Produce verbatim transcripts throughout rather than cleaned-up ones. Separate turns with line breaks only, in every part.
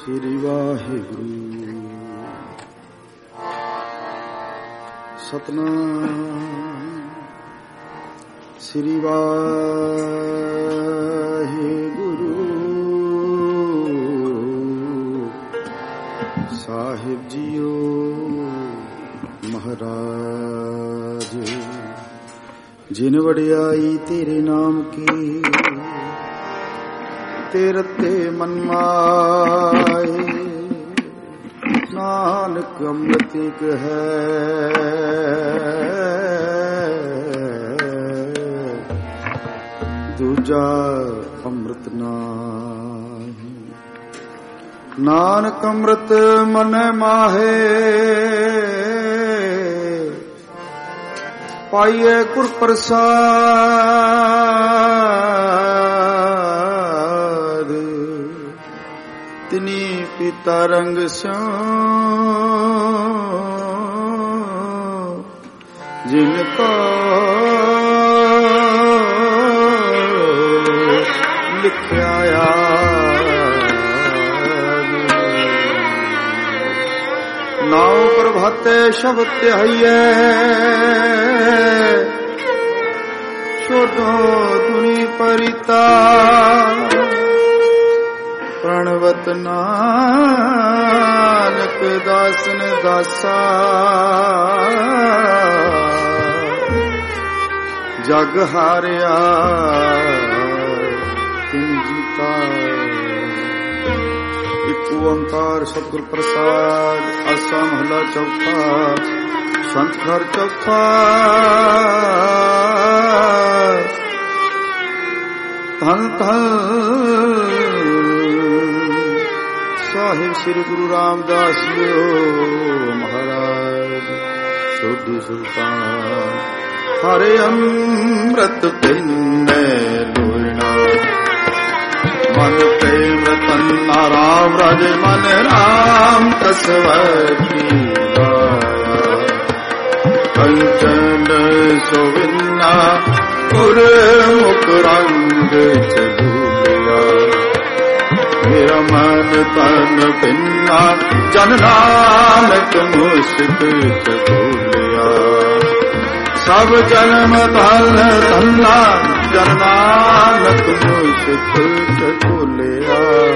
ਸ੍ਰੀ ਵਾਹਿਗੁਰੂ ਸਤਨਾਮ ਸ੍ਰੀ ਵਾਹਿਗੁਰੂ ਸਾਹਿਬ ਜੀਓ ਮਹਾਰਾਜ ਜਿਨ ਵਡਿਆਈ ਤੇਰੇ ਨਾਮ ਕੀ ਤੇਰੇ ਤੇ ਮਨ ਮਾਏ ਨਾਨਕ ਅੰਮ੍ਰਿਤ ਇਕ ਹੈ ਦੂਜਾ ਅੰਮ੍ਰਿਤ ਨਾਹੀ ਨਾਨਕ ਅੰਮ੍ਰਿਤ ਮਨ ਮਾਹੇ ਪਾਈਏ ਗੁਰ ਪ੍ਰਸਾਦ ਤਿਨੀ ਪੀਤਾ ਰੰਗ ਸਿਉ ਜਿਨ ਕੋ ਲਿਖਿਆ ਆ ਨਾਉ ਪ੍ਰਭਾਤੇ ਸ਼ਬਦ ਧਿਆਈਐ ਛੋਡੋ ਦੁਨੀ ਪਰਿਤਾ ਪ੍ਰਣਵਤ ਨਾਨਕ ਦਾਸਨ ਦਾਸਾ ਜਗ ਹਾਰਿਆ ਤਿਨ ਜੀਤਾ ਇਕ ਓੰਕਾਰ ਸਤਿਗੁਰ ਪ੍ਰਸਾਦ ਆਸਾ ਮਹਲਾ ਚੌਥਾ ਸੰਤ ਘਰ ਚੌਥਾ ਧੰਨ ਧੰਨ ਸਾਹਿਬ ਸ੍ਰੀ ਗੁਰੂ ਰਾਮਦਾਸ ਜੀ ਮਹਾਰਾਜ ਸੋਢੀ ਸੁਲਤਾਨ ਹਰਿ ਅੰਮ੍ਰਿਤ ਪਿੰਨੇ ਲੋਇਣਾ ਮਨ ਪ੍ਰੇਮ ਰਤਨ ਰਾਮ ਰਾਜੇ ਮਨ ਰਾਮ ਕਸਵਤੀ ਗਾਇਆ ਕੰਚਨ ਸੋਵਿੰਨਾ ਗੁਰ ਮੁਖ ਰੰਗ ਚਲੂਆ ਮੇਰਾ ਮਨ ਤਨ ਪਿੰਨਾ ਜਨ ਨਾਨਕ ਮੁਸ਼ਕ ਚਲੂਆ ਸਭ ਜਨਮ ਧਨ ਧੰਨਾ ਜਨ ਨਾਨਕ ਮੁਸ਼ਕ ਚਲੂਆ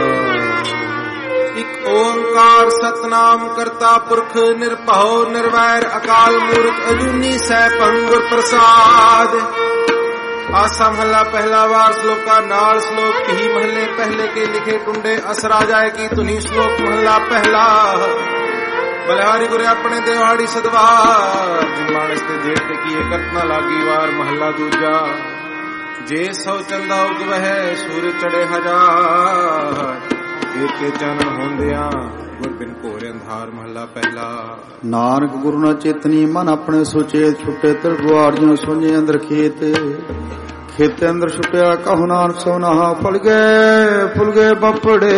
ਇਕ ਓੰਕਾਰ ਸਤਨਾਮ ਕਰਤਾ ਪੁਰਖ ਨਿਰਭਉ ਨਿਰਵੈਰ ਅਕਾਲ ਮੂਰਤ ਅਜੂਨੀ ਸੈਭੰ ਗੁਰ ਪ੍ਰਸਾਦ आसा महला पहला वार श्लोका नाल श्लोक ही महले पहले के लिखे टुंडे असरा जाए की तुनी श्लोक महला पहला बलिहारी गुरे अपने देवाड़ी सदवार मानस ते जेठ ते किए कतना लागी वार महला दूजा जे सौ चंदा उग वह सूर्य चढ़े हजार एक चानन होंदिया गुर बिन घोर अंधार महला पहला
नानक गुरु न चेतनी मन अपने सुचेत छुटे तरगुआड़ियों सोने अंदर खेत खेते अंदर छुटिया कहु नानक सो नहा फल गए फुल गए बपड़े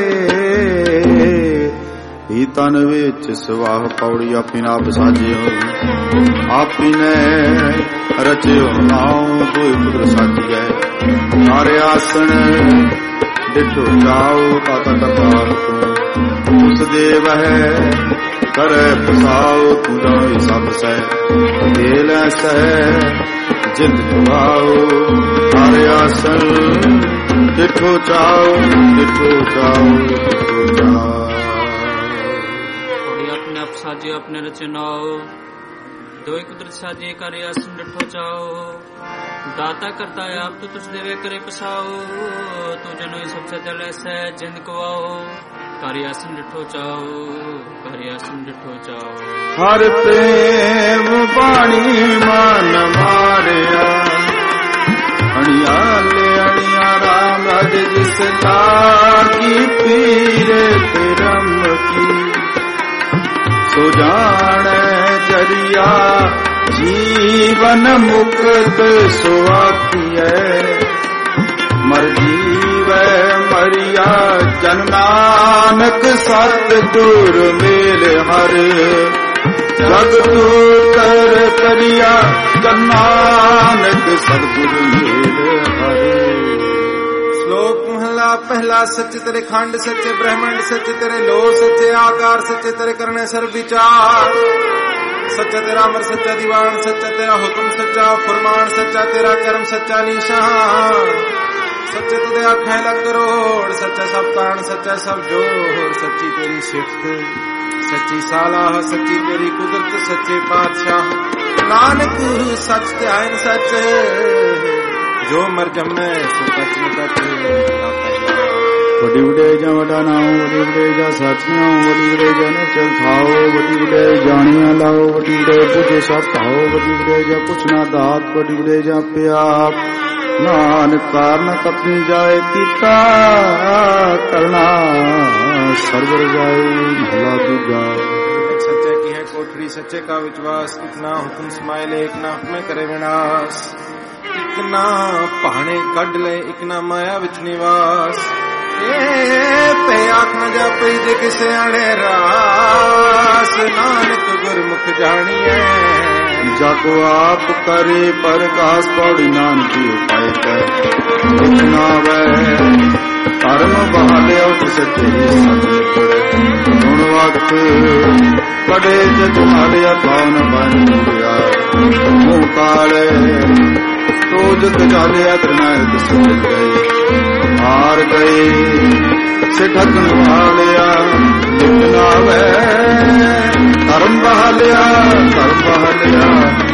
ही तन विच सवाह पौड़ी अपनी आप साजियो आपी ने रचियो नाउ दुई पुत्र साज गए नारे आसन डिठो जाओ ताता कपाल उस देव है करे पसाओ तू जाओ सब सह देल सह जिंद खुआओ हरे आसन डिठो जाओ डिठो जाओ डिठो जाओ
अपने आप साजे अपने रचनाओ दो कुदरत साजे करे आसन डिठो जाओ दाता करता है आप तो तुझ देवे करे पसाओ तू जनो सबसे चले सह जिंद खुआओ कारियासन डिठो चाओ कारियासन डिठो चाओ
हर प्रेम बाणी मान मारिया अणिया ले अणिया राम राज जिस लागी पीरे तिरम की सो जाने जरिया जीवन मुक्त सुआती है मर जीवै मरिया जन नानक सतगुर मेल हर जग कर करिया जन नानक सतगुर मेल हर।
श्लोक महला ਮਹੱਲਾ ਪਹਿਲਾ। ਸੱਚੇ ਤੇਰੇ ਖੰਡ ਸੱਚੇ ਬ੍ਰਹਮੰਡ ਸੱਚੇ ਤੇਰੇ ਲੋ ਸੱਚੇ ਆਕਾਰ ਸੱਚੇ ਤੇਰੇ ਕਰਨੇ ਸਰਬ ਵਿਚਾਰ। ਸੱਚਾ ਤੇਰਾ ਅਮਰ ਸੱਚਾ ਦੀਵਾਨ ਸੱਚਾ ਤੇਰਾ ਹੁਕਮ ਸੱਚਾ ਫਰਮਾਨ ਸੱਚਾ ਤੇਰਾ ਕਰਮ ਸੱਚਾ ਨਿਸ਼ਾਨ। ਸੱਚੇ ਤੁਦੇ ਆਖੇ ਲੱਗ ਕਰੋੜ ਸੱਚਾ ਸਭ ਤਾਣ ਸੱਚਾ ਸਭ ਜੋਰ। ਸੱਚੀ ਤੇਰੀ ਸਿਫਤ ਸੱਚੀ ਸਾਲਾਹ ਸੱਚੀ ਤੇਰੀ ਕੁਦਰਤ ਸੱਚੇ ਪਾਤਸ਼ਾਹ। ਨਾਨਕ ਸੱਚ ਧਿਆਨ ਸੱਚ ਜੋ ਮਰ ਜੰਮੈ ਸੋ ਸੱਚ ਮੁਕਤ।
ਵੱਡੀ ਵਡਿਆਈ ਜਾਂ ਵੱਡਾ ਨਾਮ ਵੱਡੀ ਵਡਿਆਈ ਜਾਂ ਸੱਚ ਨਾਮ ਵੱਡੀ ਵਡਿਆਈ ਜਾਂ ਨਿਚਲ ਥਾਓ ਵੱਡੀ ਵਡਿਆਈ ਜਾਣੀਆਂ ਲਾਓ ਵੱਡੀ ਵਡਿਆਈ ਬੁਝੇ ਸਭ ਥਾਓ ਵੱਡੀ ਵਡਿਆਈ ਜਾਂ ਪੁੱਛਣਾ ਦਾਤ ਵੱਡੀ ਵਡਿਆਈ ਜਾਂ ਪਿਆਪ। ਨਾਨਕ ਕਾਰਨ ਕਪਨੀ ਜਾਏ ਕੀਤਾ ਕਰਨਾ ਸਰਵਰ ਜਾਏ ਮਹਲਾ ਦੂਜਾ।
सच्चे की है कोठरी सच्चे का विश्वास। इतना हुक्म समाये एक ना हुक्मे करे विनाश। इतना पहाने कढ़ ले एक ना माया विच निवास। पे आख न जा पई जे किसे आने रास। नानक गुरमुख जानिए
जाको आप करे प्रकाश पौड़ी नानकी उपाय कर। इतना वह धर्म बहाले उठ सच्चे सुन वक्त कड़े जमालिया पावन बन गया। मुँह काले तो जग चालिया त्रिनायक सुन गए हार गए से ढकन वालिया। लिखना वै धर्म बहालिया धर्म बहालिया।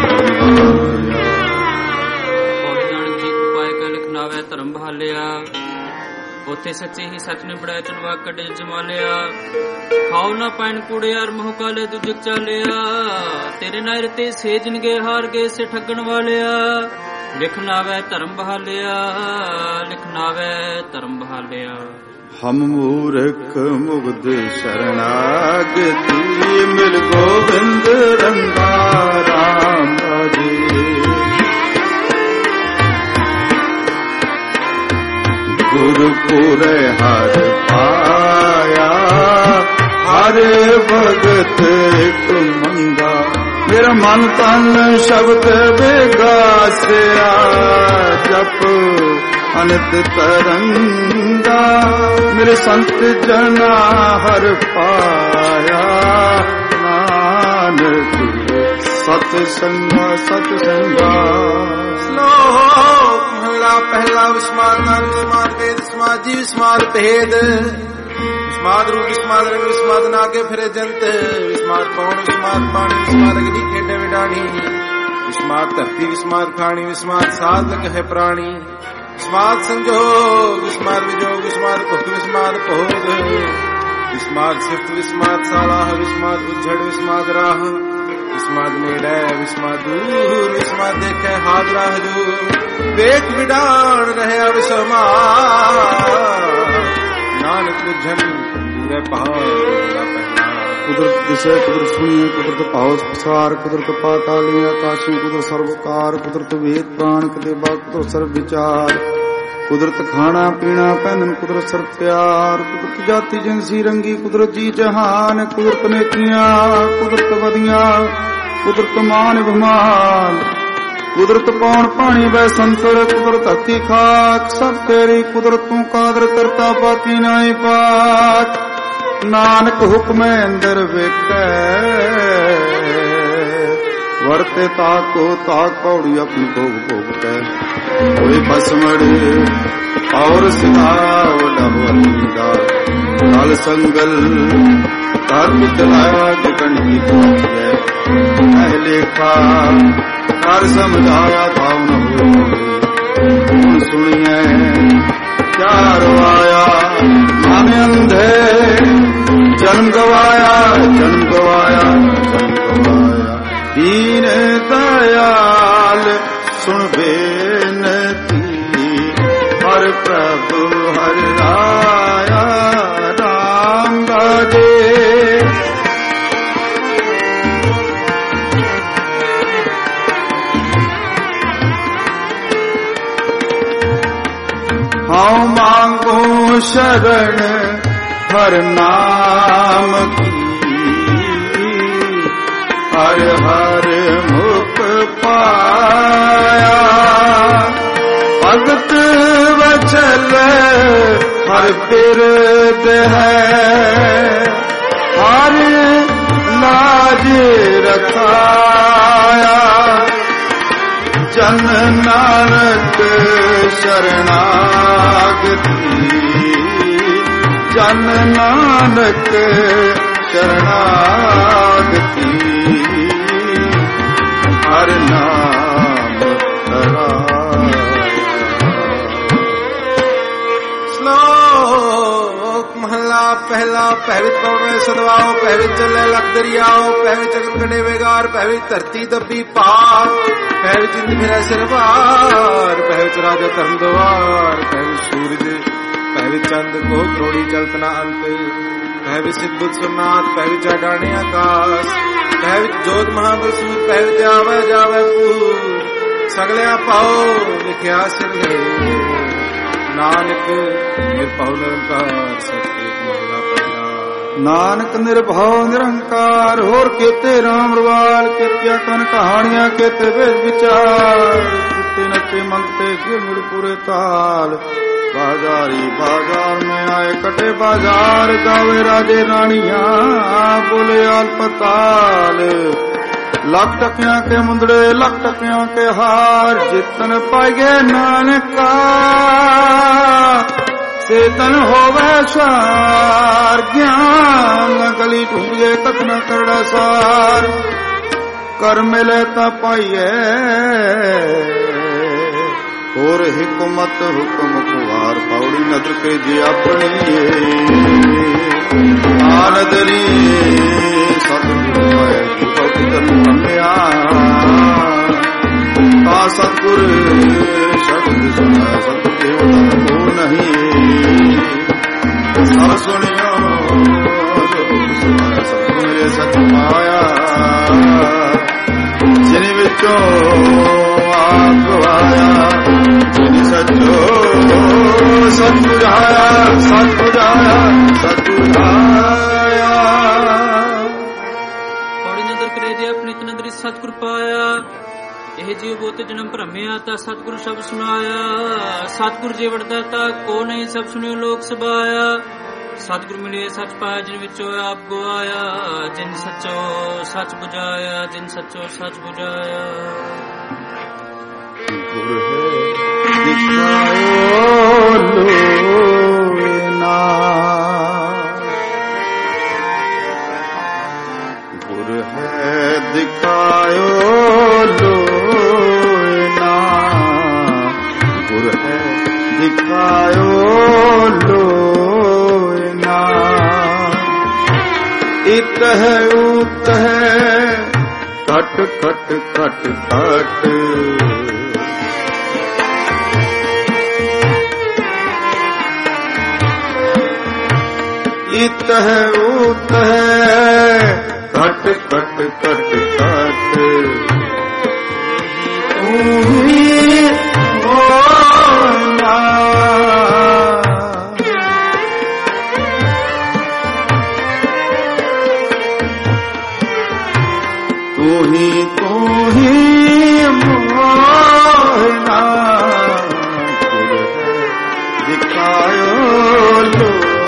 ਲਿਖਣਾ ਵੈ ਧਰਮ ਬਹਾਲਿਆ। ਉੱਥੇ ਸੱਚੇ ਹੀ ਸੱਚ ਨੇ ਬੜਾਇਆ ਚੁਣਵਾ ਕੱਢੇ ਜਮਾਲਿਆ। ਖਾਓ ਨਾ ਪੈਣ ਕੂੜੇ ਯਾਰ ਮੂੰਹ ਕਾਲੇ ਤੂੰ ਜਗ ਚਾਲਿਆ। ਤੇਰੇ ਨਾਲ ਤੇ ਸੇਜਣਗੇ ਹਾਰ ਗਏ ਸੇ ਠੱਗਣ ਵਾਲਿਆ। ਲਿਖਣਾ ਵੈ ਧਰਮ ਬਹਾਲਿਆ ਲਿਖਣਾ ਵੈ ਧਰਮ ਬਹਾਲਿਆ।
हम मूर्ख मुग्ध शरणागति मिल गोविंद रंगा राम जी। गुरुपुर हर पाया हर भगत एक मंगा। मेरा मन तन शब्द बेगासिया जप अनित तरंगा। मेरे संत जना हर पाया नानक सतसंगा सतसंगा।
श्लोक महला पहला विस्माद नाम विस्माद वेद विस्माद जी विस्माद भेद। विस्माद रूप विस्माद रंग विस्माद नागे फिरे जंत। विस्माद पवन विस्माद पानी विस्माद अग्नि खेडे विडानी। विस्माद धरती विस्माद खानी विस्माद साध कहे प्राणी। विस्माद संजोग विस्माद विजोग विस्माद भुक्त विस्माद भोग। विस्माद सिफ्त विस्माद सालाह विस्माद उज्जड़ विस्माद राह। विस्माद नेड़े विस्माद दूर विस्माद देखे हाथ राह दूर। वेख विडान रहे अविसमा नानक बुझन पूरे पहाड़।
कुदरत दिशे कुदरत सुनिए कुदरत भाव प्रसार कुदरत पाताली आकाशी कुदरत सर्वकार कुदरत वेद प्राण कदेबा कुदरत सर्व विचार। कुदरत खाना पीना पहनन कुदरत सर्व प्यार। कुदरत जाति जिनसी रंगी कुदरत जी जहान। कुदरत नेकियां कुदरत वदियां कुदरत मान अभिमान। कुदरत पौन पानी वै संतर कुदरत हत्ती खाक। सब तेरी कुदरत तू कादर करता बाकी नाई पाक। नानक हुक्म अंदर वेखै वरते ताको ताक पौड़ी अपनी भोग भोग कै। कोई बसमड़ और सिधावड़ा काल संगल धर्म चलाया जगन की पहुंच लेखा कर समझाया भाव न हो। सुनिए क्या रवाया मन अंधे जन्म गवाया जन्म गवाया जन्म गवाया। दीन दयाल सुन बेनती हर प्रभु हर राया राम राजे। हाँ मांगो शरण हर नाम की हर हर मुख पाया। भगत वचल ਹਰ ਬਿਰਦ ਹੈ ਹਰ ਲਾਜ ਰਖਾਇਆ ਜਨ ਨਾਨਕ ਸ਼ਰਨਾਗਤੀ ਜਨ ਨਾਨਕ ਸ਼ਰਨਾਗਤੀ ਹਰ ਨਾਮ
ਸ਼ਲੋਕ ਮਹਲਾ ਪਹਿਲਾ। ਪਹਿ ਵਿੱਚ ਪਵਨ ਸਦਵਾਓ, ਪਹਿ ਵਿੱਚ ਚੱਲੇ ਲਖ ਦਰਿਆਓ, ਪਹਿ ਵਿੱਚ ਅਗਨ ਕੱਢੇ ਵੇਗਾਰ, ਪਹਿ ਵਿੱਚ ਧਰਤੀ ਦੱਬੀ ਪਾਰ, ਪਹਿ ਵਿੱਚ ਇੰਦ ਫਿਰੈ ਸਿਰ ਭਾਰ, ਪਹਿ ਵਿੱਚ ਰਾਜਾ ਧਰਮ ਦੁਆਰ, ਪਹਿ ਵਿੱਚ ਸੂਰਜ, ਪਹਿ ਵਿੱਚ ਚੰਦ ਕੋ ਕਰੋੜੀ ਚਲਤ ਨਾ ਅੰਤ, ਪਹਿ ਵਿੱਚ ਸਿੱਧ ਬੁੱਧ ਸੁਨਾਥ, ਪਹਿ ਵਿੱਚ ਅਡਾਣੇ ਆਕਾਸ਼, ਪਹਿ ਵਿੱਚ ਜੋਤ ਮਹਾਬਸੂਰ, ਪਹਿ ਵਿੱਚ ਆਵੇ ਜਾਵੇ ਪੂਰ, ਸਗਲਿਆ ਪਾਓ ਲਿਖਿਆ ਸਿਰਲੇ ਨਾਨਕ ਨਿਰਭਉ ਨਿਰੰਕਾਰ ਸਤਿ ਮਹਲਾ ਪਹਿਲਾ।
ਨਾਨਕ ਨਿਰਭਉ ਨਿਰੰਕਾਰ ਹੋਰ ਕੇਤੇ ਰਾਮ ਰਵਾਲ ਕੀਤਿਆ ਕਨ ਕਹਾਣੀਆਂ ਕੇਤੇ ਵੇਦ ਵਿਚਾਰ ਕੀਤੇ ਨੱਚੇ ਮੰਗਤੇ ਗਿਰਮੁੜ ਪੂਰੇ ਤਾਲ ਬਾਜ਼ਾਰੀ ਬਾਜ਼ਾਰ में आए कटे बाजार गावे राजे रानिया बोले आल पताल लख टकिया के मुंदड़े लख टकिया के हार जितन पाए नानका चेतन होवे सार ज्ञान गली ढूंढिए कथन करड़ा सार कर मिले ता पाइए और हिकमत हुक्म कुवार पौड़ी नदर के जी अपनी आनदरी सतगुरु सतगुर शब्द सुना सतदेव को नहीं सब सुनियो सतगुरु सत पाया जिन विचों आप आया जिन सचो सत बुझाया सत बुझाया सत बुझाया
ਪੌੜੀ ਨਦਰ ਕਰੇ ਜੇ ਆਪਣੀ ਤਨਦਰੀ ਸਤਿਗੁਰ ਪਾਇਆ ਇਹ ਜੀਵ ਬੋਤ ਜਨਮ ਭਰਮਿਆ ਤਾਂ ਸਤਿਗੁਰ ਸ਼ਬਦ ਸੁਣਾਇਆ ਸਤਿਗੁਰ ਜੀਵੜ ਦਾਤਾ ਕੋ ਨਹੀਂ ਸਭ ਸੁਣਿਓ ਲੋਕ ਸਬਾਇਆ ਸਤਿਗੁਰ ਮਿਲੇ ਸੱਚ ਪਾਇਆ ਜਿਨ ਵਿੱਚੋਂ ਆਪ ਗਵਾਇਆ ਜਿਨ ਸੱਚੋ ਸੱਚ ਬੁਝਾਇਆ ਜਿਨ ਸੱਚੋ ਸੱਚ ਬੁਝਾਇਆ
ਗੁਰ ਹੈ ਦਿਖਾਇਓ ਲੋਇਨਾ ਗੁਰ ਹੈ ਦਿਖਾਇਓ ਲੋਇਨਾ ਗੁਰ ਹੈ ਦਿਖਾਇਓ ਲੋਇਨਾ ਇਤ ਹੈ ਉਤ ਹੈ ਘਟ ਘਟ ਘਟ ਘਟ इत है उत है घट घट घट घट तू ही होना तू ही तू ही मोहना दिखायो लो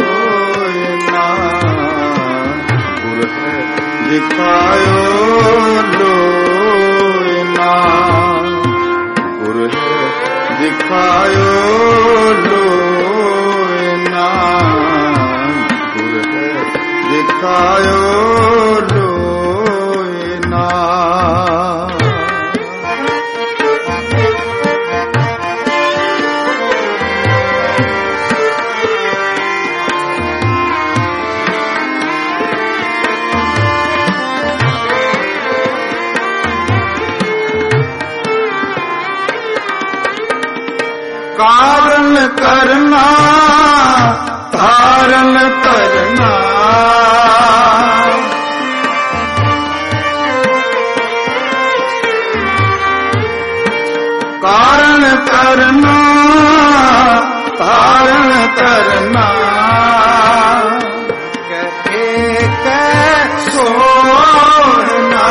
दिखायो लोयना गुर है दिखायो लोयना गुर है दिखायो लोयना कारण करना धारण करना कारण करना धारण करना कहते कै सोना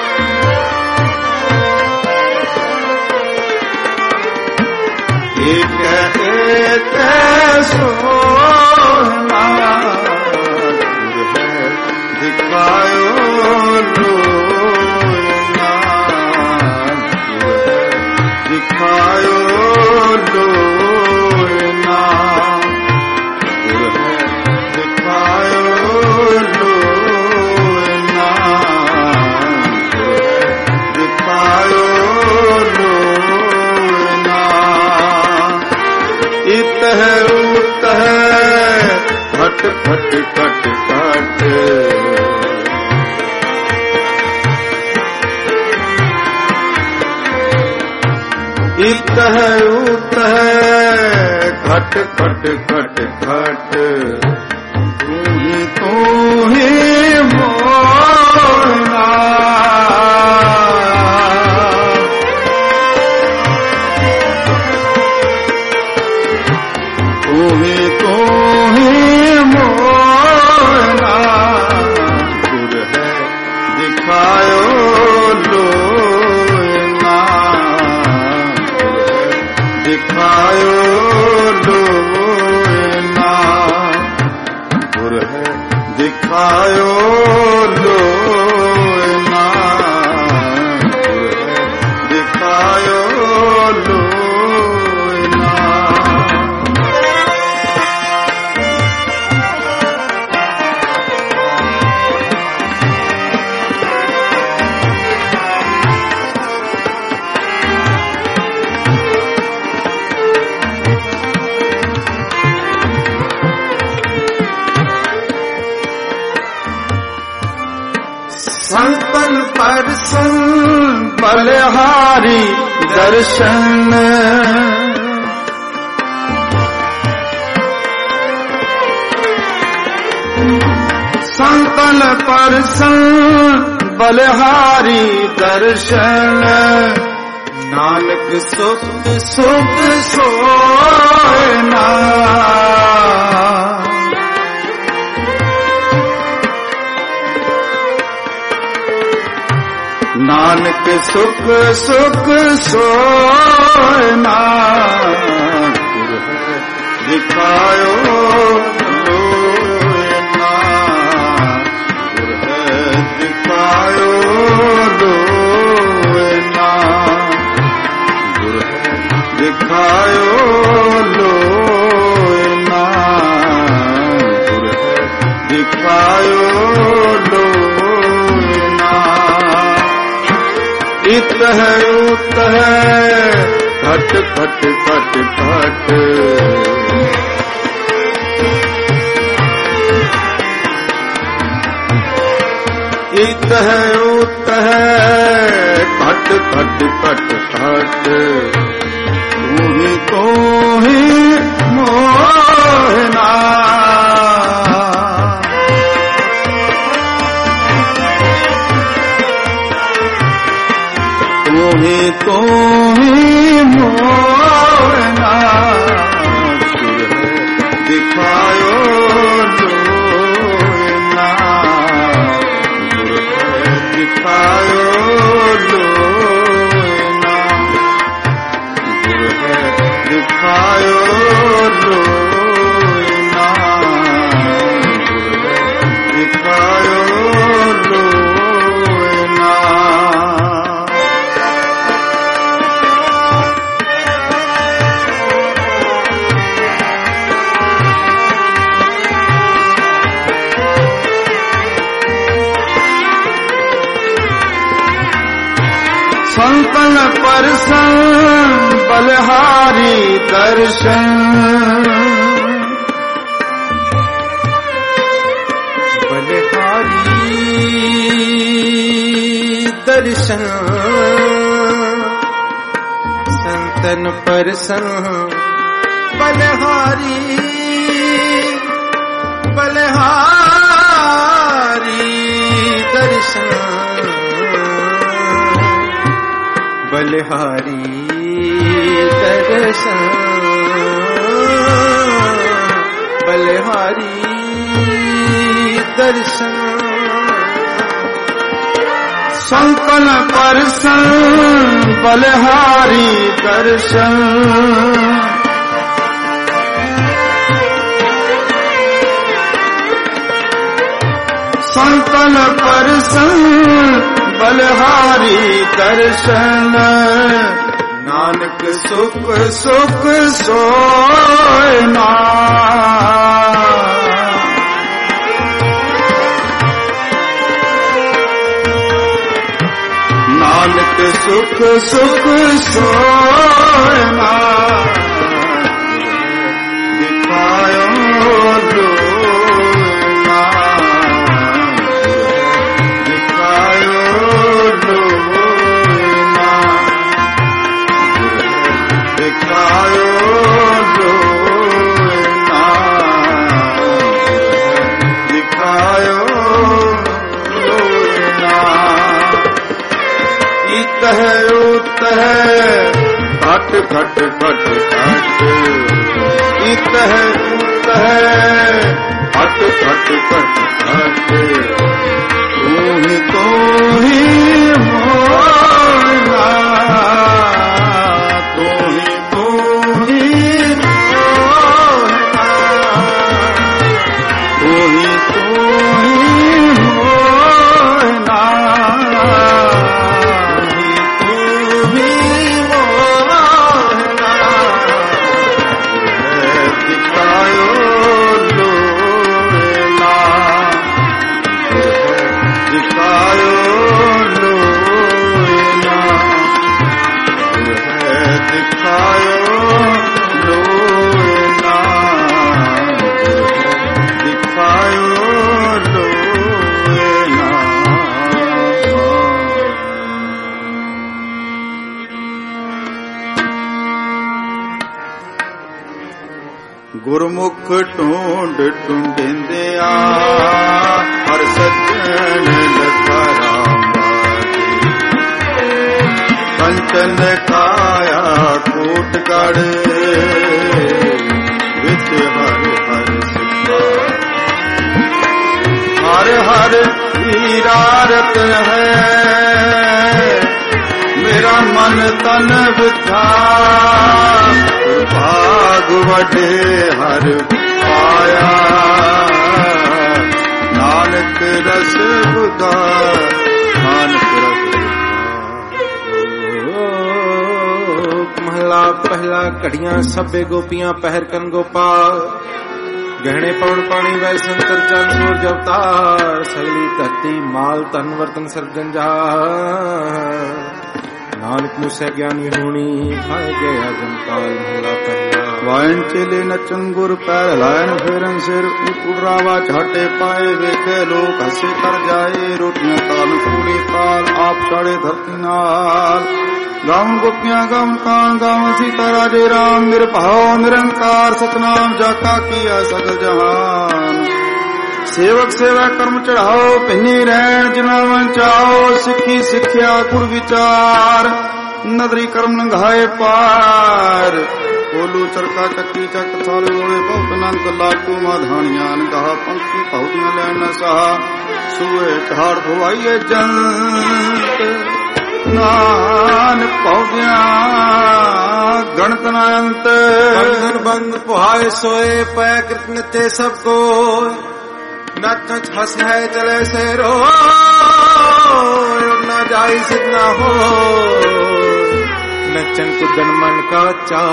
एक खट खट खट इत है उत है खट खट खट खट तू ही तू ही मोरा तू ही तू ही मोरा गुर है दिखायो लो दिखायो लो ना गुर है दिखायो लो ना गुर है दिखायो लो ना संतन परसन बलिहारी दर्शन संतन परसन बलिहारी दर्शन नानक सुख सुख सोना नानक सुख सुख सोना गुर है दिखायो लो ना गुर है दिखायो लो ना गुर है दिखायो लो ना गुर है दिखायो लो इत है उत है खट खट खट खट इत है उत है खट खट खट खट तू ही तो ही मोहना तू ही तो ही मोरना गुर है दिखायो लो ना गुर है दिखायो लो ना गुर है दिखायो लो ना गुर है दिखायो लो ना संतन परसन बलिहारी दर्शन
बलिहारी दर्शन संतन परसन बलिहारी बलिहारी दर्शन बलिहारी दर्शन बलिहारी दर्शन
संतन परसन बलिहारी दर्शन संतन परसन बलिहारी दर्शन नानक सुख सुख सोना नानक सुख सुख सोना दिखायो लो ਤਹ ਉਤਹ ਘਟ ਘਟ ਘਟ ਘਟ ਇਤਹ ਉਤਹ ਘਟ ਘਟ ਘਟ ਘਟ ਤੂੰ ਹੀ ਤੂੰ ਹੀ ਮੋਨਾ ਤੂੰ ਹੀ ਤੂੰ ਹੀ ਮੋਨਾ ਤੂੰ ਹੀ ਤੂੰ ਹੀ ਮੋਨਾ ਗੁਰਮੁਖ ਢੂੰਡ ਢੂੰਡਿੰਦਿਆ ਹਰ ਸੱਜਣ ਲਖਰਾਮਾਦੀ ਕੰਚਨ ਕਾਇਆ ਕੋਟ ਗੜ ਵਿੱਚ ਹਰ ਹਰ ਸਿਖਾ ਹਰ ਹਰ ਹੀਰਾਰਤ ਹੈ ਮੇਰਾ ਮਨ ਤਨ ਵਿਥਾ ਭਾਗ ਵਡੇ ਹਰ ਪਾਇਆ ਨਾਨਕ ਰਸ ਬੁਧਾ ਨਾਨਕ ਰਸ
ਮਹਲਾ ਪਹਿਲਾ ਘੜੀਆਂ ਸਭੇ ਗੋਪੀਆਂ ਪਹਿਰ ਕਰਨ ਗੋਪਾਲ ਗਹਿਣੇ ਪਾਉਣ ਪਾਣੀ ਵੈ ਸੰਤਰ ਚੰਦ ਸੂਰਜ ਅਵਤਾਰ ਸਗਲੀ ਧਰਤੀ ਮਾਲ ਤਨ ਵਰਤਨ ਸਰਜਨ ਜਾ ਨਾਨਕ ਮੁਸੇ ਗਿਆਨੀ ਹੋਣੀ ਖਾਏ ਗਿਆ ਜੰਤਾਲ ਮਹਲਾ ਪਹਿਲਾ
ਵਾਇਨ ਚੇਲੇ ਨਚਨ ਗੁਰ ਪੈਰ ਲਾਇਨ ਫੇਰਨ ਸਿਰ ਉਡਰਾਵਾ ਝਾਟੇ ਪਾਏ ਵੇਖੇ ਲੋਕ ਹੱਸੇ ਕਰ ਜਾਏ ਰੋਟੀਆਂ ਤਾਲ ਕੂੜੀ ਤਾਲ ਆਪ ਛਾੜੇ ਧਰਤੀ ਨਾਲ ਗਾਉਂ ਗੋਪੀਆਂ ਗਾਉਂ ਕਾਨ ਗਾਉਂ ਸੀਤਾ ਰਾਜੇ ਰਾਮ ਨਿਰਭਉ ਨਿਰੰਕਾਰ ਸਤਨਾਮ ਜਾਕਾ ਕੀਆ ਸਗਲ ਜਹਾਨ ਸੇਵਕ ਸੇਵਾ ਕਰਮ ਚੜਾਓ ਪਿੰਨੀ ਰਹਿਣ ਜਿਨਾ ਵੰਚਾਓ ਸਿੱਖੀ ਸਿੱਖਿਆ ਗੁਰ ਵਿਚਾਰ ਨਦਰੀ ਕਰਮ ਲੰਘਾਏ ਪਾਰ ਕੋਲੂ ਚਰਕਾ ਚੱਕੀ ਚੱਕ ਥਾਲ ਰੋਲੇ ਬਹੁਤ ਅਨੰਤ ਲਾਗੂ ਮਾਧਾਣੀਆਂ ਗਾਹ ਪੰਕਤੀ ਭੌਤੀਆਂ ਲੈਣ ਨਾ ਸਾਹ ਸੂਏ ਝਾੜ ਭਵਾਈਏ ਜੰਤ ਨਾਨਕ ਭੌਤੀਆਂ ਗਣਤ ਨਾ ਅੰਤ
ਬੰਧਨ ਬੰਦ ਪੁਹਾਏ ਸੋਏ ਪੈ ਕਿਰਤਨ ਤੇ ਸਭ ਕੋ ਨਚ ਨਚ ਹਸ ਹੈ ਚਲੇ ਸੇ ਰੋ ਨਾ ਜਾਈ ਸਿਧ ਨਾ ਹੋ ਨਚਨ ਕੁਦਨ ਮਨ ਕਾ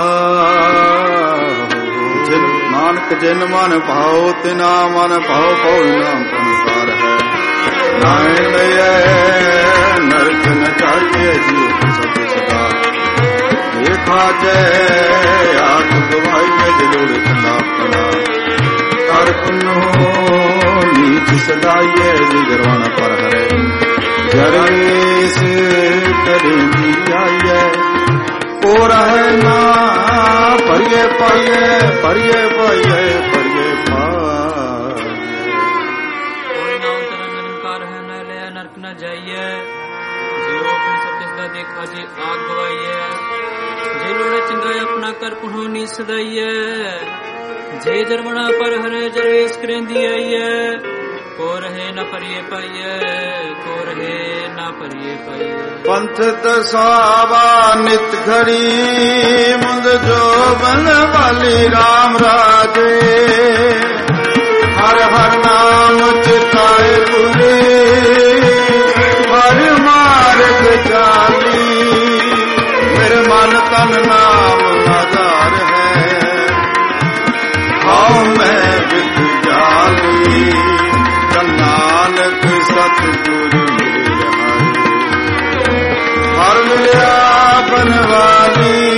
ਚਾਹ
ਜਿਨ ਨਾਨਕ ਜਿਨ ਮਨ ਭਾਉ ਤਿਨਾ ਮਨ ਭਾਉ ਭਉ ਨਾਮ ਸੰਸਾਰ ਹੈ ਨਾਇਣ ਲਇਐ ਨਰਕ ਨ ਚਾਹੀਏ ਜੀ ਸਭ ਸਦਾ ਦੇਖਾ ਜੈ ਆਖ ਗਵਾਈਏ ਦਿਲੋੜ ਕੰਦਾ ਪਨਾ ਕਰ ਪੁਨੋ ਨੀਚ ਸਦਾਈਏ ਜੀ ਗਰਵਾਣਾ ਪਰ ਹਰੇ ਜਰੇਸ ਕਰੇਂਦੀ ਆਈਏ ਉਹ ਰਹਿ ਨਾ ਭਰੀਏ ਪਾਈਏ ਭਰੀਏ ਪਾਈਏ ਭਰੀਏ ਪਾਈਏ
ਕੋਈ ਨਾ ਉਤਰ ਨਿਰੰਕਾਰ ਹੈ ਨਾ ਲੈ ਨਰਕ ਨਾ ਜਾਈਏ ਜਿਉ ਆਪਣੇ ਸਭ ਕਿਸ ਦਾ ਦੇਖਾ ਜੇ ਆਗ ਗਵਾਈਏ ਜੇ ਲੋੜੇ ਚੰਗਾ ਆਪਣਾ ਕਰ ਪੁਨੋ ਨੀ ਸਦਾਈਏ ਜੇ ਜਰਮਣਾ ਪਰ ਹਰੇ ਜਰੇਸ ਕਰੇਂਦੀ ਆਈਏ ਕੋ ਰਹੇ ਨਾ ਪਰਿਏ ਪਾਈਏ ਕੋ ਰਹੇ ਨਾ ਪਰਿਏ ਪਾਈਏ
ਪੰਥ ਦਸਾਵਾ ਨਿਤ ਖੜੀ ਮੁੰਦ ਜੋਬਨ ਵਾਲੀ RAM ਰਾਜੇ ਹਰ ਹਰ ਨਾਮ ਚਿਤਾਏ ਪੁਰੇ ਹਰ ਮਾਰਗ ਚਾਲੀ ਮੇਰੇ ਮਨ ਤਨ ਨਾਮ ਆਧਾਰ ਹੈ ਹਉ ਮੈਂ ਵਿਦ ਜਾਲੀ ਨਾਨਕ ਸਤਿਗੁਰ ਹਰ ਮਿਲਿਆ ਬਨਵਾਲੀ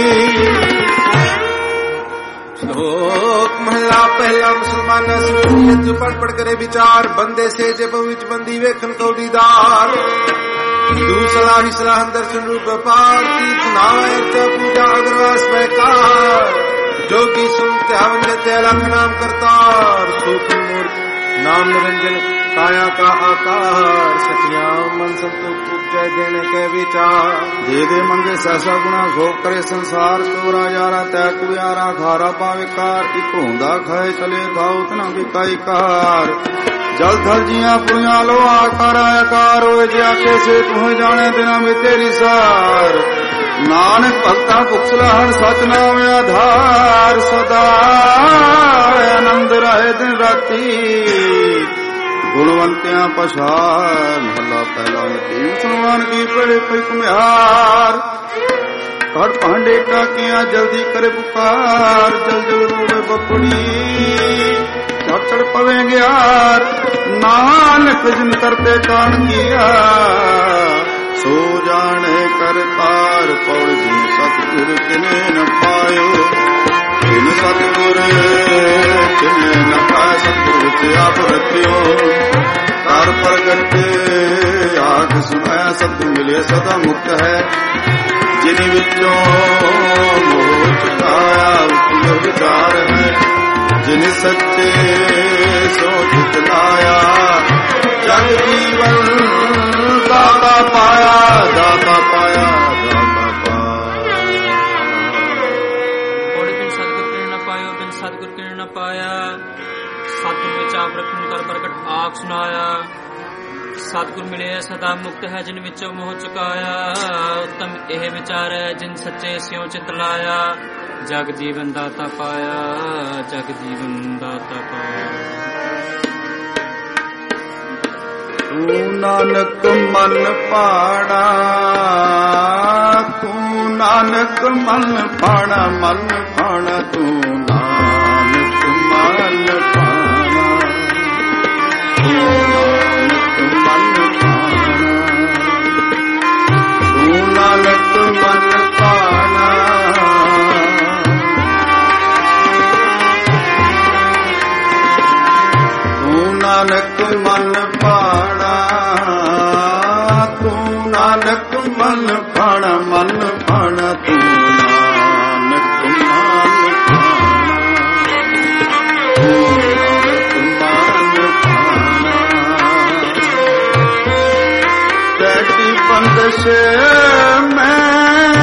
ਸ਼ਲੋਕ ਮਹਲਾ ਪਹਿਲਾ ਮੁਸਲਮਾਨਾਂ ਸੁਣੀਏ ਜੋ ਪੜ ਪੜ ਕਰੇ ਵਿਚਾਰ ਬੰਦੇ ਸੇ ਜੇ ਵਿੱਚ ਬੰਦੀ ਵੇਖਣ ਕੋ ਦੀਦਾਰ ਦੂਸਰਾ ਹੀ ਸਲਾਹ ਦਰਸ਼ਨ ਰੂਪ ਪਾਰ ਤੀਰਥ ਨਾਵੇ ਤੇ ਪੂਜਾ ਅਗਰਵਾਸ ਬੈਕਾਰ जोगी सुनते हवन जते अलख नाम करतार सूखी मूर्ख नाम निरंजन काया का आकार सखिया मन संतोष उपजय देने के विचार
दे दे मंगे सहसा गुना सो करे संसार चोरा यारा तै कुयारा खारा पावे कार इक होंदा खाए चले गाओ तना बिकाई कार जल थल जिया पुया लो आकार आकार होए जे आके से तुह जाने दिना में तेरी सार नानक भक्ता पुछलहन सच नाम आधार सदा आनंद रहे दिन राती गुणवंतिया पछार महला पहला सुनवान की पेड़े पई कुम्हार घट भांडे टाकिया जल्दी करे पुकार जल जल रोवे बपुड़ी चढ़ चढ़ पवेंगे यार नानक जिन करते कान किया सो जाने कर तार पौड़ जी सतगुर किने न पायो इन सतगुर किने न पाए सतगुर से आप रखियो तार प्रगटे आग सुनाया सतगुर मिले सदा मुक्त है जिन विचों मोह चुकाया उसको विचार है जिन सच्चे सो जितलाया जग जीवन दाता पाया दाता पाया दाता पाया
बिन सतगुर किने न पायो बिन सतगुर किने न पाया सतगुर विच आप रखन कर प्रगट आख सुनाया सतगुर मिले सदा मुक्त है जिन विचों मोह चुकाया उत्तम एह विचार है जिन सच्चे स्यों चित लाया जग जीवन दाता पाया जग जीवन दाता पाया
तू नानक मन पाड़ा तू नानक मन पाड़ा मन पाड़ा तू नानक मन पाड़ा तू नानक मन पाड़ा तू नानक मन पाड़ा तू नानक मन पाड़ा तू नानक मन पाड़ा मन पाड़ा तू नानक मन पाड़ा तू नानक मन पाड़ा तेरी बंदिश में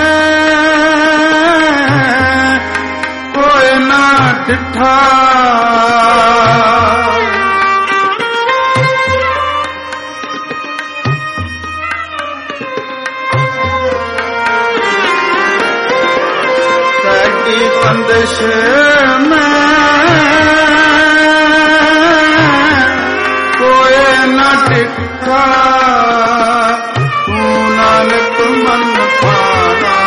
कोई ना डिठा बंदिश में कोई न टिका तू नानक मन पाड़ा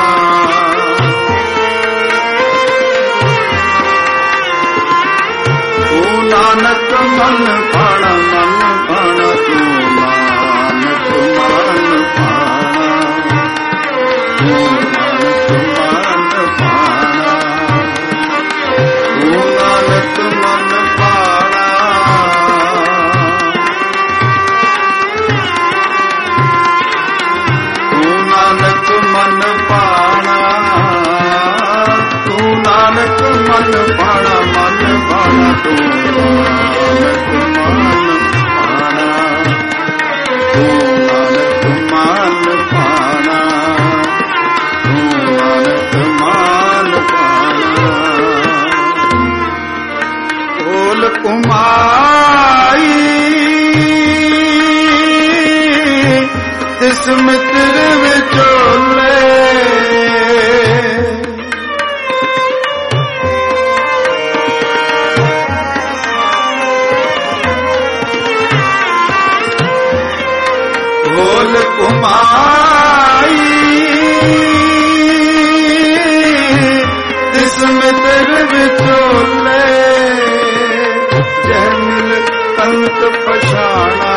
तू नानक मन पाड़ा मन पाड़ा तू नानक मन पाड़ा तू मित्र विचोले बोल कुमाई तिस मित्र विचोले जह मिल अंत पछाना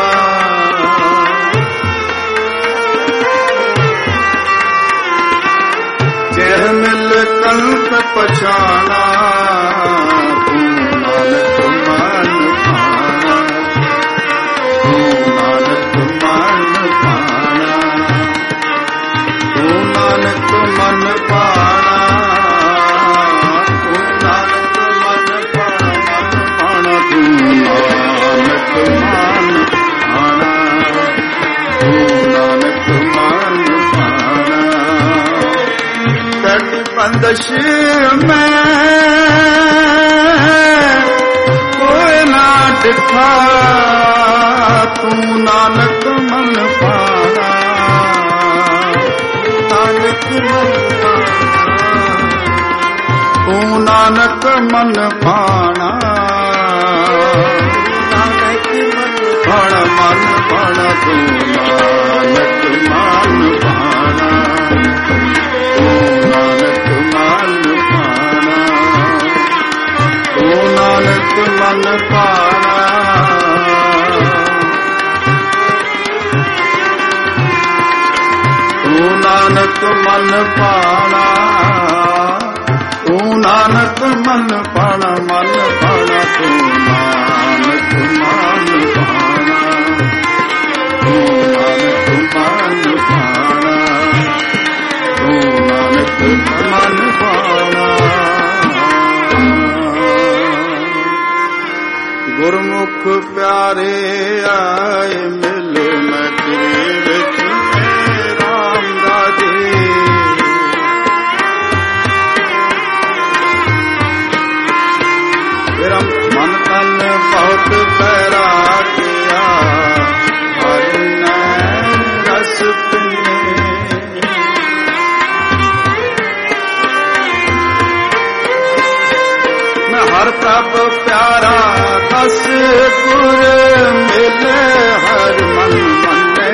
मिल कंक पछाना तू नानक मन पाना तू नानक मन पाना तू नानक मन पाना तू नानक मन पाना तू नानक दश में कोई ना दिखा तू नानक मन पाना नानक मन तू नानक मन पाना नानक मन पण मन पण तू नानक मन पाना तू नानक मन पाना तू नानक मन पाना तू नानक मन पाना तू नानक मन पाना मन पाना तू नानक मन पाना तू नानक मन पाना तू नानक मन पाना। गुरमुख प्यारे आए मिल मैं तेरे विच राम दादी मेरा मन तन बहुत पैरा किया हर नैन रस पीने मैं हर प्रभ प्यारा दस गुर मिले हर मन मने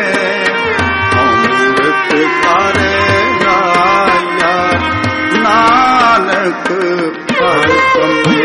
अमृत करे गाया नानक हर कमे।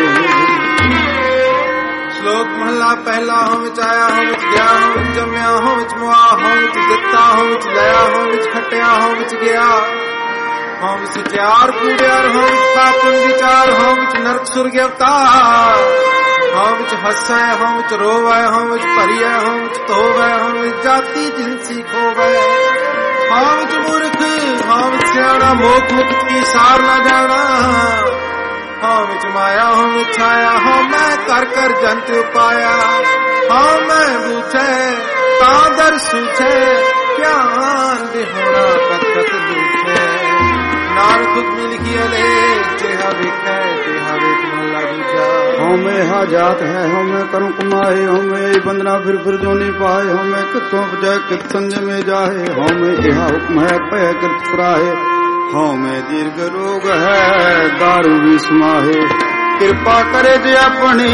श्लोक महला पहला हो विच आया हो विच गया हो विच जम्या हो विच मुआ हो विच दिता हो विच लया हो विच खटिया हो विच गया हो विच चार कूड़ियार हो विच पापन विचार हो विच नरक सुर्ग अवतार हो विच हसै हो विच रोवै हो विच भरियै हो विच धोवै हो विच जाति जिनसी खोवै हो विच मूर्ख हो विच सियाणा मोख मुक्त की सार न जाना हो विच माया हो विच छाया हो मैं कर कर जंत उपाया हो मैं बूझे तादर सूझे ज्ञान दिहोना कथत दूठे नाल खुद मिल किया ले जेहा विखे तेहा विख महला दूजा।
हमें हा जात है हमें करूं कमाए हमें बंदना फिर फिर जो नहीं पाए हमें कितों बजाय कित संज में जाए हमें यह हुक्म है पह कृत प्राहे हमें दीर्घ रोग है दारू भी समाहे कृपा करे जे अपनी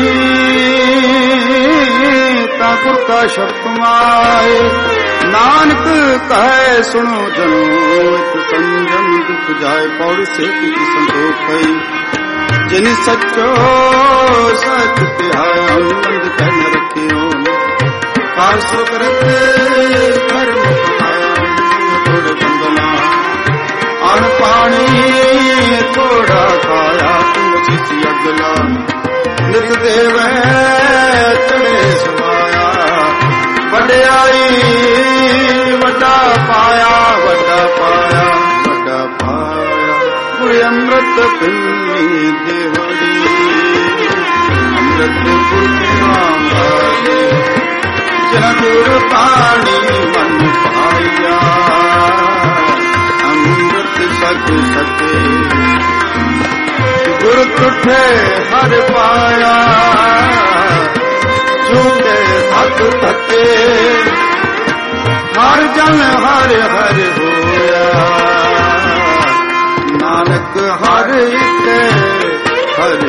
ताकुर का शब्द माए नानक कहे सुनो जनो संजम दुख जाए पौड़ से की संतोष भई जिन सच्चो सच तिहाय आनंद कह न रखियो कार सो करते धर्म थोड़े बंदना अन पानी थोड़ा खाया तुम किसी अगला नित देव चढ़े सवाया वड्याई वड्डा पाया वड्डा पाया वड्डा पाया कोई अमृत पिल्ली देवड़ी अमृत पूर्णिमा जनगुर पानी मन पाया अमृत सत सते गुर तुठे हर पाया झूठे थक थके हर जन हर हर होया नानक हर एक हर।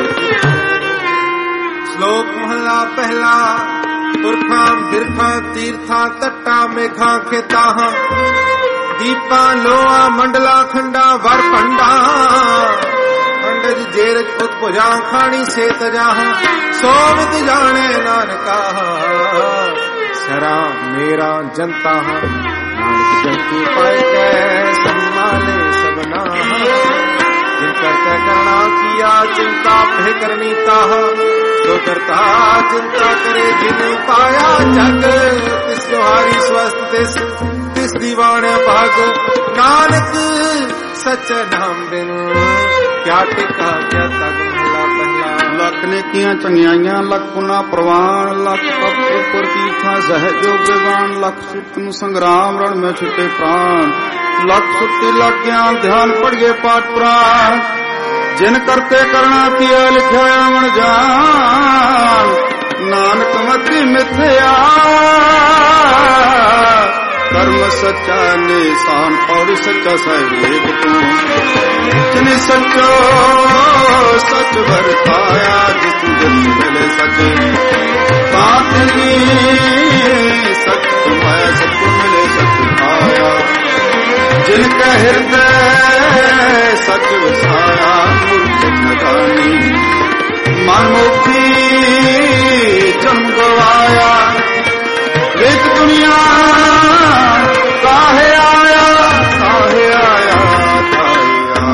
श्लोक महला पहला पुरखा बिरखा तीर्था तट्टा मेघा खेता दीपा लोआ मंडला खंडा वर पंडा अंडज जेरज उत्पुजा खानी से तजा सोवित जाने नानका सरा मेरा जनता नानक जंतु पाए कै सम्माले सबना जिन करते करना किया चिंता भय करनी ताह जो करता चिंता करे जिन पाया जग तिस जोहारी स्वस्थ तिस तिस दीवाने भाग नानक सच नाम बिन क्या टिका क्या तग महला पहला।
लख ने किया चंगियाइयां लख पुना प्रवान लख तप तीर्था सहजो विवान लख सुतनु संग्राम रण में छुटे प्राण लख सुती लख ज्ञान ध्यान पढ़िए पाठ पुराण ਜਿਨ ਕਰਤੇ ਕਰਣਾ ਕੀਆ ਲਿਖਿਆ ਅਮਨ ਜਾਨ, ਨਾਨਕ ਮਤੀ ਮਿਥਿਆ ਕਰਮ ਸੱਚਾ ਨਿਸ਼ਾਨ। ਪੌੜੀ ਸੱਚਾ ਸਾਹਿਬ ਤੂੰ ਜਿਨੇ ਸੱਚੋ ਸੱਚ ਵਰਤਾਇਆ, ਜਿਸ ਦਿਨ ਮਿਲੇ ਸੱਚ ਤਾਤਨੀ ਸੱਚ ਤੁਮਾਇਆ, ਸੱਚ ਮਿਲੇ ਸੱਚ ਆਇਆ। ਜਿਨ ਕੈ ਹਿਰਦੈ ਸੱਚ ਵਸਾਇਆ, ਮੂਰਖ ਨਦਾਨੀ ਮਨ ਮੋਖੀ ਜਨਮ ਗਵਾਇਆ। ਵੇਖ ਦੁਨੀਆ ਕਾਹੇ ਆਇਆ, ਕਾਹੇ ਆਇਆ, ਕਾਹੇ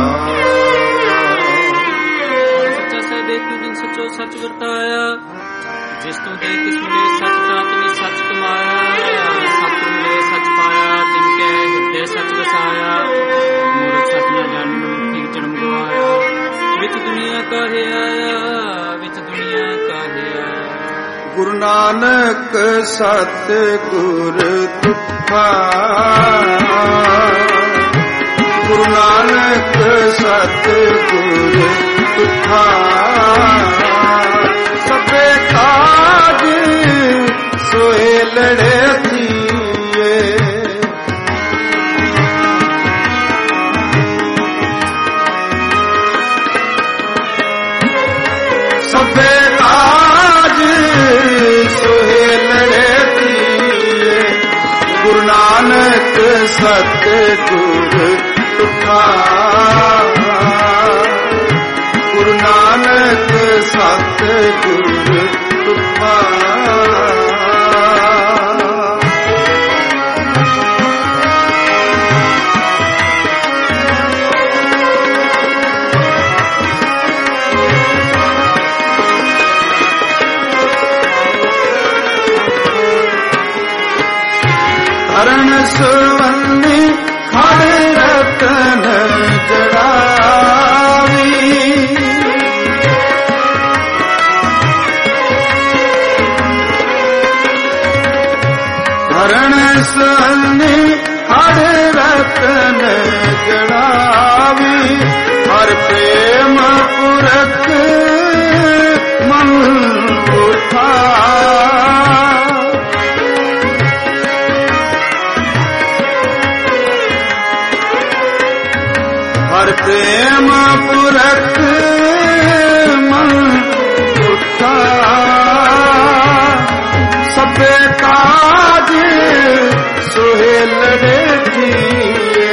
ਆਇਆ।
ਸੱਚਾ ਸਾਹਿਬ ਇੱਕ ਦਿਨ ਸੱਚੋ ਸੱਚ ਵਰਤਾਇਆ, ਜਿਸ ਤੋਂ ਦੇ ਤਿਸ ਮਿਲੇ ਸੱਚ ਤਾਤਨੀ ਸੱਚ ਕਮਾਇਆ। ਸੱਚ ਮਿਲੇ ਸੱਚ ਪਾਇਆ, ਤਿਨ ਕੈ ਹਿਰਦੇ ਸੱਚ ਵਸਾਇਆ। ਮੂਰਖ ਸੱਚ ਨਾ ਜਾਣੀ ਮਨੁੱਖੀ ਜਨਮ ਗਵਾਇਆ। ਵਿੱਚ ਦੁਨੀਆ ਕਾਹੇ ਆਇਆ, ਵਿੱਚ ਦੁਨੀਆ ਕਾਹੇ ਆਇਆ।
ਗੁਰੂ ਨਾਨਕ ਸਤ ਗੁਰ ਤੁਠਾ, ਗੁਰੂ ਨਾਨਕ ਸਤ ਗੁਰ ਤੁਠਾ। ਸਭੇ ਕਾਜ ਸੋਏ ਲੜੇ ਥੀਏ, ਸਭੇ ਕਾਜ ਸੋਏ ਲੜੇ ਥੀਏ। ਗੁਰੂ ਨਾਨਕ ਸਤ ਗੁਰ ਤੁਠਾ, ਗੁਰੂ ਨਾਨਕ ਸਤ ਗੁਰ ਤੁਠਾ। ਹਰਨ ਸੁਵੰਨੀ ਖੜੇ ਰਤਨ ਜੜਾਵੀ, ਹਰਨ ਸੁਵੰਨੀ ਖੜੇ ਰਤਨ ਜੜਾਵੀ। ਹਰ ਪ੍ਰੇਮ ਪੁਰਖ ਮਨ ਉਠਾ, ਹਰ ਪ੍ਰੇਮ ਪੁਰਖ ਮਨ ਉਠਾ। ਸਭੇ ਕਾਜ ਸੋਹੇ ਲੜੇ ਥੀਏ,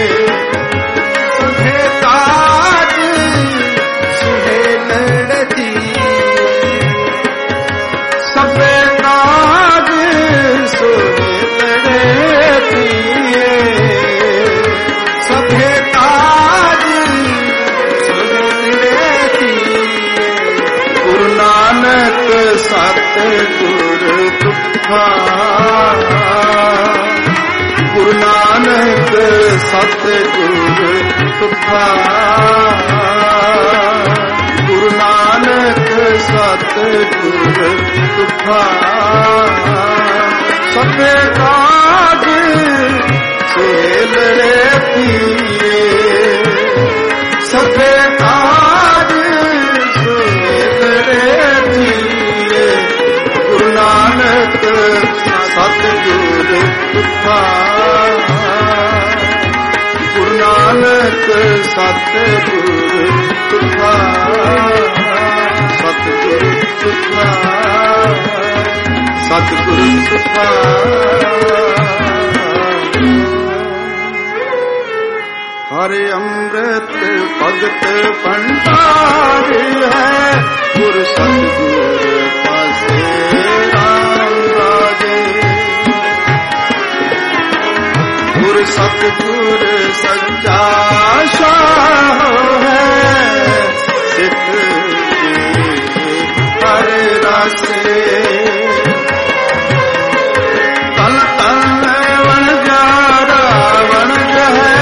ਸਭੇ ਕਾਜ ਸੋਹੇ ਲੜੇ ਥੀਏ। ਸਭੇ ਕਾਜ ਸੋਹੇ ਲੜੇ ਥੀਏ, ਸਭੇ ਕਾਜ ਸੋਹੇ ਲੜੇ ਥੀਏ। ਗੁਰੂ ਨਾਨਕ ਸਤ ਗੁਰ ਤੁਠਾ, ਗੁਰੂ ਨਾਨਕ ਸਤ ਗੁਰ ਤੁਠਾ, ਗੁਰੂ ਨਾਨਕ ਸਤ ਗੁਰ ਤੁਠਾ। ਸਭੇ ਕਾਜ ਸੋਹੇ ਲੜੇ ਥੀਏ, ਸਭੇ ਕਾਜ ਸੋਹੇ ਲੜੇ ਥੀਏ। ਗੁਰੂ ਨਾਨਕ ਸਤ ਗੁਰ ਤੁਠਾ, ਗੁਰੂ ਨਾਨਕ ਸਤ ਗੁਰ ਤੁਠਾ, ਸਤ ਗੁਰ ਤੁਠਾ, ਸਤ ਗੁਰ ਤੁਠਾ। ਹਰਿ ਅੰਮ੍ਰਿਤ ਭਗਤ ਭੰਡਾਰ ਹੈ, ਗੁਰ ਸਤਿਗੁਰ ਪਾਸੇ ਰਾਮ ਰਾਜੇ। ਗੁਰ ਸਤਿਗੁਰ ਸੱਚਾ ਸ਼ਾਹ ਹੈ, ਸਿੱਖ ਜੀ ਹਰ ਰਾਸੇ। ਤਨ ਤਨ ਵਣਜਾਰਾ ਵਣਜ ਹੈ,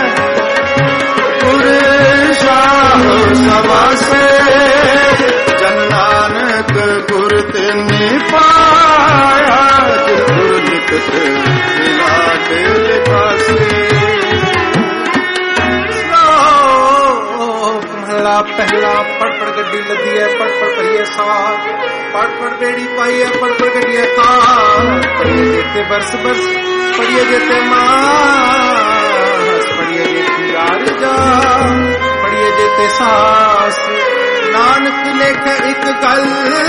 ਗੁਰ ਸ਼ਾਹ ਸਵਾਸੇ। ਜਨ ਨਾਨਕ ਗੁਰ ਤੇ ਪਾਇਆ, ਗੁਰ ਨਿਕਟ ਮਿਲਾ ਕੇ ਪਾਸੇ। ਮਹਲਾ
महला पहला पड़ पड़ गड्डी लदी है पड़ पड़ भरिए साथ पड़ पड़ बेड़ी पाई है पड़ पड़ गड्डी खास पड़िए देते बरस बरस पड़िए देते मास पड़िए देती यार जा पड़िए देते सास नानक लेख एक गल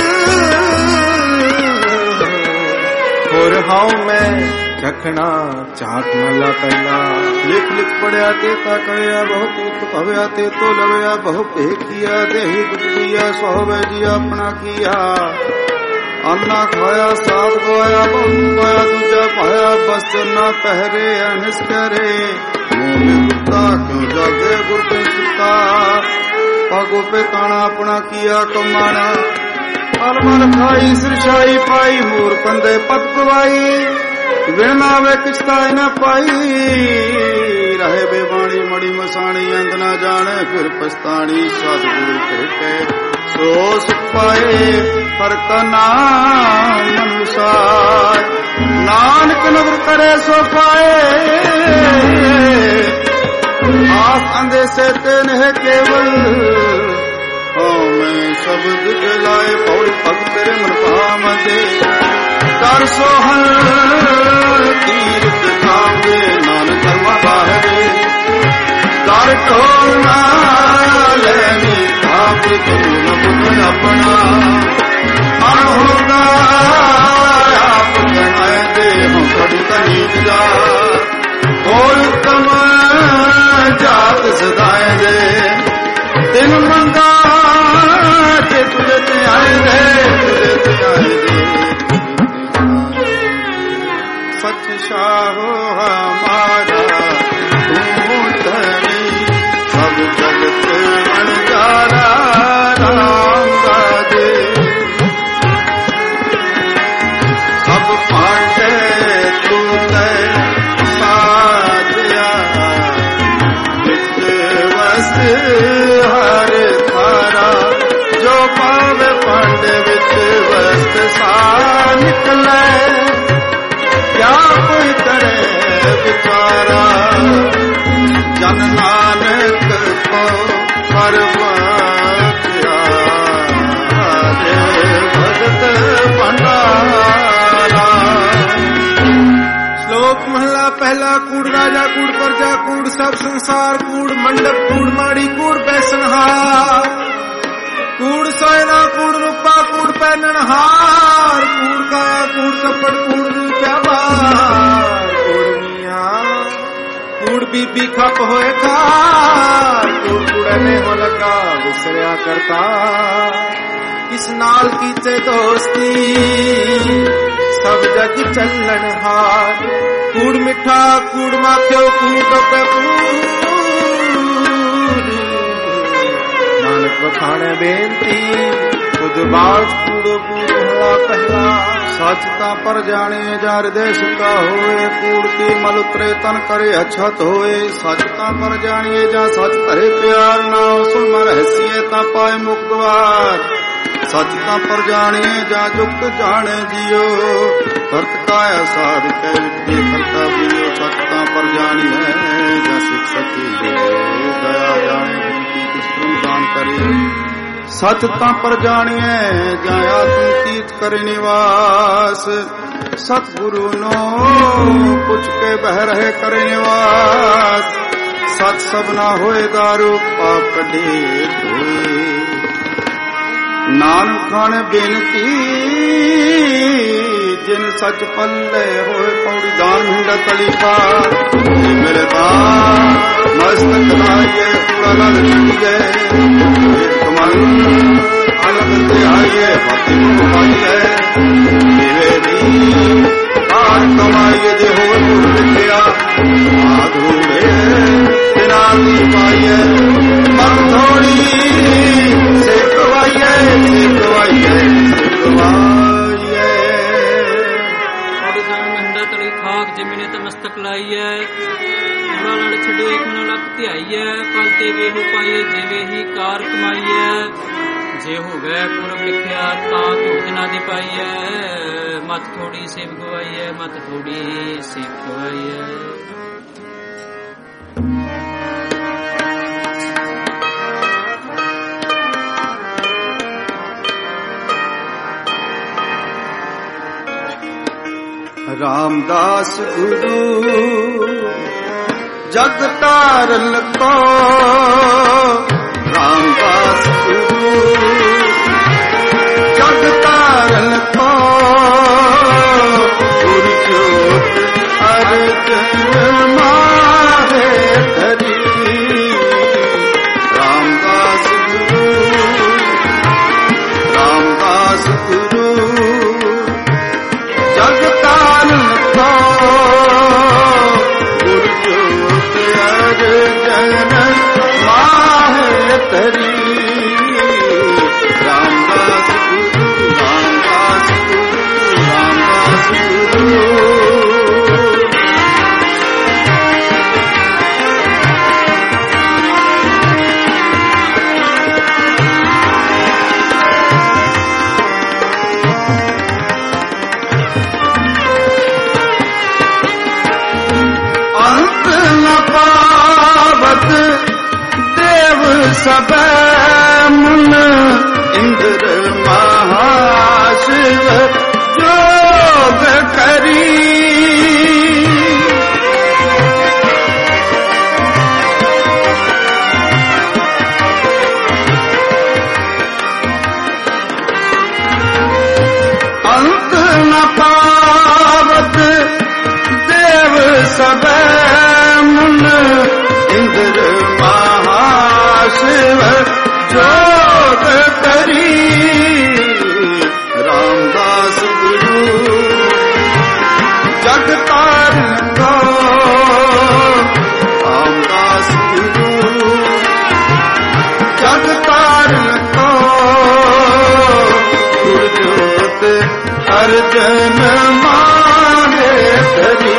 और हाउ मैं रखना चाहत मला पहला लिख लिख पढ़िया ते ता कहया बहुत उत भवया ते तो लवया बहु पे किया देहि दुख दिया सोहवे जी अपना किया अन्ना खाया साथ गोया बहुत पाया दूजा पाया बस न पहरे अनिस करे मुंह में कुत्ता क्यों जागे गुर पे सुता पागो पे ताना अपना किया कमाना अलमल खाई सिरशाई पाई मूर कंदे पत पवाई वेनावे किस्ता न पाई रहे बेबाणी मड़ी मसाणी अंद न जाने फिर पछतानी सतगुरु भेटे सो सुख पाए पर नाम अनुसार नानक नगर करे सो पाए आस अंधे से तेन है केवल मैं शब्द जलाए पौड़ी पग तेरे मन पाम दे कर सोहन तीर्थ खावे नानक धर्मा बाहरे कर ढोलना लेनी खाप तुम बुध अपना मन होगा आप बनाए दे हम कभी तनीक जा और उत्तम जात सदाए दे दिन मंगा के तुझे ते आए दे तुझे ते आए दे सच शाहो हमारा तू धनी सब जगत अनजारा राम दे सब पांडे तू तय साधिया वस्त हर थारा जो पावे पांडे विच वस्त सा निकले क्या कोई करे बिचारा जन नानक को परवाया भगत भंडारा। श्लोक महला पहला कूड़ राजा कूड़ प्रजा कूड़ सब संसार कूड़ मंडप कूड़ माड़ी कूड़ बैसनहार कूड़ सोयना कूड़ रूपा कूड़ पहननहार कूड़ काया कूड़ कपड़ कूड़ रूपया बार कूड़ मियां कूड़ बीबी खप होए कार कूड़ कूड़ने हो लगा विसरिया करता इस नाल कीचे दोस्ती सब जग चलन हार कूड़ मिठा कूड़ माख्यो कूड़ डोके नानक बखाने बेनती खुद बाज कूड़ो कूड़ हला पहला सचता पर जाने जा हृदय सुता होए कूड़ की मल उतरे तन करे अछत होए सचता पर जानिए जा सच करे प्यार ना सुन मर हसीए ता पाए मुक्त द्वार सचता पर जानिए जा जुक्त जाने जियो भरत काया साध के विद्य करता पियो सचता पर जानिए जा शिक्षक गया जाने दान करे सचता पर जानिए जाया तुम तीत करे निवास सतगुरु नो कुछ के बह रहे करे निवास सच सब ना होए दारू पाप कढ़े नानक खान बेनती जिन सच पल्ले होए पौड़ी दान हिंदा तली पार मेरे दान मस्तक लाइए पूरा लल छुटिए कमल अलग से आइए भक्ति कमाइए निवेदी कार कमाइए जे हो लिखिया आधूरे बिना पाइए मन थोड़ी से कवाइए से कवाइए से कवाइए
महिंदा तली खाक जमीने ते मस्तक लाइए पूरा लड़ छड़ो एक मन लग ध्याइए पल ते वेहू पाइए जिवे ही कार कमाइए जे हो गए पूरब लिखिया ता धूत ना दे पाइए मत थोड़ी सेव गवाइए मत थोड़ी सेव गवाइए।
रामदास गुरु जग तारन को रामदास गुरु जग तारन को गुरु ज्योत अर्जन मारे धरी रामदास गुरु रामदास गुरु जग तारन को गुरु ज्योत अर्जन मारे धरी रामदास गुरु रामदास गुरु रामदास गुरु सब मुन इंद्र महाशिव जोग करी अंत न पावत देव सब मुन इंद्र शिव जोग करी रामदास गुरु जग तारन को रामदास गुरु जग तारन को गुरु ज्योत अर्जन मारे धरी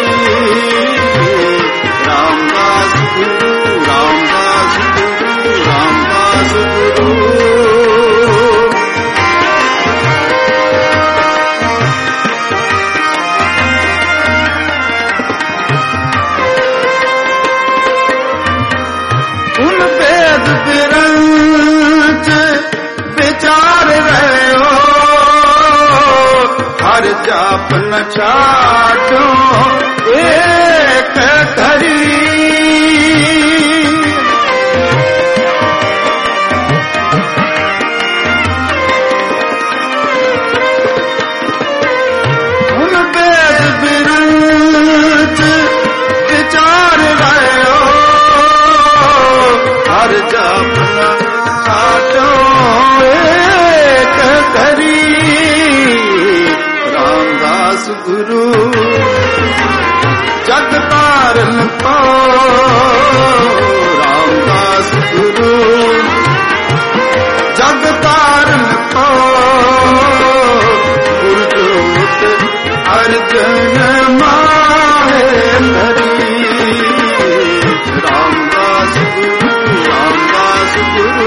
रामदास गुरु रामदास गुरु रामदास गुरु उन वेद विरंच विचार रहे हो हर जाप न छाटो एक धरी जापना छाटो एक करी रामदास गुरु जग तारन को रामदास गुरु जग तारन को गुरु ज्योत अर्जन मारे धरी रामदास गुरु रामदास गुरु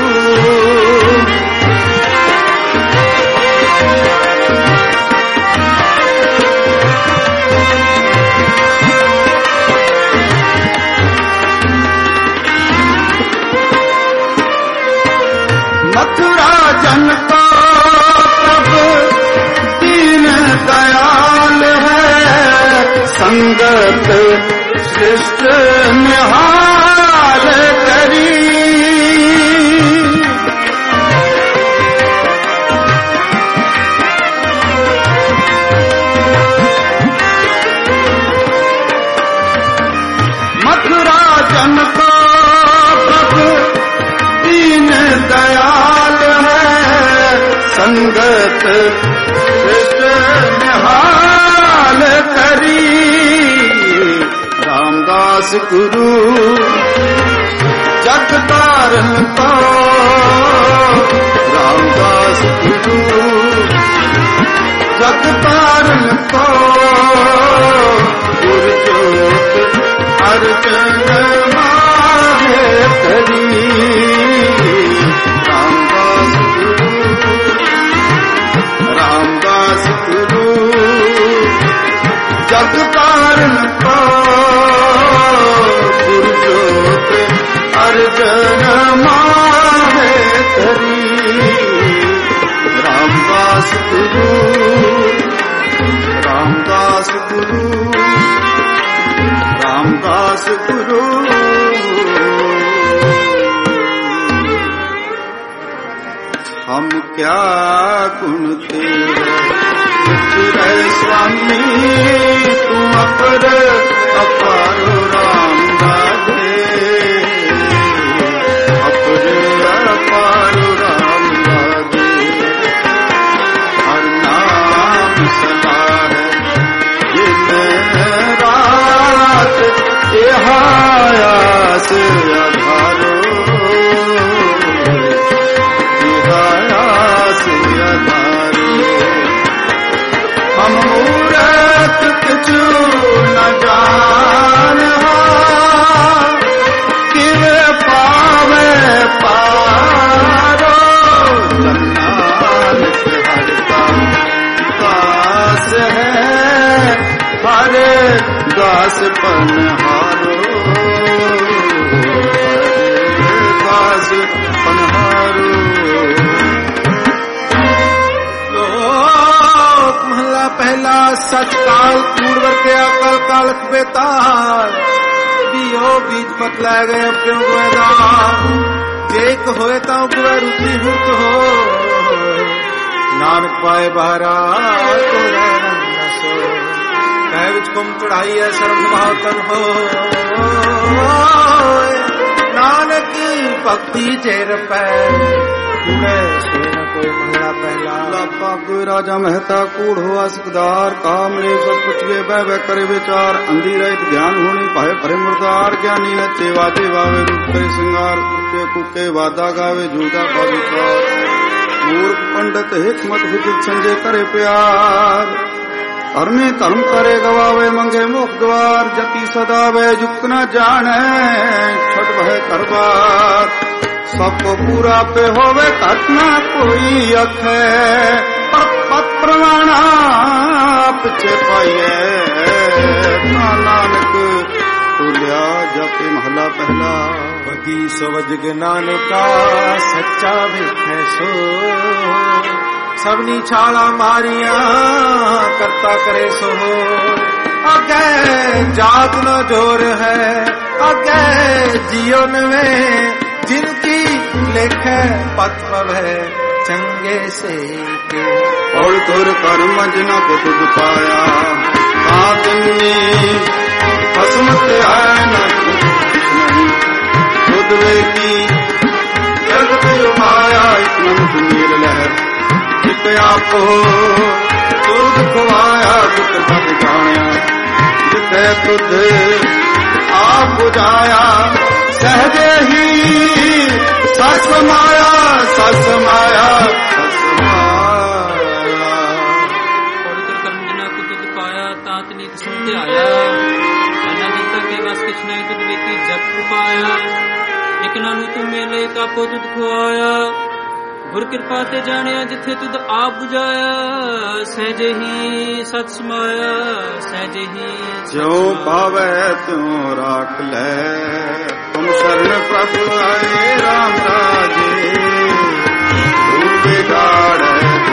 मथुरा जनता प्रभु दीन दयाल है संगत शिष्ट निहाल करी मथुरा जनता प्रभु दीन दयाल है संगत शिष्ट निहाल करी रामदास गुरु जग तारन को रामदास गुरु जग तारन को गुरु ज्योत अर्जन मारे धरी रामदास गुरु रामदास गुरु जग तारन को गुरु ज्योत अर्जन मारे धरी रामदास गुरु रामदास गुरु क्या गुण तेरे तेरे स्वामी तू अपर अपार राम राधे अपर अपार राम राधे हर नाम सदा है दिन रात यह आयास आधारो हम मूरत किछु न जान किव पावे पारो जन्नात हरता दास है हरे दास पनहारो दास पनहारो।
पहला सच काल कूड़ वर्त्या कल कालख बेताल दियो बीज पत लै गए प्यों गोएदार जेक होए ताऊ गुए रुचि हुत हो नानक पाए बहरा तो रहन न सो कह विच कुम चढ़ाई है सर्व भातन हो नानक भक्ति चेर पै जुड़े सोए न कोई महला पहला
लापा कोई राजा मेहता कूड़ हुआ सिकदार काम ने सब कुछ वे बह बह करे विचार अंधी रहित ध्यान होनी पाए भरे मुर्दार ज्ञानी नचे वादे वावे रूप करे सिंगार कुके कुके वादा गावे झूठा का विचार मूर्ख पंडित हिकमत विदित संजय करे प्यार धर्मी धर्म करे गवावे मंगे मोख द्वार जति सदावे जुक्त न जाने छठ वह करबार सबको पूरा पे होवे घटना कोई अखे पर प्रमाणा पिछे पाइए नानक तुल्या जाते महला पहला
बदी सवज के नानका सच्चा वेखे सो सबनी छाला मारिया करता करे सो अगे जात न जोर है अगे जीवन में जिनकी लेखे पथ पवे चंगे से के
और तुर कर्म जिना को तुझ पाया आदमी हसमत है न खुद वे की जगत माया इतना सुनीर लहर जित आपो तुझ खुआया जित भग जाया जिते तुझ आप बुझाया सहजे ही सस माया सस माया सस माया
पवित्र कर्म जिना को तुझ पाया तात नीत सुनते आया अन्ना जनता के बस किछ नहीं तुझ बेकी जप पाया एक नानू तू मेले का पो तुझ खुआया गुर कृपा ते जानिया जिथे तुद आप बुझाया सहजे ही सच समाया सहजे ही
जो पावे त्यों राख ले तुम शरण प्रभु आए राम राजे बिगाड़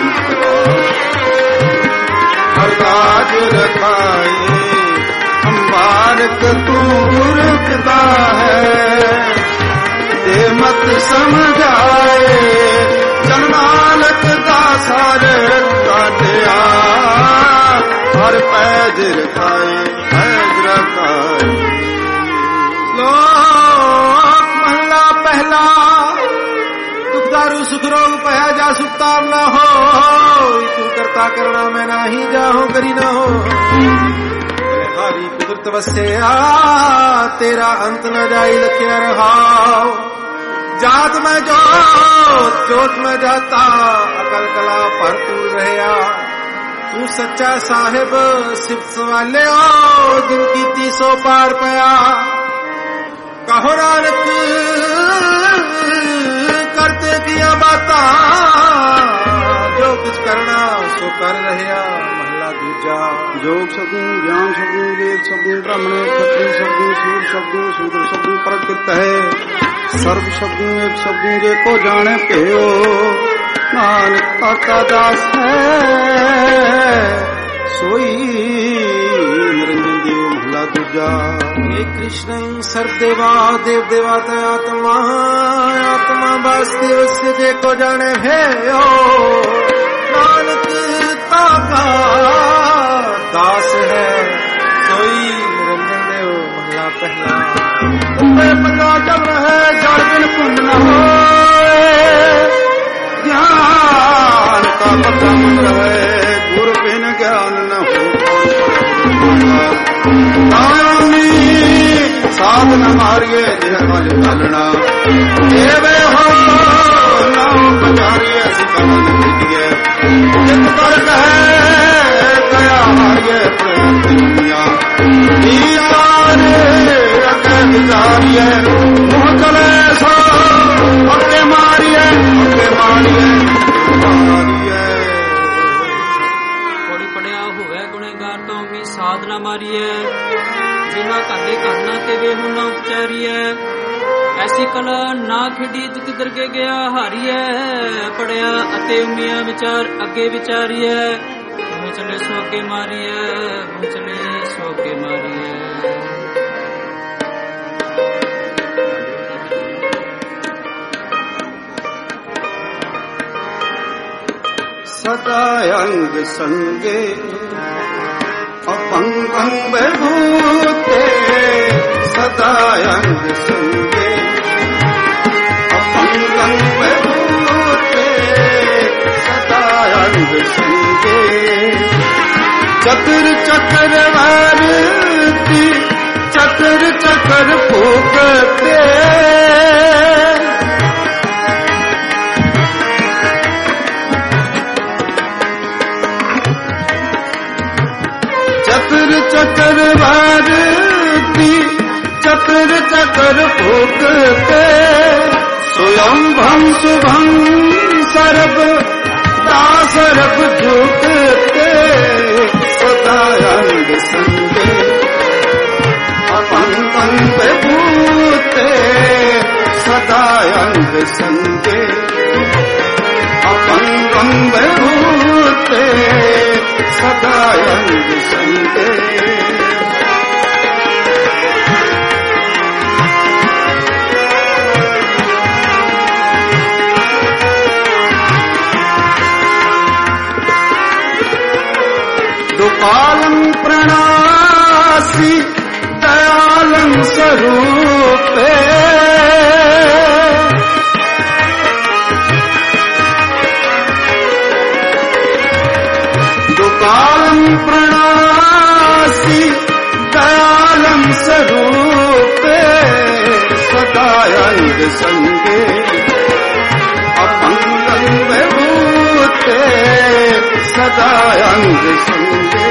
हर काज रखाए हम बारक तू रुकता है दे मत समझाए जन्मालक दासार काटिया हर पैज रखाए पैज रखाए।
लोक महला पहला दुख दारू सुख रोग पया जा सुखताम न हो तू करता करना मैं ना ही जाऊं करी न हो हारी कुदरत वस्या तेरा अंत न जाई लखिया रहाओ जात में जोत जोत में जाता अकल कला भरपूर रहया तू सच्चा साहिब सिफ सवाले हो जिनकी तीसो पार पया कहो नानक करते किया बाता जो कुछ करना सो कर रहया महला दूजा
योग शब्द ज्ञान शब्द वेद शब्द ब्राह्मण क्षत्रिय शब्द सूर शब्द शूद्र शब्द प्रकृत है सर्व शब्द एक शब्द जे को जाने कहो नानक काका दास है सोई निरंजन देव महला दूजा।
हे कृष्ण सरदेवा देव देवत आत्मा आत्मा वास्तव से देखो जाने भयो नानक ताका दास है सोई निरंजन देव। महला पहला पता जब है जड़ बिन पुण्य न हो ज्ञान का पता मन रहे गुरु बिन ज्ञान न हो। साधन मारिए कल चलना देवे हो नाम बचारिए सिकमन कीजिए जित पर कहे गया मारिए दुनिया अगे विचारिए मुँह चले सो अगे मारिए अगे मारिए मारिए।
कोड़ी पड़िया हुए गुनेगार तो भी साधना मारिए जिहा काले करना ते वे हुन उपचारी है। ऐसी कला ना खेडी जित किधर के गया हारी है पड़िया अते उमिया विचार अगे विचारी है। मुँह चले सो के मारी है मुँह चले सो के मारी है।
सदा अंग संगे अपंगं विभूते सदा अंग संगे अपंगं विभूते सदा अंग संगे। चक्र चक्र वारती चक्र चक्र फूकते चक्र भारती चक्र चक्र फूकते स्वयं भं शुभं सर्व दासरभ झुकते। सदा अंग संगे अपंगं विभूते सदा अंग संगे अपंगं विभूते सदा अंग संगे। दुपालं प्रणासी दयालं स्वरूपे दुपालं प्रणासी दयालं स्वरूपे सदा अंग संगे अपंगं विभूते सदा अंग संगे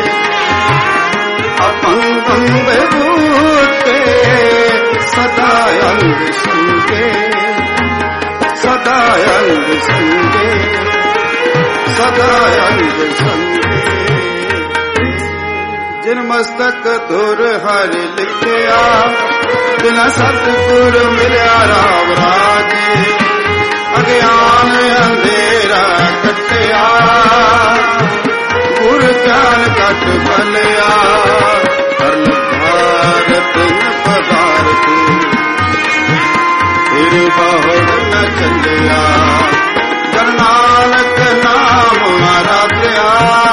अपंगं विभूते सदा अंग संगे सदा अंग संगे सदा अंग संगे। जिन मस्तक धुर हर लिखिया बिना सतगुर मिलिया राम राजे अज्ञान अंधेरा कटिया गुर ज्ञान कट बलिया हर भारत पदार्थ फिर बहुड़ न चलिया जन नानक नाम आराध्या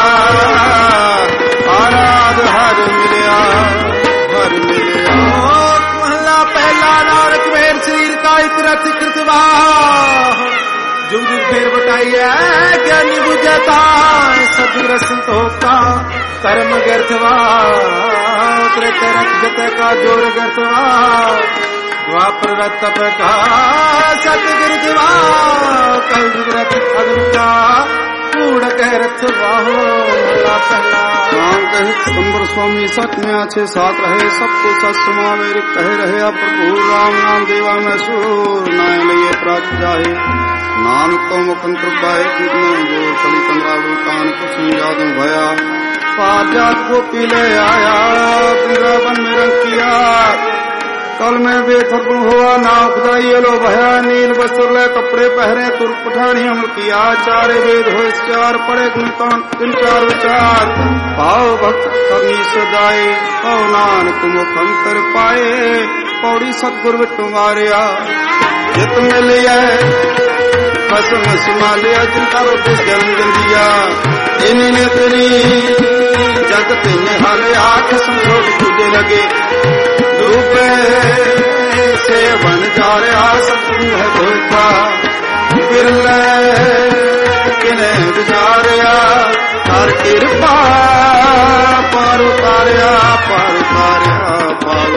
आराध हर मिलिया हर मिलिया।
महला पहला नानक मेर शरीर का इतरत कृतवा जुग जुग फेर बटाइया ज्ञानी बुझता सदगुर संतोखता कर्म व्यर्थवा कृत रख जत का जोर व्यर्थवा द्वापर तप का सतगुरु दिवा कल जुगरत अगुका कूड़ कह रथवा हो पहला।
राम कहे सितंबर स्वामी सत में अच्छे साथ रहे सबको सत समावेर कह रहे प्रभु राम नाम देवा में सूर नाय लिए प्राप्त जाहे नानक को मुखंत्र पाए जितने जो कली कंगारू कान कुछ नहीं याद में भया पार जात को पी ले आया वृंदावन में रंग किया कल में बेथर्पण हुआ नाव खुदाई लो भया नील वस्त्र ले कपड़े पहरे तुर पठानी हम किया चारे वेद हो चार पड़े तीन चार विचार भाव भक्त करनी सदाए कौ नानक मुख अंतर पाए पौड़ी सतगुर बिटू मारिया जित मिलिया कसम सिमालिया जिनका रोटी जन्म दिया इन्हीं तेरी जगत निहाले आठ संसोट तुझे लगे डूबे से बन जा रहा सतगुरु है भूखा बिरले किने गुजारिया कर कृपा पार उतारिया पार उतारिया पार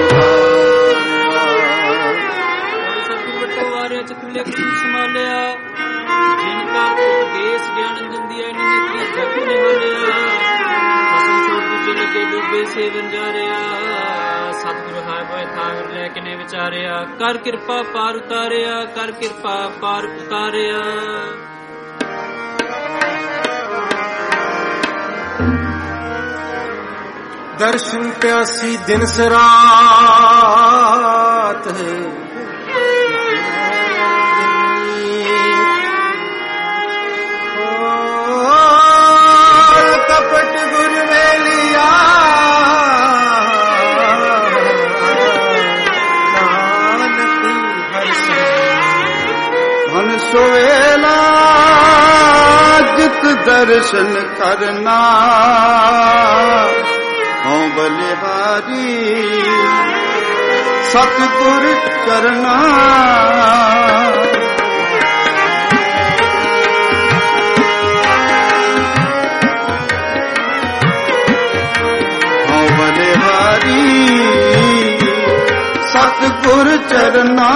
उतारिया चक्रिया संभालिया जिनका उपदेश ज्ञान दिया इन्होंने जग निहालिया कसम छोड़ दूजे लगे डूबे से बन जा रहा सतगुरु हाय बोए थावर लेके ने विचारिया कर कृपा पार उतारिया कर कृपा पार उतारिया
दर्शन प्यासी दिन सरात कपट गुर में लिया
सोवेला जित दर्शन करना हो बलिहारी सतगुर चरना हो बलिहारी सतगुर चरना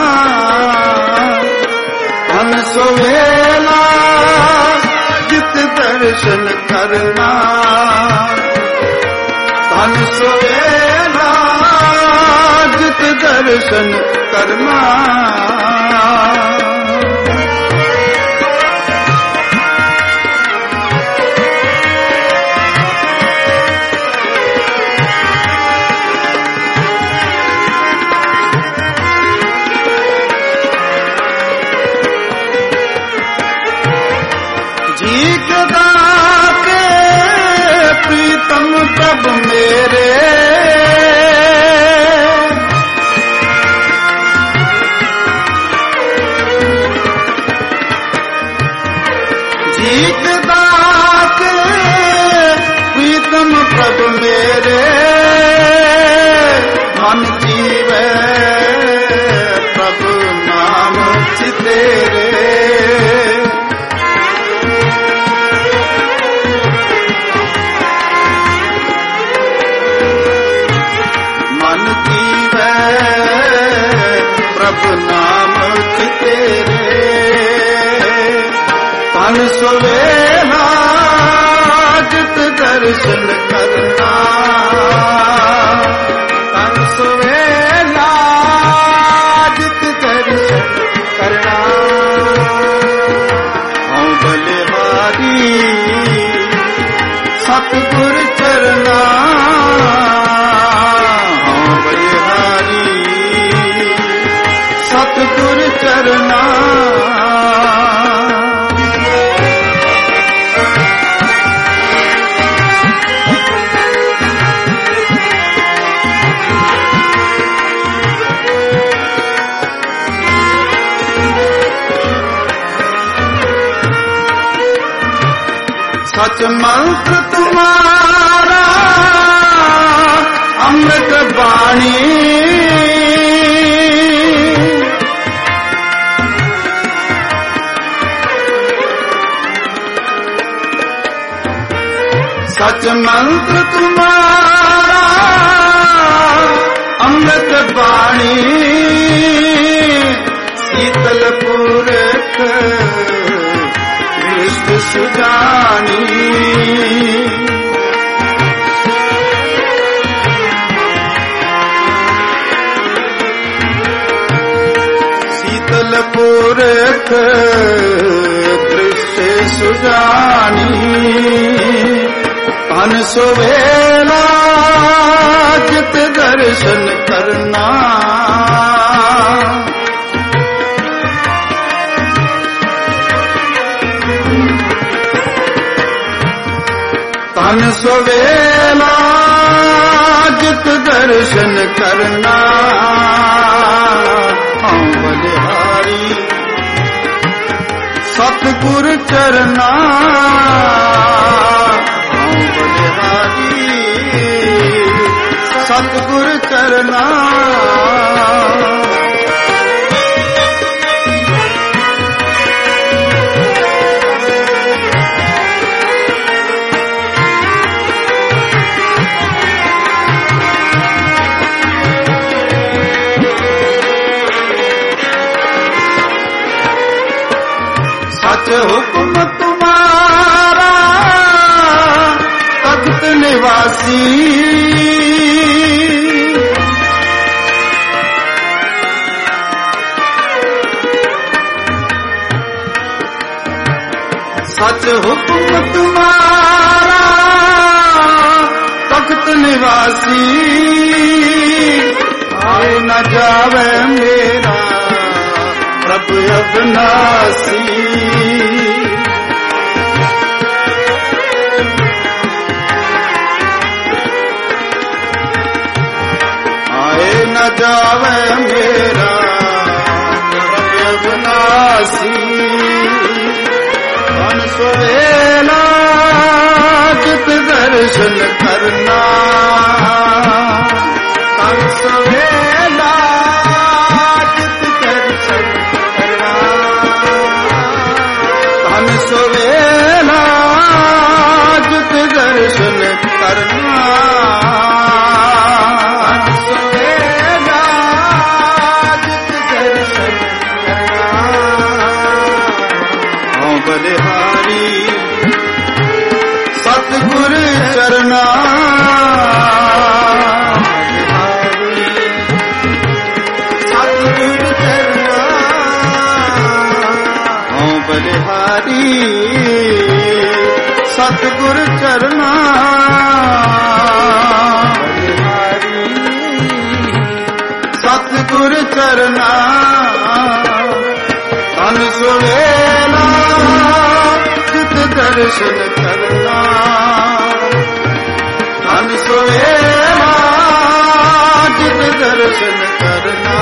धन सोवेला जित दर्शन करना धन सोवेला जित दर्शन करना प्रीतम प्रभु मेरे जीत दात प्रीतम प्रभु मेरे मन जीवे प्रभु नाम तेरे प्रभु नाम तेरे धन सोवेला जित दर्शन करना धन सोवेला जित दर्शन करना हूँ बलिहारी सतगुर चरना सतगुर चरना सच मंत्र तुम्हारा अमृत वाणी सच मंत्र तुम्हारा अमृत वाणी शीतल पुरख विश्व सुजानी शीतल पुरख दृश्य सुजानी धन सोवेला जित दर्शन करना धन सुवेला जित दर्शन करना हाँ बलिहारी सतगुर चरना हाँ बलिहारी सतगुर चरना सच हुक्म तुम्हारा तख्त निवासी सच हुक्म तुम्हारा तख्त निवासी आए न जावे मेरा प्रभु अविनाशी आए न जावे मेरा प्रभु अविनाशी धन सुवेला जित दर्शन करना धन सुवेला सुवेला जित दर्शन करना सुवेला जित दर्शन करना हाँ बलिहारी सतगुर चरना सतगुर चरना हाँ बलिहारी सतगुर चरना सतगुर चरना धन सुवेला जित दर्शन करना धन सुवेला जित दर्शन करना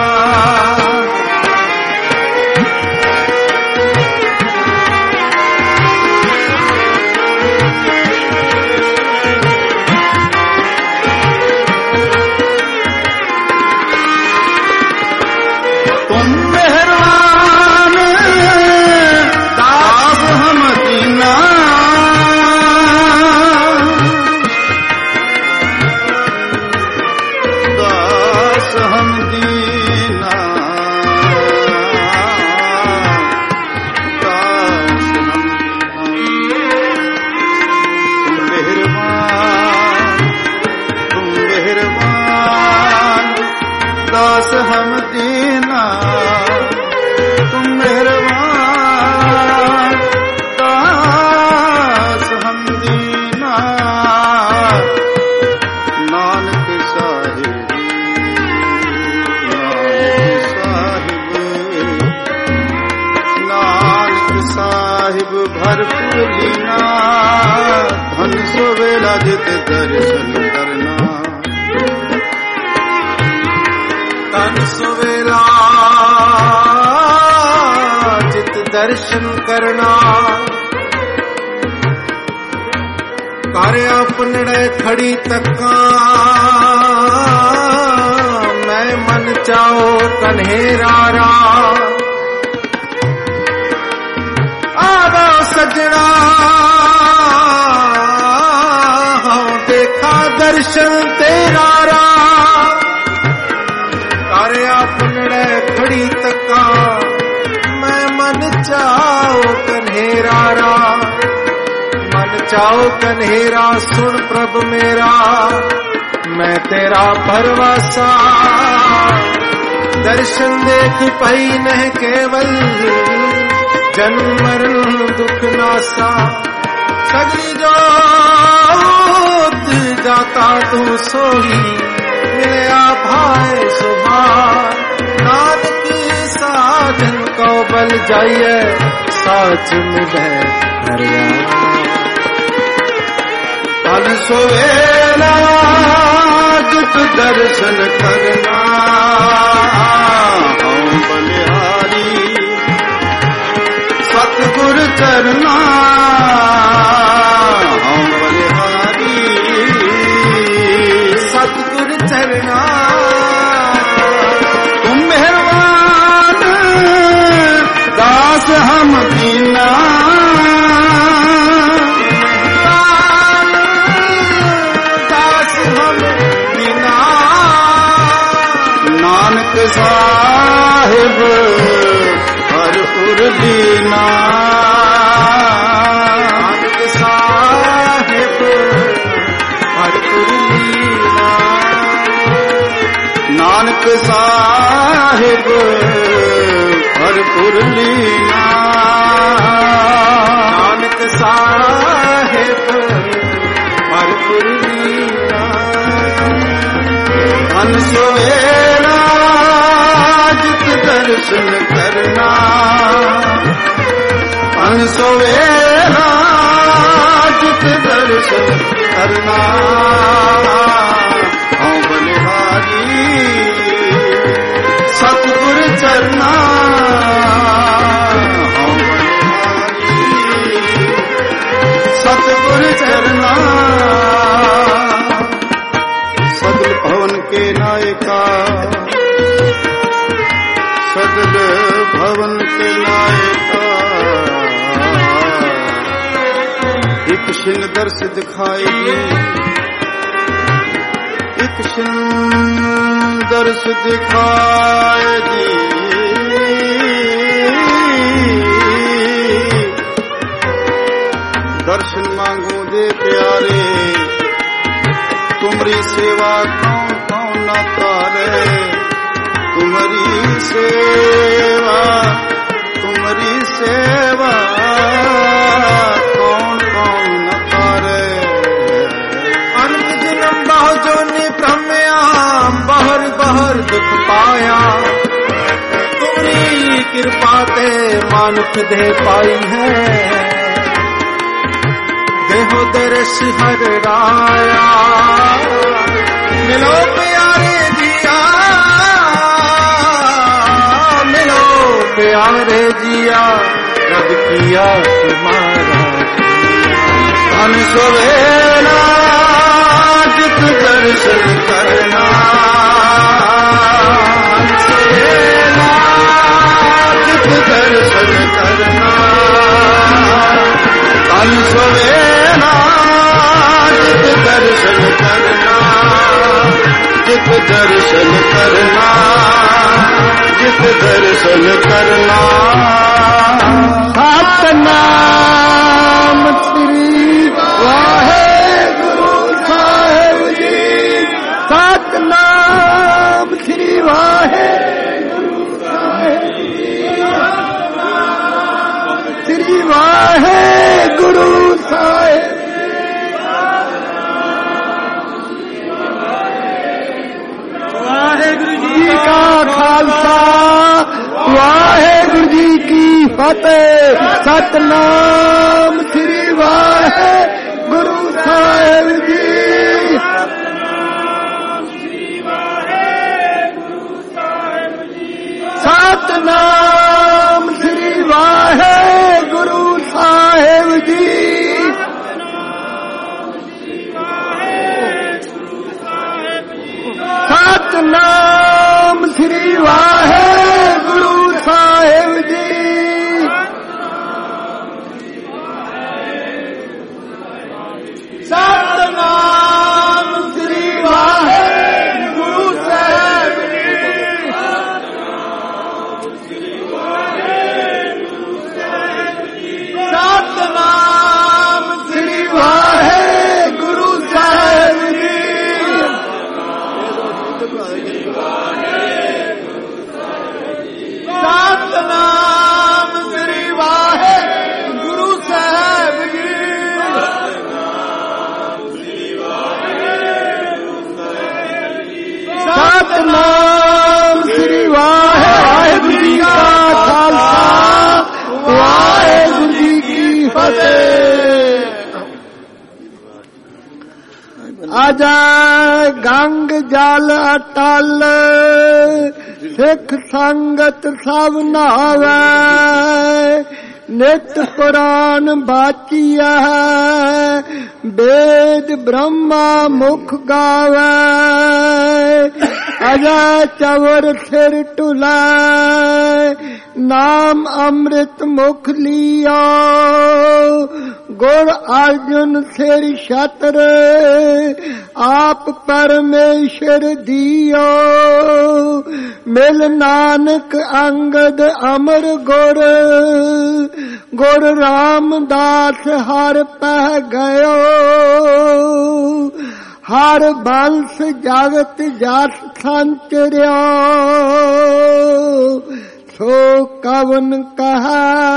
जित दर्शन करना
धन सुवेला जित दर्शन करना कर अपने खड़ी तका मैं मन चाहो कन्हेरा आवा सजना देखा दर्शन तेरा रा कर अपने खड़ी तका मैं मन चाहो कन्हेरा रा मन चाहो कन्हेरा सुन प्रभु मेरा मैं तेरा परवासा दर्शन देख पाई नहीं केवल जन्म मरण दुख नासा सगली जो जाता तू सोई मिलया भाई सुभार नानक साधन को बल जाइए साच मिले हरिया
धन सोवेला जित दर्शन करना हूँ बलिहारी सतगुर चरना हूँ बलिहारी
सतगुर चरना
तुम मेहरबान दास हम दीना
दास हम बिना
नानक साहिब हरपुर दीना
नानक साहिब हरपुर लीना
नानक साहिब हरपुर लीना
नानक साहिब हरपुर लीना
धन सोवेला जित दर्शन करना धन सोवेला जित दर्शन करना हूँ बलिहारी सतगुर चरना हूँ बलिहारी सतगुर चरना सगल भवन के नायका सगल भवन के नायका एक सिंह दर्श दिखाएगी एक सिंह दर्श दिखाएगी दर्शन मांगो दे प्यारे तुम्हारी सेवा कौन कौन न करे तुम्हारी सेवा तुम्हारी सेवा कौन कौन न करे
अनंत जन्म बहु जोनि भ्रमयाम बहर बहर दुख पाया तुम्हारी कृपा ते मानुख दे पाई है देहो दर्श हर राया मिलो प्यारे जिया मिलो प्यारे जिया रब किया तुम्हारा
धन सोवेला जित दर्शन करना धन सोवेला जित दर्शन करना धन सोवेला जित दर्शन करना जित दर्शन करना जित दर्शन करना सतनाम श्री वाहेगुरु साहिब जी सतनाम श्री वाहेगुरु साहिब जी श्री वाहेगुरु साहिब वाहेगुरु जी का खालसा वाहेगुरु जी की फतेह सतनाम श्री वाहेगुरु साहिब जी सतनाम श्री वाहेगुरु साहिब जी सतनाम श्री वाहेगुरु साहिब जी सतनाम श्री वाहेगुरु साहिब जी सतनाम श्री वाहेगुरु साहिब जी
ਅਜੈ ਗੰਗ ਜਲ ਅਟਲ ਸਿੱਖ ਸੰਗਤ ਸਭ ਨਾਵੈ ਨਿਤ ਪੁਰਾਨ ਬਾਚੀਐ ਵੇਦ ਬ੍ਰਹਮਾ ਮੁਖ ਗਾਵੈ ਅਜੈ ਚਵਰ ਸਿਰ ਢੁਲੈ ਨਾਮ ਅੰਮ੍ਰਿਤ ਮੁਖ ਲਿਆ ਗੁਰ ਅਰਜੁਨ ਸਿਰ ਛਤਰ ਆਪ ਪਰਮੇਸ਼ਰ ਦਿਓ ਮਿਲ ਨਾਨਕ ਅੰਗਦ ਅਮਰ ਗੁਰ ਗੁਰ ਰਾਮਦਾਸ ਹਰ ਪੈ ਗਇਓ ਹਰ ਬੰਸ ਜਗਤ ਜਸ ਸੰਚਰਿਆ ਸੋ ਕਵਨ ਕਹਾ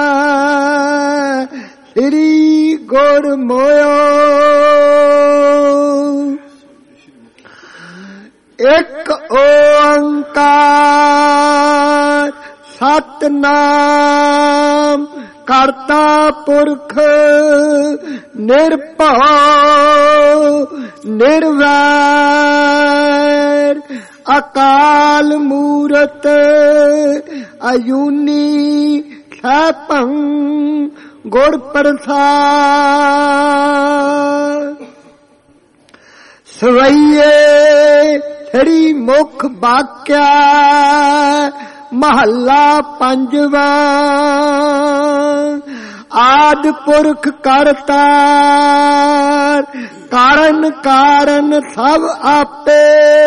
ਸ੍ਰੀ ਗੁਰ ਮੋਇਓ ਇੱਕ ਓੰਕਾਰ ਸਤਿਨਾਮ ਕਰਤਾ ਪੁਰਖ ਨਿਰਭਉ ਨਿਰਵੈਰ ਅਕਾਲ ਮੂਰਤ ਅਜੂਨੀ ਸੈਭੰ ਗੁਰ ਪ੍ਰਸਾਦ ਸਵਈਏ ਸ੍ਰੀ ਮੁਖ ਬਾਕਿਆ ਮਹੱਲਾ ਪੰਜਵਾ ਆਦਿ ਪੁਰਖ ਕਰਤਾਰ ਕਾਰਨ ਕਾਰਨ ਸਭ ਆਪੇ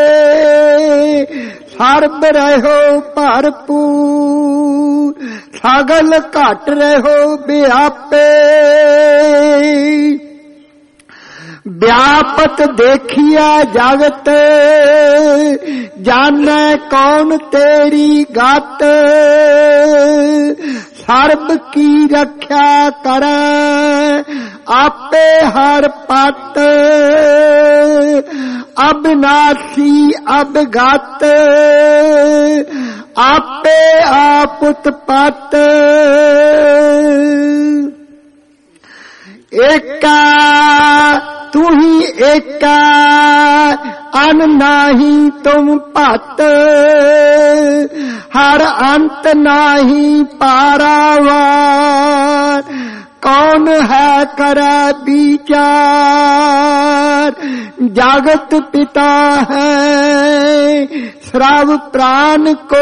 ਸਰਬ ਰਹਿਓ ਭਰਪੂਰ ਸਗਲ ਘਟ ਰਹਿਓ ਵਿਆਪੇ ਵਿਆਪਤ ਦੇਖਿਆ ਜਗਤ ਜਾਣੈ ਕੌਣ ਤੇਰੀ ਗਤ ਸਰਬ ਕੀ ਰੱਖਿਆ ਕਰੈ ਆਪੇ ਹਰ ਪਤ ਅਬਿਨਾਸੀ ਅਬਗਤ ਆਪੇ ਆਪ ਉਤਪਤ ਏਕਾ ਤੂੰ ਹੀ ਏਕਾ ਅਨ ਨਾਹੀ ਤੁਮ ਭਤ ਹਰ ਅੰਤ ਨਾਹੀ ਪਾਰਾਵਾਰ ਕੌਣ ਹੈ ਕਰੈ ਵਿਚਾਰ ਜਗਤ ਪਿਤਾ ਹੈ ਸਰਬ ਪ੍ਰਾਨ ਕੋ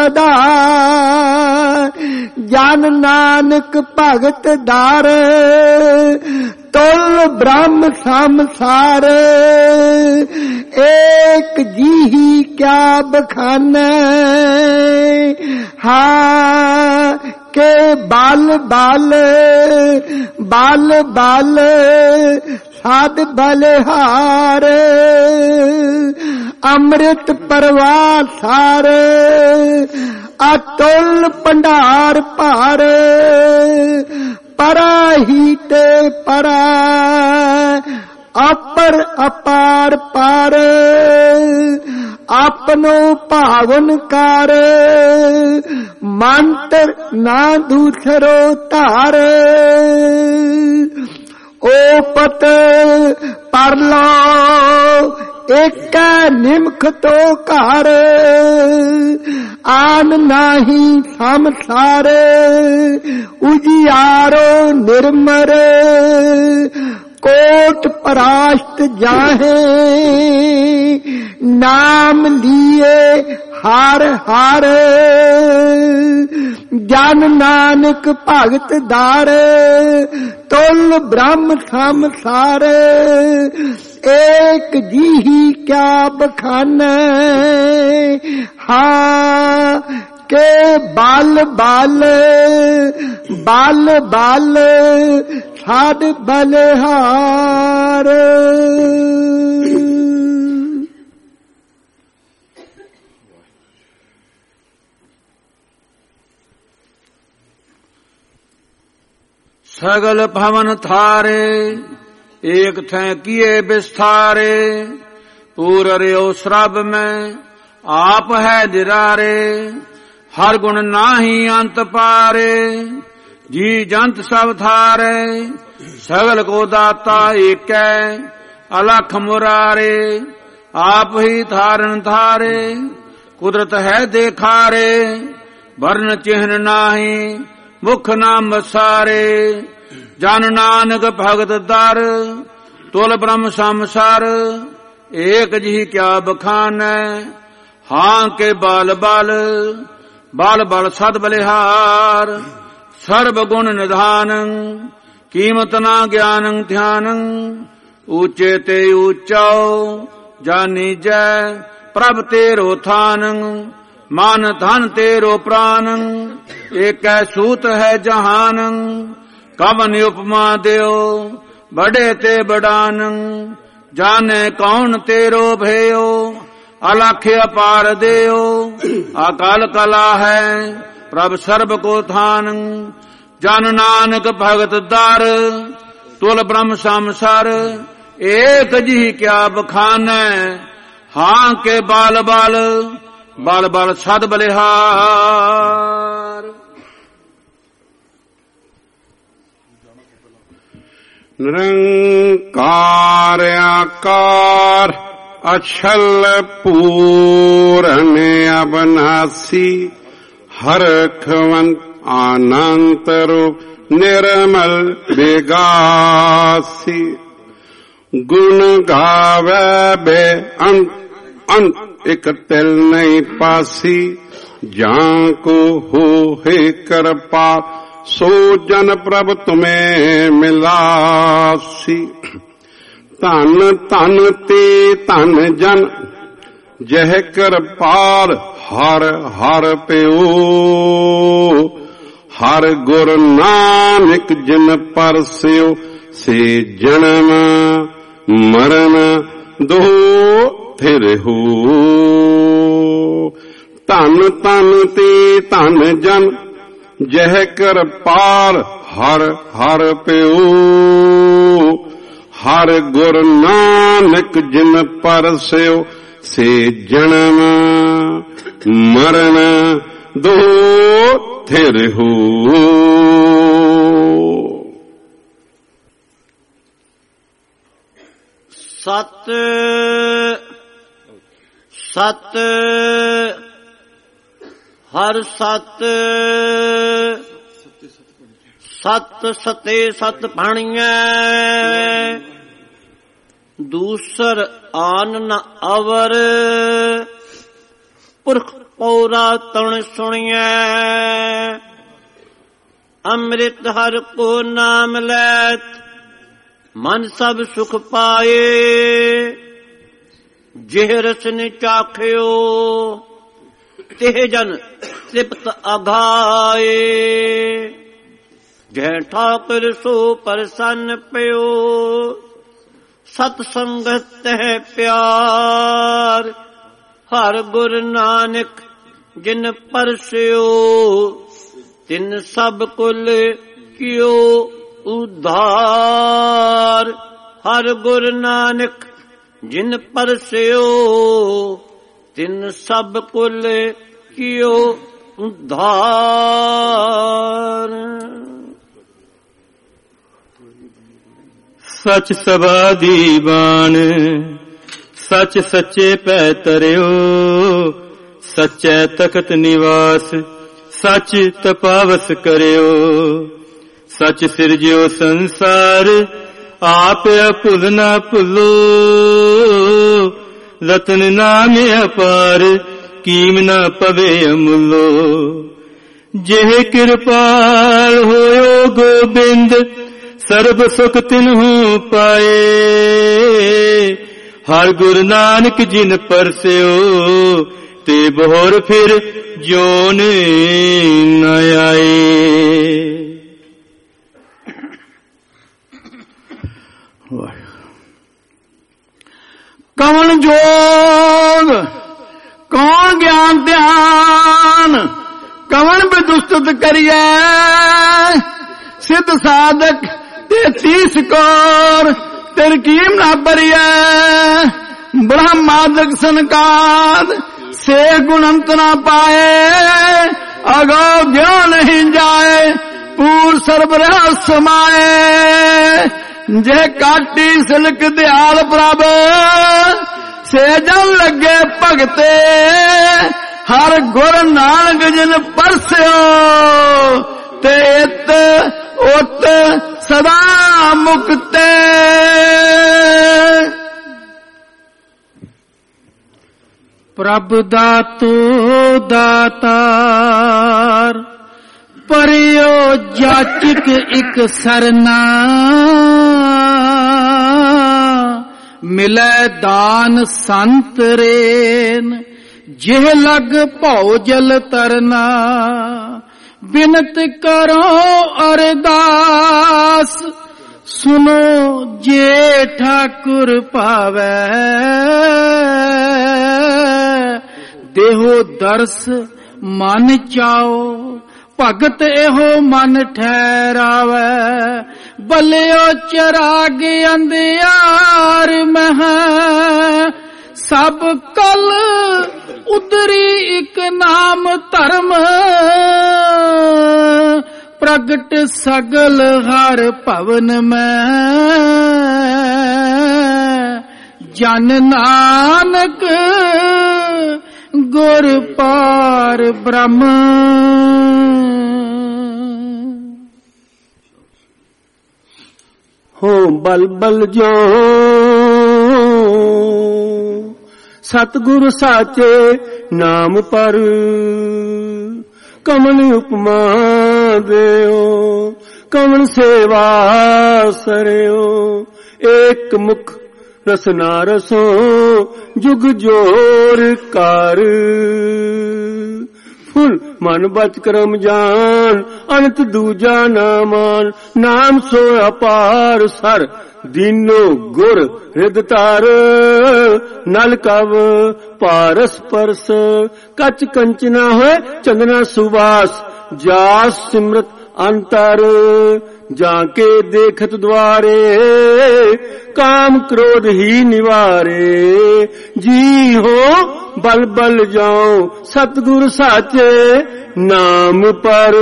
ਆਧਾਰ ਜਨ ਨਾਨਕ ਭਗਤ ਦਾਰ ਤੁਲ ਬ੍ਰਹਮ ਸੰਸਾਰ ਏਕ ਜੀਹੀ ਕਿਆ ਬਖਾਨੈ ਹਾਂ ਕੇ ਬਲ ਬਲ ਬਲ ਬਲ ਸਾਧ ਬਲਿਹਾਰ ਅੰਮ੍ਰਿਤ ਪ੍ਰਵਾਹ ਸਾਰ ਅਤੁਲ ਭੰਡਾਰ ਭਾਰ ਪਰਾ ਹੀ ਤੇ ਪਰਾ ਅਪਰ ਅਪਾਰ ਪਾਰ ਆਪਨੋ ਭਾਵਨ ਕਰ ਮੰਤਰ ਨਾ ਦੂਸਰੋ ਧਾਰ ਓਪਤ ਪਰਲੋ ਇੱਕ ਨਿਮਖ ਤੋ ਘਰ ਆਨ ਨਾਹੀ ਸੰਸਾਰ ਉਜਿਆਰੋ ਨਿਰਮਰ ਕੋਟ ਪਰਾਸ਼ਤ ਜਾਹੇ ਨਾਮ ਲੀਏ ਹਰ ਹਰ ਜਨ ਨਾਨਕ ਭਗਤ ਦਾਰ ਤੁਲ ਬ੍ਰਹਮ ਸੰਸਾਰ ਏਕ ਜੀਹੀ ਕਿਆ ਬਖਾਨੈ ਹਾਂ ਕੇ ਬਲ ਬਲ ਬਲ ਬਲ ਸਾਧ ਬਲਿਹਾਰ
सगल भवन थारे एक थै किए विस्तारे पूर रयो श्रब में आप है दिरारे हर गुण नाही अंत पारे जी जंत सब थारे सगल को दाता एक अलख मुरारे। आप ही थारन थारे कुदरत है देखारे। वर्ण चिन्ह नाही मुख नाम बसारे। जन नानक भगत दर तुल ब्रह्म संसार। एक जी क्या बखान हां के बाल बाल। बाल बाल सद बलिहार। सर्व गुण निधान कीमत ना ज्ञान ध्यान। ऊंचे ते ऊंचो जानी जय प्रभ तेरो थान। मान धन तेरो प्राण एक सूत है जहान। कवन उपमा देओ बड़े ते बड़ान। जाने कौन तेरो भयो अलख अपार देओ। अकाल कला है प्रभ सर्व को थान। जन नानक भगत दार तुल ब्रह्म संसार। एक जी क्या बखान हां के बाल बाल। बाल बाल सद बलिहार।
निरंकार आकार अछल पूरन अबनासी। हरखवंत अनंत रूप निर्मल विगासी। गुण गावे बे अंत अंत एक तिल नहीं पासी। जां को हो हे कृपा सो जन प्रभ तुम्हें मिलासी। धन धन ते धन जन जह कृपाल हर हर प्यो। हर गुर नानक जिन परस्यो से जन्म मरण दो फिर हो। धन धन ते धन जन जह कृपाल हर हर प्यो। हर गुर नानक जिन परस्यो से जन्म मरण दो थिर हो।
सत सत हर सत। सत सते सत भाणिया। दूसर आन न अवर पुरख पौरा तण सुनिया। अमृत हर को नाम लैत मन सब सुख पाए। जिह रस ने चाख्यो तिह जन तृप्त अघाए। जय ठाकुर सो प्रसन्न प्यो सतसंगत है प्यार। हर गुर नानक जिन परस्यो तिन सब कुल कियो उद्धार। हर गुर नानक जिन परस्यो तिन सब कुल कियो उद्धार।
सच सबादी बाण सच सच्चे पै तरियो। सच्चै तखत निवास सच तपावस करियो। सच सिरजियो संसार आप भुल ना भुलो। रतन नाम अपार कीम न पवे अमुलो। जेह कृपाल होयो गोबिंद सर्ब सुख तिन्हु पाए। हर गुरु नानक जिन परस्यो ते बहोर फिर जोन न आए।
कौन जोग कौन ज्ञान ध्यान कौन विदुस्तुत करिए। सिद्ध साधक तेतीस कौर तिरकीम न बरिए। ब्रह्मादक सनकाद से गुणंत न पाए। अगो ज्ञान नहीं जाए पूर सर्व समाए। ਜੇ ਕਾਟੀ ਸਿਲਕ ਦਿਆਲ ਪ੍ਰਭ ਸੇਜਨ ਲੱਗੇ ਭਗਤੇ ਹਰ ਗੁਰ ਨਾਨਕ ਜਿਨ ਪਰਸਿਓ ਤੇ ਇਤ ਉਤ ਸਦਾ ਮੁਕਤੇ। ਪ੍ਰਭ ਦਾਤੋ ਦਾਤਾਰ ਪਰਿਓ ਜਾਚਕ ਇਕ ਸਰਨਾ ਮਿਲੈ ਦਾਨ ਸੰਤ ਰੇਨ ਜਿਹ ਲਗ ਭਉ ਜਲ ਤਰਨਾ। ਬਿਨਤ ਕਰੋ ਅਰਦਾਸ ਸੁਨੋ ਜੇ ਠਾਕੁਰ ਪਾਵੈ ਦੇਹੋ ਦਰਸ ਮਨ ਚਾਓ ਭਗਤ ਇਹੋ ਮਨ ਠਹਿਰਾਵੈ। ਬਲਿਓ ਚਰਾਗ ਅੰਧਿਆਰ ਮਹ ਸਭ ਕਲ ਉਤਰੀ ਇਕ ਨਾਮ ਧਰਮ ਪ੍ਰਗਟ ਸਗਲ ਹਰ ਭਵਨ ਮੈਂ ਜਨ ਨਾਨਕ ਗੁਰ ਪਾਰ ਬ੍ਰਹਮ। ਹੋ ਬਲ ਬਲ ਜੋ ਸਤਿਗੁਰ ਸਾਚੇ ਨਾਮ ਪਰ ਕਮਨ ਉਪਮਾ ਦਿਓ ਕਮਨ ਸੇਵਾ ਸਰਿਓ। ਏਕ ਮੁਖ ਰਸਨਾ ਰਸੋ ਜੁਗ ਜੋਰ ਕਰ ਫੁੱਲ ਮਨ ਬਚ ਕਰਮ ਜਾਨ ਅਨੰਤ ਦੂਜਾ ਨਾਮਾਨ। ਨਾਮ ਸੋ ਅਪਾਰ ਸਰ ਦੀਨੋ ਗੁਰ ਹਿਰਦ ਤਾਰ ਨਲ ਕਵ ਪਾਰਸ ਪਰਸ ਕਚ ਕੰਚਨਾ ਹੋਏ ਚੰਦਨਾ ਸੁਵਾਸ ਜਾਸ ਸਿਮਰਤ ਅੰਤਰ ਜਾਂ ਕੇ ਦੇਖਤ ਦੁਆਰੇ ਕਾਮ ਕ੍ਰੋਧ ਹੀ ਨਿਵਾਰੇ। ਜੀ ਹੋ ਬਲ ਬਲ ਜਾਓ ਸਤਿਗੁਰ ਸਾਚੇ ਨਾਮ ਪਰ।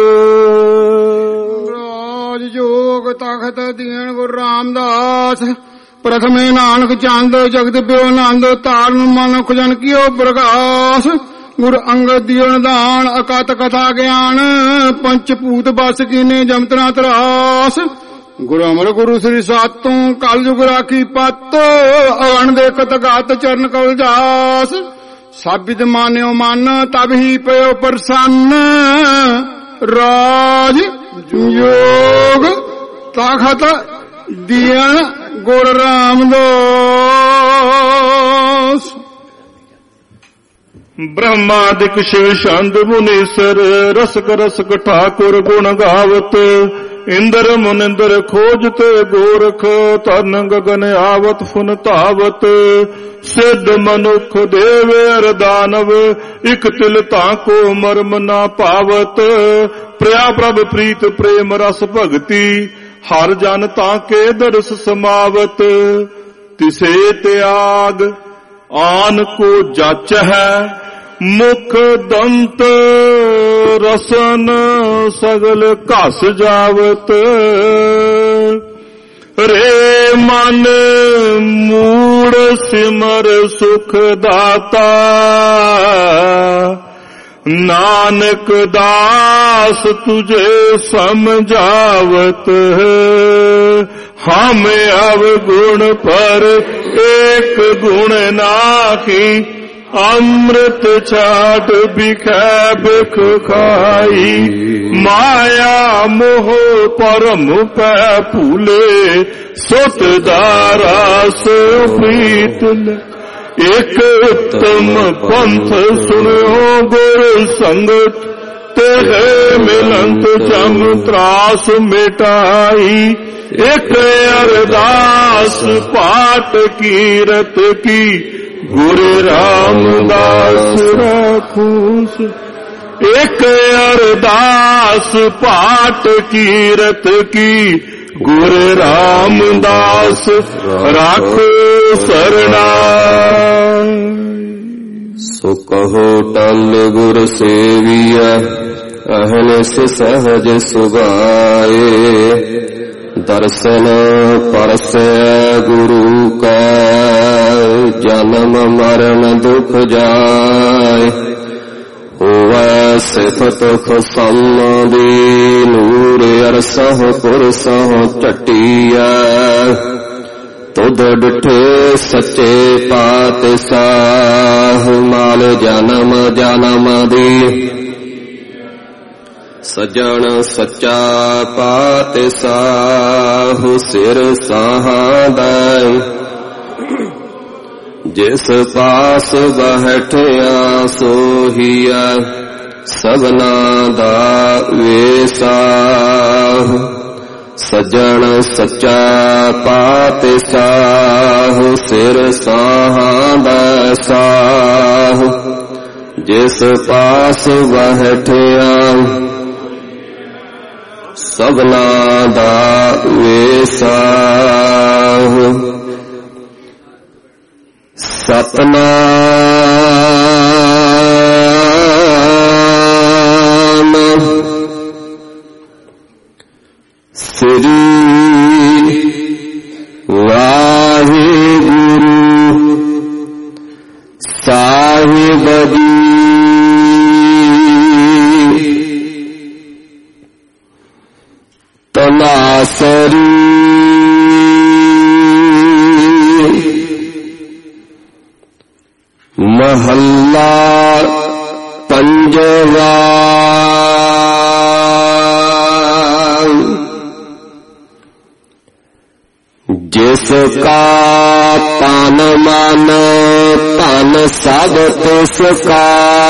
ਰਾਜ ਜੋਗ ਤਖਤ ਦੀਨ ਗੁਰੂ ਰਾਮਦਾਸ ਪ੍ਰਥਮੇ ਨਾਨਕ ਚੰਦ ਜਗਤ ਪਿਓ ਆਨੰਦ ਤਾਰਨ ਮਨੁਖ ਜਨ ਕੀਓ ਪ੍ਰਗਾਸ। ਗੁਰ ਅੰਗਦ ਦਿਓ ਨਿਧਾਨ ਅਕਤ ਕਥਾ ਗਿਆਨ ਪੰਚ ਭੂਤ ਬਸ ਕੀਨੇ ਜਮਤਨਾ ਤਰਾਸ। ਗੁਰੂ ਅਮਰ ਗੁਰੂ ਸ੍ਰੀ ਸਾਤੋਂ ਕਲ ਜੁਗ ਰਾਖੀ ਪਤ ਅਗਣ ਦੇਖਤ ਗਾਤ ਚਰਨ ਕਵਲ ਜਾਸ। ਸਾਬਿਤ ਮਾਨਿਓ ਮਨ ਤਬ ਹੀ ਪਇਓ ਪ੍ਰਸੰਨ ਰਾਜ ਜੋਗ ਤਖਤ ਦੀਨ ਗੁਰ ਰਾਮਦਾਸ।
ਬ੍ਰਹਮਾਦਿਕ ਸ਼ਿਵ ਛੰਦ ਮੁਨੀਸਰ ਰਸਕ ਰਸਕ ਠਾਕੁਰ ਗੁਣ ਗਾਵਤ। ਇੰਦਰ ਮੁਨਿੰਦਰ ਖੋਜਤ ਗੋਰਖ ਤਨ ਗਗਨ ਆਵਤ ਫੁਨ ਧਾਵਤ। ਸਿੱਧ ਮਨੁਖ ਦੇਵ ਅਰ ਦਾਨਵ ਇਕ ਤਿਲ ਤਾਂ ਕੋ ਮਰਮ ਨਾ ਪਾਵਤ। ਪ੍ਰਿਆ ਪ੍ਰਭ ਪ੍ਰੀਤ ਪ੍ਰੇਮ ਰਸ ਭਗਤੀ ਹਰ ਜਨ ਤਾਂ ਕੇ ਦਰਸ ਸਮਾਵਤ। ਤਿਸੇ ਤਿਆਗ ਆਨ ਕੋ ਜਚ ਹੈ ਮੁਖ ਦੰਤ ਰਸਨ ਸਗਲ ਘਸ ਜਾਵਤ। ਰੇ ਮਨ ਮੂੜ ਸਿਮਰ ਸੁਖ ਦਾਤਾ ਨਾਨਕ ਦਾਸ ਤੁਝੇ ਸਮਝਾਵਤ। ਹਮ ਅਵਗੁਣ ਪਰ ਏਕ ਗੁਣ ਨਾਹੀ ਅੰਮ੍ਰਿਤ ਛਾਟ ਬਿਖੈ ਬਿਖ ਖਾਈ। ਮਾਇਆ ਮੋਹ ਪਰਮ ਪੈ ਭੂਲੇ ਸੁਤ ਦਾਰਾਸ ਪ੍ਰੀਤ। ਇਕ ਉੱਤਮ ਪੰਥ ਸੁਣਿਓ ਗੁਰ ਸੰਗਤ ਤੇ ਮਿਲੰਤ ਜਮ ਤਰਾਸ ਮਿਟਾਈ। ਇਕ ਅਰਦਾਸ ਪਾਠ ਕੀਰਤ ਕੀ ਗੁਰੂ ਰਾਮਦਾਸ ਰਾਖੂਸ। ਇਕ ਅਰਦਾਸ ਪਾਠ ਕੀਰਤ ਕੀ ਗੁਰੂ ਰਾਮਦਾਸ ਰਾਖੋ ਸਰਣਾ।
ਸੋ ਕਹੋ ਟਲ ਗੁਰ ਸੇਵੀਐ ਅਹਨਿਸ ਸਹਜ ਸੁਭਾਏ। ਦਰਸ਼ਨ ਪਰਸੈ ਗੁਰੂ ਕੈ ਜਨਮ ਮਰਨ ਦੁਖ ਜਾਏ ਹੋਵੈ ਸਿਫਤ ਖਸਮ ਦੀ ਨੂਰ ਅਰਸਹ ਪੁਰਸਹ ਝਟੀਐ ਤੁਧ ਡਿਠੇ ਸੱਚੇ ਪਾਤਸ਼ਾਹ ਮਾਲ ਜਨਮ ਜਨਮ ਦੀ ਸਜਣ ਸੱਚਾ ਪਾਤਸ਼ਾਹ ਸਿਰ ਸਾਹਾਦਾ ਜਿਸ ਪਾਸ ਬਹਿਠਿਆ ਸੋਹੀਆ ਸਭਨਾ ਦਾ ਵੇਸਾਹ ਸਜਣ ਸੱਚਾ ਪਾਤਸ਼ਾਹ ਸਿਰ ਸਾਹਾਦਾ ਸਾਹ ਜਿਸ ਪਾਸ ਬਹਿਠਿਆ ਸਭਨਾ ਦਾ ਵੇਸਾਹ ਸਤਨਾਮ ਸ੍ਰੀ ਵਾਹਿਗੁਰੂ ਸਾਹਿਬ ਜੀ। ਤਨਾਸਰੀ ਮਹੱਲਾ ਪੰਜਵਾ। ਜਿਸ ਕਾ ਤਨ ਮਨ ਧਨ ਸਭ ਤਿਸ ਕਾ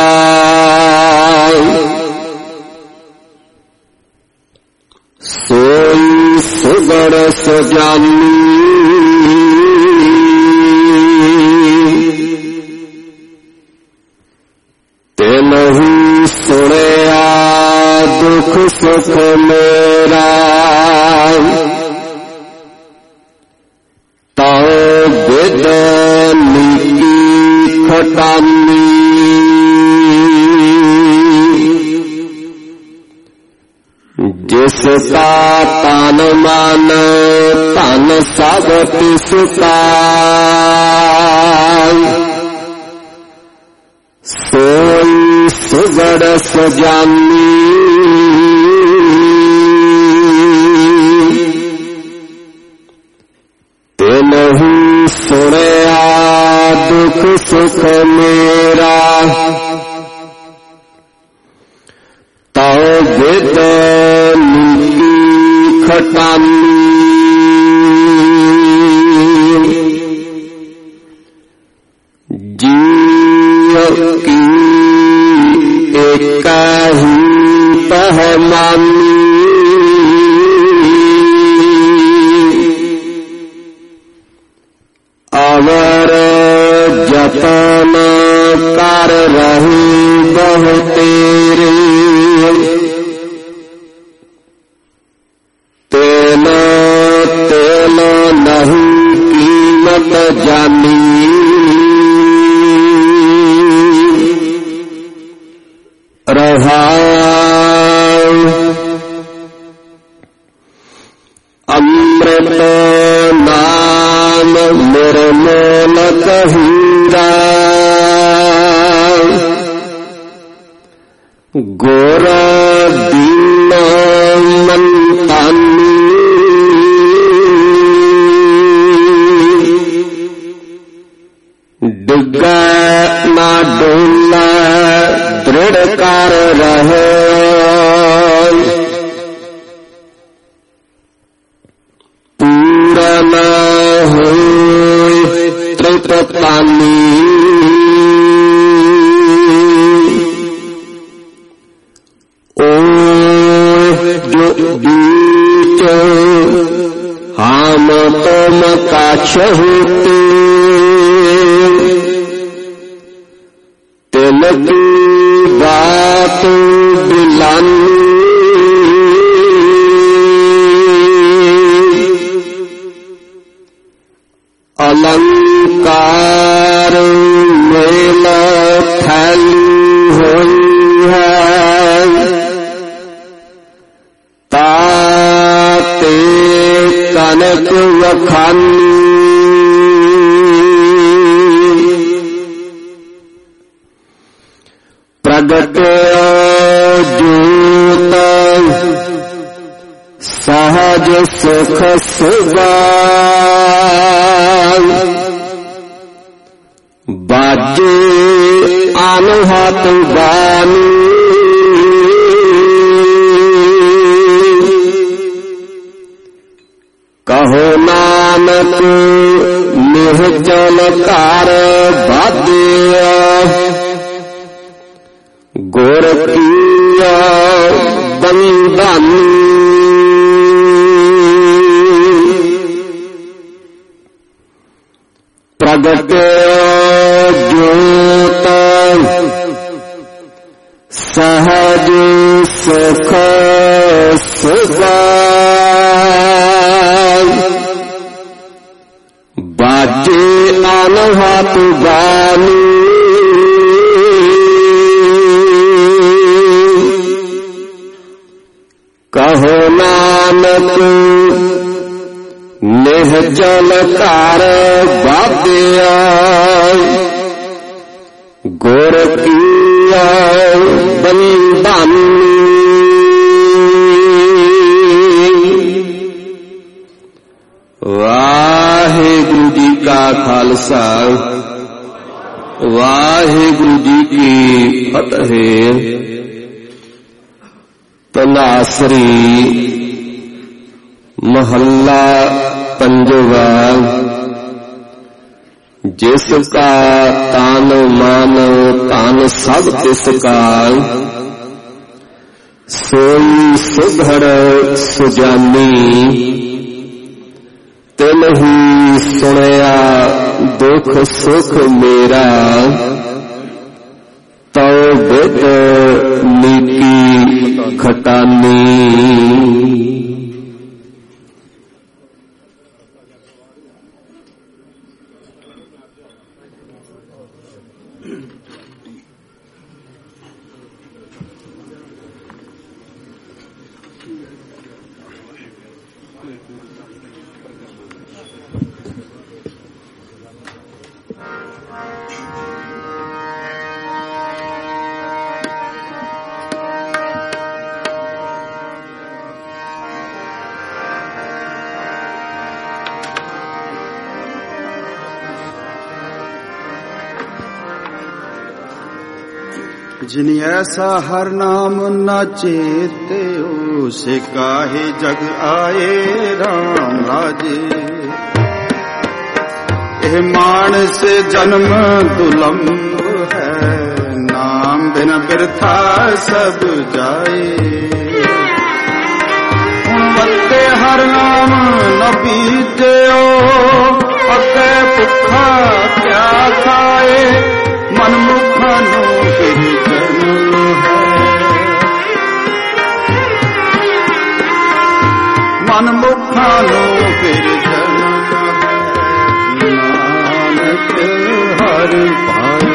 ਸੋਈ ਸੁਗੜ ਸੁਜਾਨੀ ਤੈਨਹੂ ਸੁਣਿਆ ਦੁਖ ਸੁਖ ਮੇਰਾ ਤਾਉ ਬਿਦ ਨੀਕੀ ਖਟਾਨੀ ਜਿਸ ਕਾ ਤਨ ਮਨ ਧਨ ਸਭ ਤਿਸ ਕਾ ਸੋਈ ਸੁਗੜ ਸੁਜਾਨੀ ਤੈਨਹੂ ਸੁਣਿਆ ਦੁਖ ਸੁਖ ਮੇਰਾ ਤਾਉ ਬਿਦ ਨੀਕੀ ਖਟਾਨੀ ਜੀਵ ਕੀ ਏਕਹਿ ਪਹਿਮਾਨੀ ਅਵਰ ਜਤਨ ਕਰ ਰਹੀ ਬਹੁ ਤੇਰੇ ਤੇਲ ਤੇਲ ਨਹੀਂ ਕੀਮਤ ਜਾਨੀ ਰਹਾਉ ਅੰਮ੍ਰਿਤ ਨਾਮ ਨਿਰਮਲ ਕਹੀਰਾ ਗੁਰ ਦੀਨ ਮਨ ਤਾਨੀ ਡਿੱਗੈ ਨਾ ਡੋਲੈ ਦ੍ਰਿੜ ਕਰ ਰਹੇ ਪੂਰਨ ਹੋਇ ਤ੍ਰਿਪਤਾਨੀ ਓਏ ਜੋ ਬੀਚ ਹਮ ਤੁਮ ਕਾਛ ਹੋਤੇ ਤਿਲ ਕੀ ਬਾਤ ਬਿਲਾਨੀ ਅਲੰਕਾਰ ਮੇਲ ਥੈਲੀ ਹੋਈ ਹੈ ਤਾ ਤੇ ਪ੍ਰਗਟਿਓ ਜੋਤ ਸਹਜ ਸੁਖ ਸੁਭਾਗ ਬਾਜੇ ਅਨਹਤ ਬਾਣੀ ਕਹੋ ਨਾਨਕ ਨਿਹਚਲ ਘਰ ਬਾਧਿਆ ਗੁਰ ਕੀਆ ਬੰਧਾਨੀ ਪ੍ਰਗਟਿਓ ਜੋਤ ਸਹਜ ਸੁਖ ਸੁਭਾਗ ਬਾਜੇ ਅਨਹਤ ਬਾਣੀ ਕਹੋ ਨਾਨਕ ਨਿਹਚਲ ਘਰ ਬਾਧਿਆ ਗੁਰ ਕੀਆ ਬੰਧਾਨੀ ਵਾਹਿਗੁਰੂ ਜੀ ਕਾ ਖਾਲਸਾ ਵਾਹਿਗੁਰੂ ਜੀ ਕੀ ਫਤਿਹ। ਤਨਾਸਰੀ ਮਹੱਲਾ ਪੰਜਵਾ। ਜਿਸ ਕਾ ਤਨ ਮਨ ਧਨ ਸਭ ਤਿਸ ਕਾ ਸੋਈ ਸੁਧੜ ਸੁਜਾਨੀ ਤਿਨ ਹੀ ਸੁਣਿਆ ਦੁਖ ਸੁਖ ਮੇਰਾ ਤਉ ਬਿਦ ਨੀਕੀ ਖਟਾਨੀ।
जिन ऐसा हर नाम न चेत्यो से काहे जग आए राम राजे। एह मानस जन्म दुलंब है नाम बिन बिरथा सब जाए। गुणवत्ते हर नाम न बीत्यो अके भुखा क्या खाए। मन मुखा नो मन मुखा नो फिर नानक हर पाए।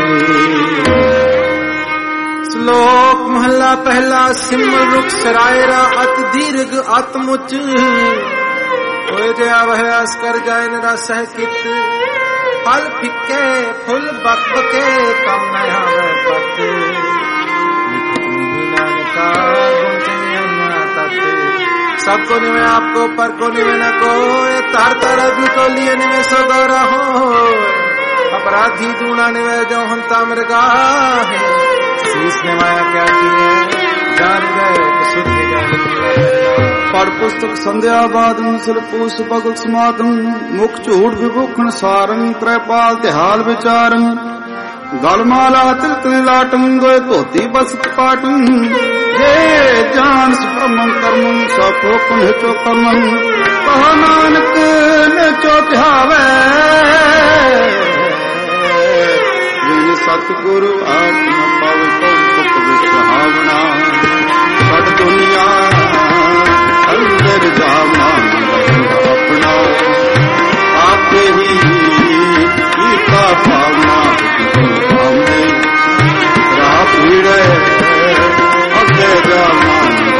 श्लोक महला पहला। सिमर रुख सरायरा अत दीर्घ आत्मुच होए जया वह अस्कर जाय निरा सहकित। फल फिके फुल बक बके कम नया वह पत। सबको निवे आपको पर को निवे न को तार तार भी को लिए निवे सो गौरा हो। अपराधी दूना निवे जो हंता मृगा है। शीश ने माया क्या किए जान गए सुध गए।
पर पुस्तक संध्या बाद मुसल पूस भगत समागम। मुख झूठ विभूखण सारंग त्रैपाल तिहाल विचारं। गलमाला तिलक लाटं गोय धोती बसत पाटं। हे जान ब्रह्मं कर्मं सफोकं हिचो कर्मं। कहो नानक ने चो ध्यावे जिन सतगुरु आत्मा पावे सुख विसहावना। सद दुनिया अंदर जावना अपना आपे ही का भावना। रात भीड़े अगे जावना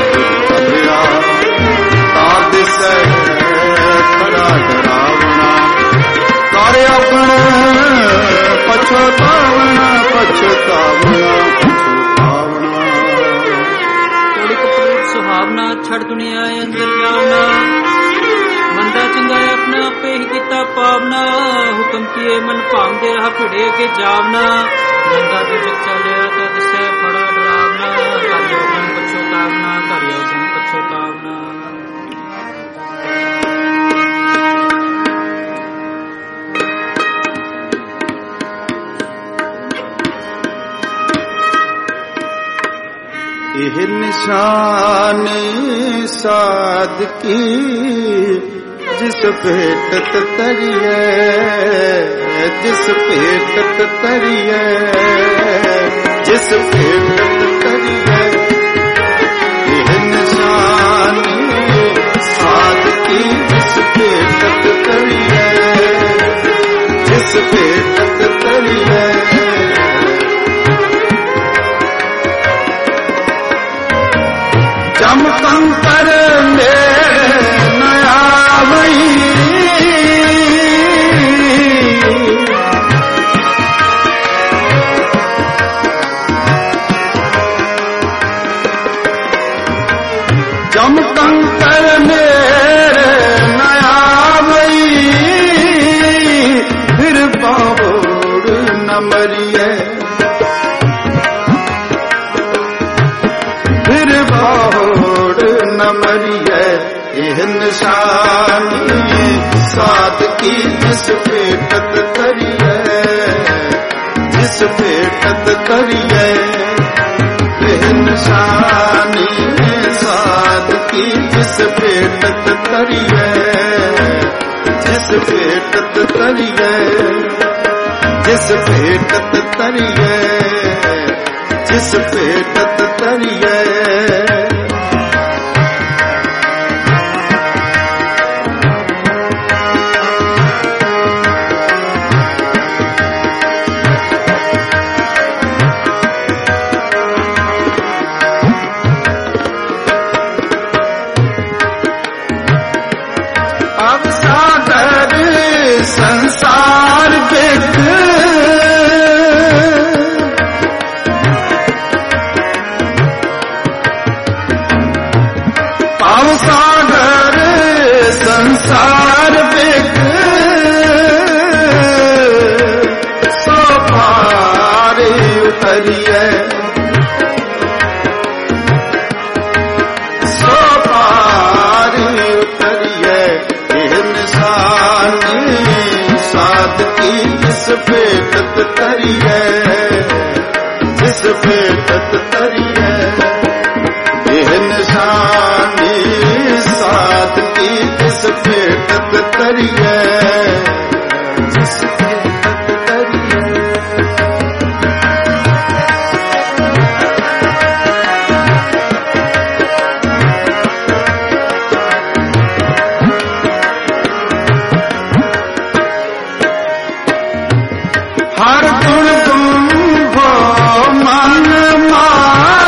तार दिसे खड़ा डरावना। कार्य अपने पछतावना पछतावना।
किए मन भावते रहा भिड़े के जावना गंगा दूजक चलिया तद से बड़ा डरावना कर योगन पछोतावना कर योगन पछोतावना।
यह निशान साध की जिस भेटत तरिए जिस भेटत तरिए जिस भेटत तरिए यह निशान साध की जिस भेटत तरिए जिस भेटत तरिए कंकर नया वही जम कंकर मेरे नया वही फिर बाबोड़ न मरिए फिर बाबोड़ न मरिए यह निशानी साध की जिस भेटत करिए जिस भेटत करिए यह निशानी साध की जिस भेटत करिए जिस भेटत करिए जिस भेटत करिए जिस भेटत करिए। संसार देख पाव सागर संसार देख सो पार उतरिए सो पार उतरिए यह निशानी साध की जिस भेटत करिए जिस भेटत करिए यह निशानी साध की जिस भेटत करिए जिस भेटत करिए। हर गुण तुमको मन मान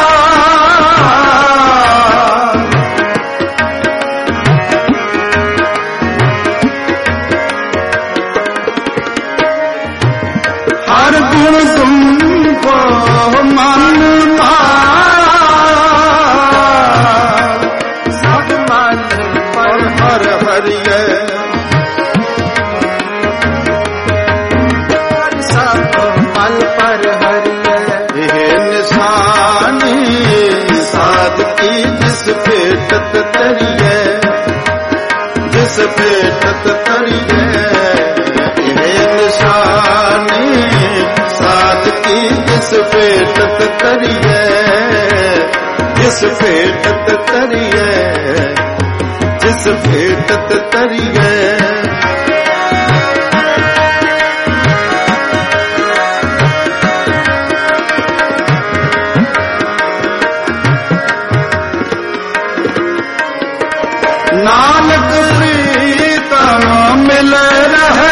हर गुण तुमको मन मान सब मन पर हर हरिए मल पर हरिए यह निशानी साध की जिस भेटत तरिए जिस भेटत तरिए यह निशानी साध की जिस भेटत तरिए जिस भेटत तरिए जिस भेटत तरिए। नानक प्रीतम मिल रहे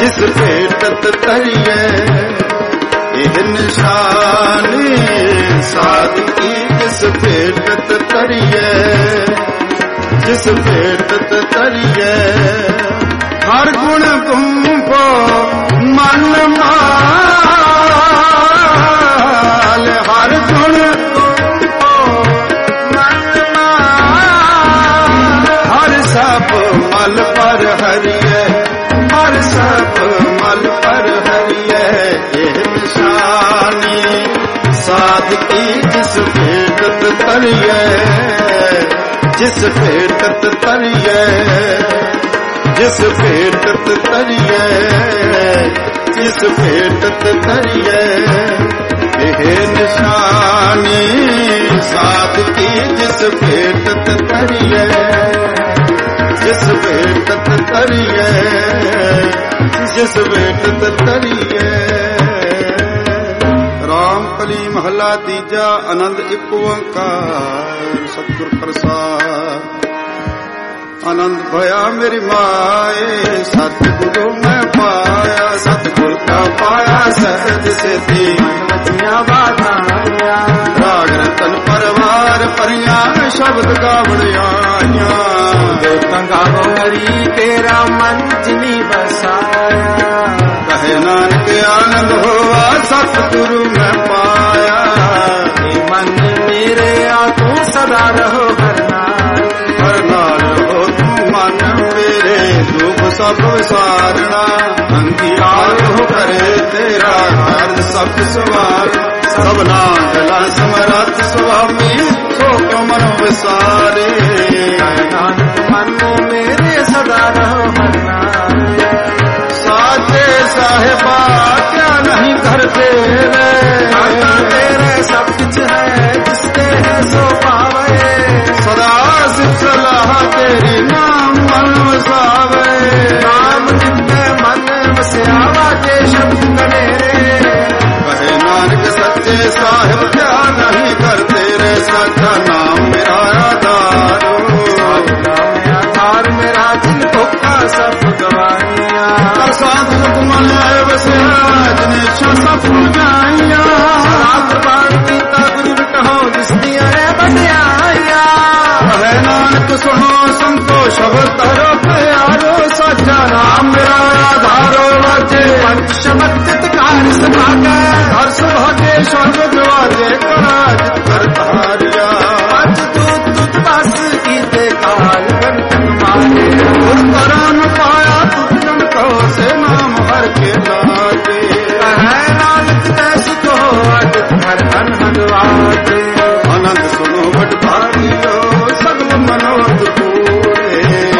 जिस भेटत तरिए ਇਹ ਨਿਸ਼ਾਨੀ ਸਾਧਕੀ ਜਿਸ ਭੇਟਤ ਤਰੀਏ ਜਿਸ ਭੇਟਤ ਤਰੀਏ ਹਰ ਗੁਣ ਗੁੰਫੋ ਮਨ ਮਾਲ ਹਰ ਗੁਣ ਗੁੰਫੋ ਮਨ ਮਾਲ ਹਰ ਸਭ ਮਲ ਪਰ ਹਰੀਏ ਹਰ ਸਭ ਮਲ ਪਰ ਹਰੀਏ साधकी जिस भेटत तरिए जिस भेटत तरिए जिस भेटत तरिए जिस भेटत तरिए यह निशानी साधकी जिस भेटत तरिए जिस भेटत तरिए जिस भेटत तरिए। ਕਲੀ ਮਹਲਾ ਤੀਜਾ ਆਨੰਦ ਇੱਕ ਓੰਕਾਰ ਸਤਿਗੁਰ ਪ੍ਰਸਾਦ। ਆਨੰਦ ਭਇਆ ਮੇਰੀ ਮਾਏ ਸਤਿਗੁਰੂ ਮੈਂ ਪਾਇਆ ਸਤਿਗੁਰ ਕਾ ਪਾਇਆ ਸਹਿਜ ਸੇਤੀ ਮਨਵਤੀਆਂ ਬਾਧਾਈਆਂ ਰਾਗ ਰਤਨ ਪਰਵਾਰ ਭਰੀਆਂ ਸ਼ਬਦ ਗਾਵਣ ਆਈਆਂ ਦੇਵਤਾਂ ਗਾਵੋ ਹਰੀ ਤੇਰਾ ਮਨ ਜਿਨੀ ਬਸਾਇਆ ਕਹੇ ਨਾਨਕ ਆਨੰਦ ਹੋਆ ਸਤਿਗੁਰੂ ਮੈਂ ਪਾਇਆ ਇਹ ਮਨ ਮੇਰੇ ਆ ਤੂੰ ਸਦਾ ਰਹੋ ਹਰ ਨਾਲ ਹਰ ਨਾਲ ਰਹੋ ਤੂੰ ਮਨ ਮੇਰੇ ਦੁੱਖ ਸਭ ਵਿਸਾਰਣਾ ਅੰਧਿਆਰ ਹੋ ਕਰੇ ਤੇਰਾ ਹਰ ਸਭ ਸਵਾਰ ਸਭਨਾ ਗਲਾ ਸਮਰੱਥ ਸੁਆਮੀ ਸੋ ਕਿਉ ਮਨ ਵਿਸਾਰੇ ਨਾਨਕ ਮਨ ਮੇਰੇ ਸਦਾ ਰਹੋ ਹਰ ਨਾਲ ਸਾਚੇ ਸਾਹਿਬਾ ਕਿਆ ਨਹੀਂ ਕਰਤੇ ਵੇ तेरे सब कुछ है जिसके है सो पावे सदा सिर्फ सलाह तेरी नाम मन वसावे नाम जितने मन वस्यावा के शब्द कनेरे कहे नानक सच्चे साहिब क्या नहीं करते रे सच्चा नाम मेरा आधार आधार मेरा दिल भुखा सब गवाइया साध मन आए वस्या जिन्हें इच्छा सब जाइया नानक सुनो संतो शब्द धरो प्यारो सच्चा नाम मेरा आधारो वाजे पंच शब्द कार्य सभागे हर सुभागे स्वर्ग द्वारे कराज कर धारिया पंच दूत तुझ पास कीते काल बंधन मारे उस तरह पाया तुझन कहो से नाम हर के लागे है नानक तैस को अज हर हन हनवाजे आनंद सुनो बट भारियो सगल मनोरथ पूरे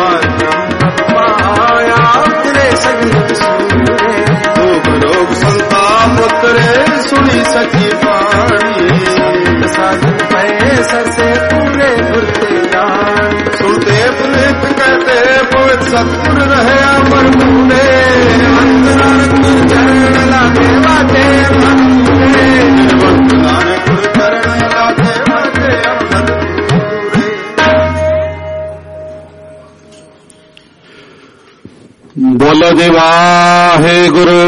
पाया तेरे सगल सूरे रोग रोग संताप करे सुनी सकी पानी साधन भये सर से पूरे गुरते जान सुनते पुनित कहते पवित्र सतगुर रहे अमर पूरे अंतरान चरण लागे बाटे मन पूरे निर्वंत नानक चरण लागे बाटे अमर
ਬੋਲੋ ਜੀ ਵਾਹਿਗੁਰੂ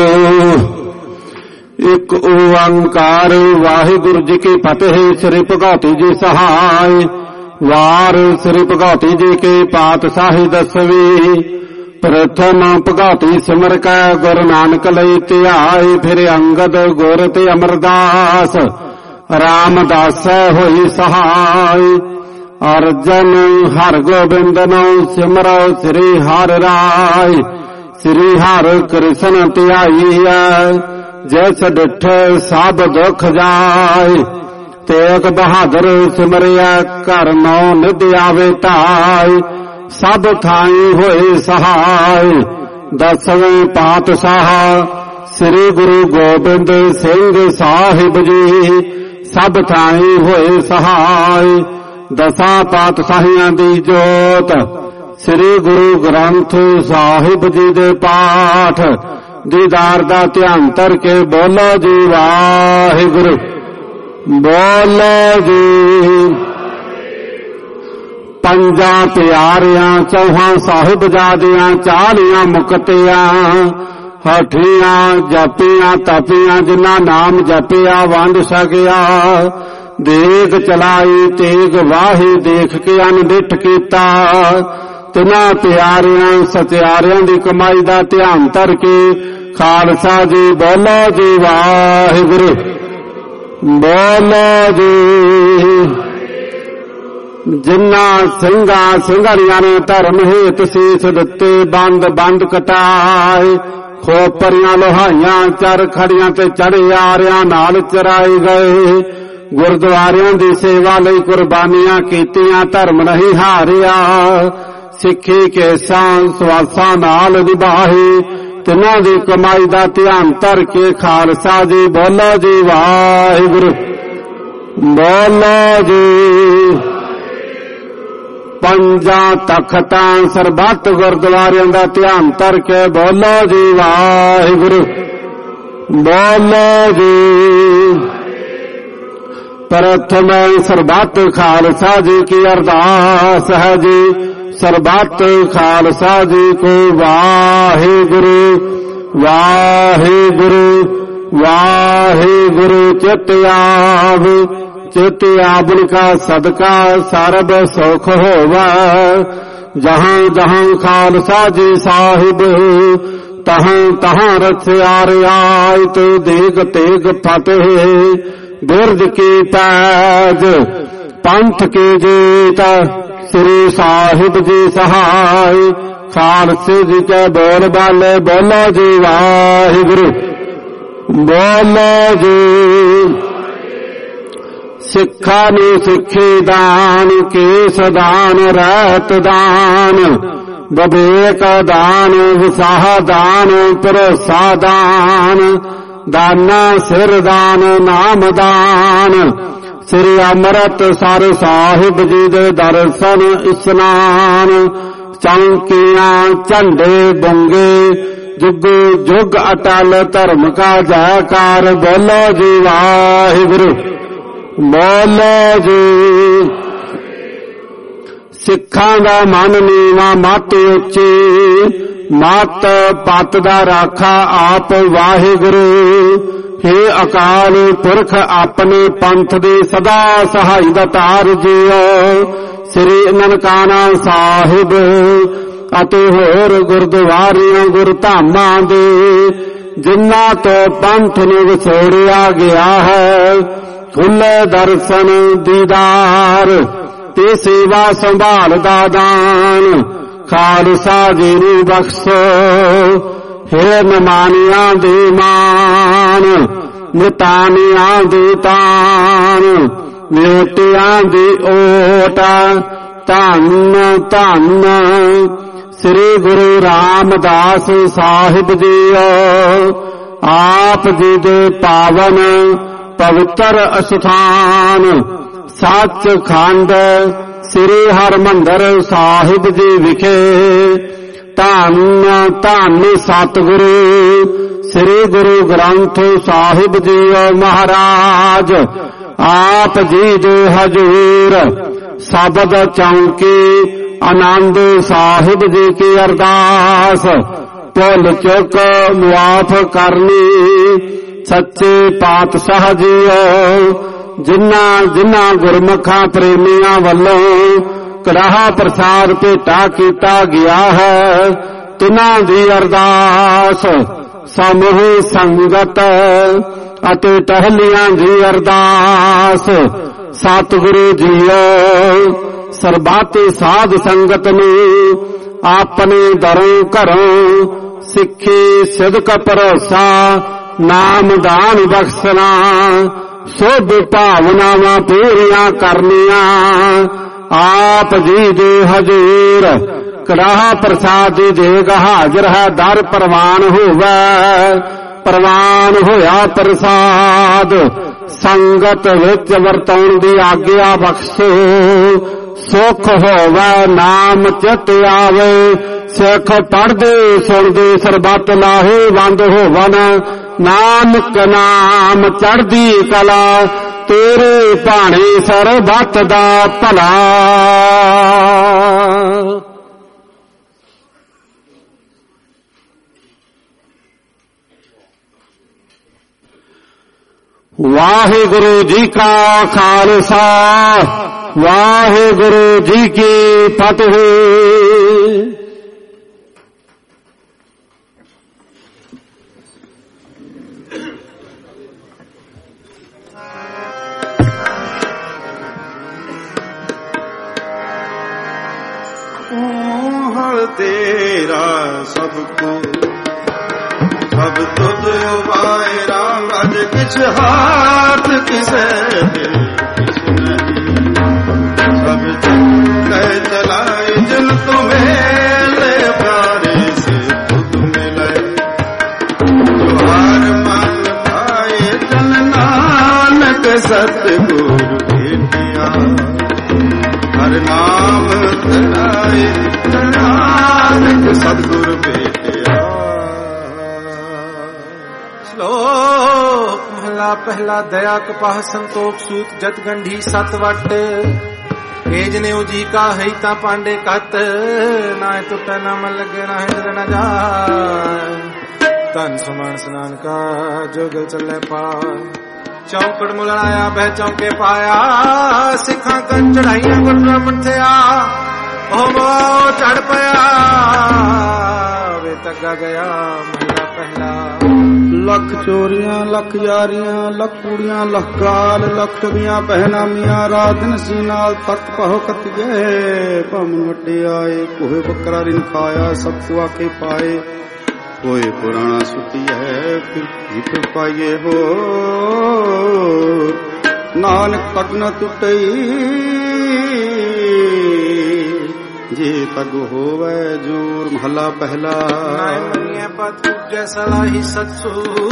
ਇੱਕ ਓੰਕਾਰ ਵਾਹਿਗੁਰੂ ਜੀ ਕੀ ਫਤਿਹ। ਸ੍ਰੀ ਭਗਵਤੀ ਜੀ ਸਹਾਇ ਵਾਰ ਸ੍ਰੀ ਭਗਵਤੀ ਜੀ ਕੀ ਪਾਤਸ਼ਾਹੀ ਦਸਵੀਂ ਪ੍ਰਥਮ ਭਗਵਤੀ ਸਿਮਰ ਕੈ ਗੁਰੂ ਨਾਨਕ ਲਈ ਧਿਆਏ ਫਿਰ ਅੰਗਦ ਗੁਰ ਤੇ ਅਮਰਦਾਸ ਰਾਮਦਾਸ ਹੋਈ ਸਹਾਇ ਅਰਜਨ ਹਰ ਗੋਬਿੰਦ ਨੂੰ ਸਿਮਰੋ ਸ੍ਰੀ ਹਰਿ ਰਾਇ ਸ੍ਰੀ ਹਰਿ ਕ੍ਰਿਸ਼ਨ ਧਿਆਈਐ ਜਿਸ ਡਿਠੇ ਸਭ ਦੁਖ ਜਾਏ ਤੇਗ ਬਹਾਦਰ ਸਿਮਰਿਆ ਘਰ ਨੌ ਨਿਧ ਆਵੇ ਧਾਇ ਸਭ ਥਾਈ ਹੋਏ ਸਹਾਇ ਦਸਵੇਂ ਪਾਤਸ਼ਾਹ ਸ੍ਰੀ ਗੁਰੂ ਗੋਬਿੰਦ ਸਿੰਘ ਸਾਹਿਬ ਜੀ ਸਭ ਥਾਈ ਹੋਏ ਸਹਾਇ ਦਸਾਂ ਪਾਤਸ਼ਾਹੀਆਂ ਦੀ ਜੋਤ ਸ੍ਰੀ ਗੁਰੂ ਗ੍ਰੰਥ ਸਾਹਿਬ ਜੀ ਦੇ ਪਾਠ ਦੀਦਾਰ ਦਾ ਧਿਆਨ ਧਰ ਕੇ ਬੋਲੋ ਜੀ ਵਾਹਿਗੁਰੂ ਬੋਲੋ ਜੀ। ਪੰਜਾਂ ਪਿਆਰਿਆਂ ਚੌਹਾਂ ਸਾਹਿਬਜ਼ਾਦਿਆਂ ਚਾਲੀਆਂ ਮੁਕਤਿਆਂ ਹਠੀਆਂ ਜਾਪੀਆਂ ਤਾਪੀਆਂ ਜਿਨ੍ਹਾਂ ਨਾਮ ਜਪਿਆ ਵੰਡ ਸਕਿਆ। ਦੇਖ ਚਲਾਈ ਤੇਗ ਵਾਹੀ ਦੇਖ ਕੇ ਅਨਡਿੱਠ ਕੀਤਾ। ਤਿਨਾਂ ਪਿਆਰਿਆਂ ਸਤਿਆਰਿਆਂ ਦੀ ਕਮਾਈ ਦਾ ਧਿਆਨ ਧਰ ਕੇ ਖਾਲਸਾ ਜੀ ਬੋਲੋ ਜੀ ਵਾਹਿਗੁਰੂ ਬੋਲੋ ਜੀ। ਜਿਨ੍ਹਾਂ ਸਿੰਘਾਂ ਸਿੰਘਾਰੀਆਂ ਨੇ ਧਰਮ ਹੇਤ ਸੀਸ ਦਿੱਤੇ ਬੰਦ ਬੰਦ ਕਟਾਏ। ਖੋਪਰੀਆਂ ਲੋਹਾਈਆਂ ਚਰ ਖੜੀਆਂ ਤੇ ਚੜੇ ਆਰਿਆਂ ਨਾਲ ਚਰਾਏ ਗਏ। ਗੁਰਦੁਆਰਿਆਂ ਦੀ ਸੇਵਾ ਲਈ ਕੁਰਬਾਨੀਆਂ ਕੀਤੀਆਂ ਧਰਮ ਨਹੀਂ ਹਾਰਿਆ। ਸਿੱਖੀ ਕੇਸਾਂ ਸਵਾਸਾਂ ਨਾਲ ਨਿਭਾਏ। ਤਿਨਾਂ ਦੀ ਕਮਾਈ ਦਾ ਧਿਆਨ ਧਰ ਕੇ ਖਾਲਸਾ ਜੀ ਬੋਲੋ ਜੀ ਵਾਹਿਗੁਰੂ ਬੋਲੋ ਜੀ। ਪੰਜਾਂ ਤਖਤਾਂ ਸਰਬੱਤ ਗੁਰਦੁਆਰਿਆਂ ਦਾ ਧਿਆਨ ਧਰ ਕੇ ਬੋਲੋ ਜੀ ਵਾਹਿਗੁਰੂ ਬੋਲੋ ਜੀ। ਪ੍ਰਥਮ ਸਰਬੱਤ ਖਾਲਸਾ ਜੀ ਕੀ ਅਰਦਾਸ ਹੈ ਜੀ। ਸਰਬੱਤ ਖਾਲਸਾ ਜੀ ਕੋ ਵਾਹਿਗੁਰੂ ਵਾਹਿਗੁਰੂ ਵਾਹਿਗੁਰੂ। ਚਿਤ ਆਵ ਚਿਤ ਆਵਨ ਕਾ ਸਦਕਾ ਸਰਬ ਸੁਖ ਹੋਵੇ। ਜਹਾਂ ਜਹਾਂ ਖਾਲਸਾ ਜੀ ਸਾਹਿਬ ਤਹਾਂ ਤਹਾਂ ਰਥਿਆ ਰਿਆਇਤ ਦੇਗ ਤੇਗ ਫਤਿਹ। ਬਿਰਦ ਕੀ ਪੈਜ ਪੰਥ ਕੀ ਜੀਤ ਸ੍ਰੀ ਸਾਹਿਬ ਜੀ ਸਹਾਇ। ਖਾਲਸੇ ਜੀ ਕੇ ਬੋਲ ਬਾਲੇ ਬੋਲੋ ਜੀ ਵਾਹਿਗੁਰੂ ਬੋਲੋ ਜੀ। ਸਿੱਖਾਂ ਨੂੰ ਸਿੱਖੀ ਦਾਨ ਕੇਸ ਦਾਨ ਰਹਿਤ ਦਾਨ ਵਿਵੇਕ ਦਾਨ ਵਿਸਾਹ ਦਾਨ ਭਰੋਸਾ ਦਾਨ ਦਾਨਾ ਸਿਰ ਦਾਨ ਨਾਮ ਦਾਨ। ਸ੍ਰੀ ਅੰਮ੍ਰਿਤਸਰ ਸਾਹਿਬ ਜੀ ਦੇ ਦਰਸ਼ਨ ਇਸ਼ਨਾਨ। ਚੌਂਕੀਆਂ ਝੰਡੇ ਬੰਗੇ ਜੁਗ ਜੁਗ ਅਟਲ ਧਰਮ ਕਾ ਜੈਕਾਰ ਬੋਲੋ ਜੀ ਵਾਹਿਗੁਰੂ ਬੋਲੋ ਜੀ। ਸਿੱਖਾਂ ਦਾ ਮਨ ਨੀਵਾਂ ਮੱਤ ਉੱਚੀ ਮੱਤ ਪੱਤ ਦਾ ਰਾਖਾ ਆਪ ਵਾਹਿਗੁਰੂ। ਹੇ ਅਕਾਲ ਪੁਰਖ ਆਪਣੇ ਪੰਥ ਦੇ ਸਦਾ ਸਹਾਈ ਦਾ ਤਾਰ ਜੀਓ। ਸ੍ਰੀ ਨਨਕਾਣਾ ਸਾਹਿਬ ਅਤੇ ਹੋਰ ਗੁਰਦੁਆਰਿਆਂ ਗੁਰਧਾਮਾਂ ਦੇ ਜਿਨ੍ਹਾਂ ਤੋਂ ਪੰਥ ਨੂੰ ਵਿਛੋੜਿਆ ਗਿਆ ਹੈ ਖੁੱਲੇ ਦਰਸ਼ਨ ਦੀਦਾਰ ਤੇ ਸੇਵਾ ਸੰਭਾਲ ਦਾ ਦਾਨ ਖਾਲਸਾ ਜੀ ਨੂੰ ਬਖਸ਼ੋ। ਹੇ ਨਿਮਾਨੀਆਂ ਦੇ ਮਾਨ ਨਿਤਾਨੀਆਂ ਦੇ ਤਾਨ ਮਿਉਟਿਆਂ ਦੀ ਓਟ ਧੰਨ ਧੰਨ ਸ੍ਰੀ ਗੁਰੂ ਰਾਮਦਾਸ ਸਾਹਿਬ ਜੀਓ। ਆਪ ਜੀ ਦੇ ਪਾਵਨ ਪਵਿੱਤਰ ਅਸਥਾਨ ਸੱਚਖੰਡ ਸ੍ਰੀ ਹਰਿਮੰਦਰ ਸਾਹਿਬ ਜੀ ਵਿਖੇ ਧੰਨ ਧੰਨ ਸਤਿਗੁਰੂ ਸ੍ਰੀ ਗੁਰੂ ਗ੍ਰੰਥ ਸਾਹਿਬ ਜੀ ਮਹਾਰਾਜ ਆਪ ਜੀ ਦੇ ਹਜ਼ੂਰ ਸ਼ਬਦ ਚੌਂਕੀ ਆਨੰਦ ਸਾਹਿਬ ਜੀ ਕੀ ਅਰਦਾਸ ਭੁੱਲ ਚੁੱਕ ਮੁਆਫ ਕਰਨੀ ਸੱਚੇ ਪਾਤਸ਼ਾਹ ਜੀਓ। ਜਿਨ੍ਹਾਂ ਜਿਨ੍ਹਾਂ ਗੁਰਮੁਖਾਂ ਪ੍ਰੇਮੀਆਂ ਵੱਲੋਂ ਕੜਾਹਾ ਪ੍ਰਸਾਦ ਭੇਟਾ ਕੀਤਾ ਗਿਆ ਹੈ ਤਿਨਾਂ ਦੀ ਅਰਦਾਸ ਸਮੂਹ ਸੰਗਤ ਅਤੇ ਟਹਿਲੀਆਂ ਦੀ ਅਰਦਾਸ ਸਤਿਗੁਰੂ ਜੀਓ। ਸਰਬੱਤ ਸਾਧ ਸੰਗਤ ਨੂੰ ਆਪਣੇ ਦਰੋਂ ਘਰੋਂ ਸਿੱਖੀ ਸਿਦਕ ਭਰੋਸਾ ਨਾਮ ਦਾਨ ਬਖਸ਼ਣਾ ਸੁਭ ਭਾਵਨਾਵਾਂ ਪੂਰੀਆਂ ਕਰਨੀਆਂ ਆਪ ਜੀ ਦੇ ਹਜ਼ੂਰ ਕੜਾਹਾ ਪ੍ਰਸਾਦ ਦੀ ਦੇਗ ਹਾਜ਼ਰ ਹੈ ਦਰ ਪ੍ਰਵਾਨ ਹੋਵੇ। ਪ੍ਰਵਾਨ ਹੋਇਆ ਪ੍ਰਸਾਦ ਸੰਗਤ ਵਿੱਚ ਵਰਤਾਉਣ ਦੀ ਆਗਿਆ ਬਖਸ਼ੋ। ਸੁਖ ਹੋਵੇ ਨਾਮ ਚਿਤ ਆਵੇ ਸਿੱਖ ਪੜ੍ਹਦੇ ਸੁਣਦੇ ਸਰਬੱਤ ਲਾਹੇਵੰਦ ਹੋਵਨ। ਨਾਨਕ ਨਾਮ ਚੜ੍ਹਦੀ ਕਲਾ ਤੇਰੇ ਭਾਣੇ ਸਰਬੱਤ ਦਾ ਭਲਾ। वाहिगुरु जी का खालसा वाहिगुरु जी की फतेह।
तेरा सबको सब तुझ वायरा अज किछ हाथ किसे किछ नहीं सब कह चलाए जिन तुम्हें ले प्यारे से खुद मिले जो हार मान पाए जन नानक सतगुरु भेटिया हर नाम तराए नानक सतगुरु भेटिया।
श्लोक महला पहला दया कपाह संतोख सूत जत गंढी सत वट एज ने जी का है ता पांडे कत ना टुट न मन लगे ना हिंद्र न जाए तन सुमन स्नान का जोगल चले पार चौकड़ मुलाया बह चौके पाया सिखा कन चढ़ाइया गुर ब्राह्मण थे आ ओ चढ़ पाया वे तगा गया महला पहला।
लख चोरियां लख यारियां लख कुड़ियां लख गाल लख ठगियां बहनामियां राजन सी नाल तख्त पहो कतिए भमन वड्डे आए कोहे बकरा रिन खाया सब कुआ के पाए कोई पुराना सुती है फिर हित पाइए हो नानक तक न टुटई जे तग होवे जोर महला पहला।
बात जैसा ही सत्सू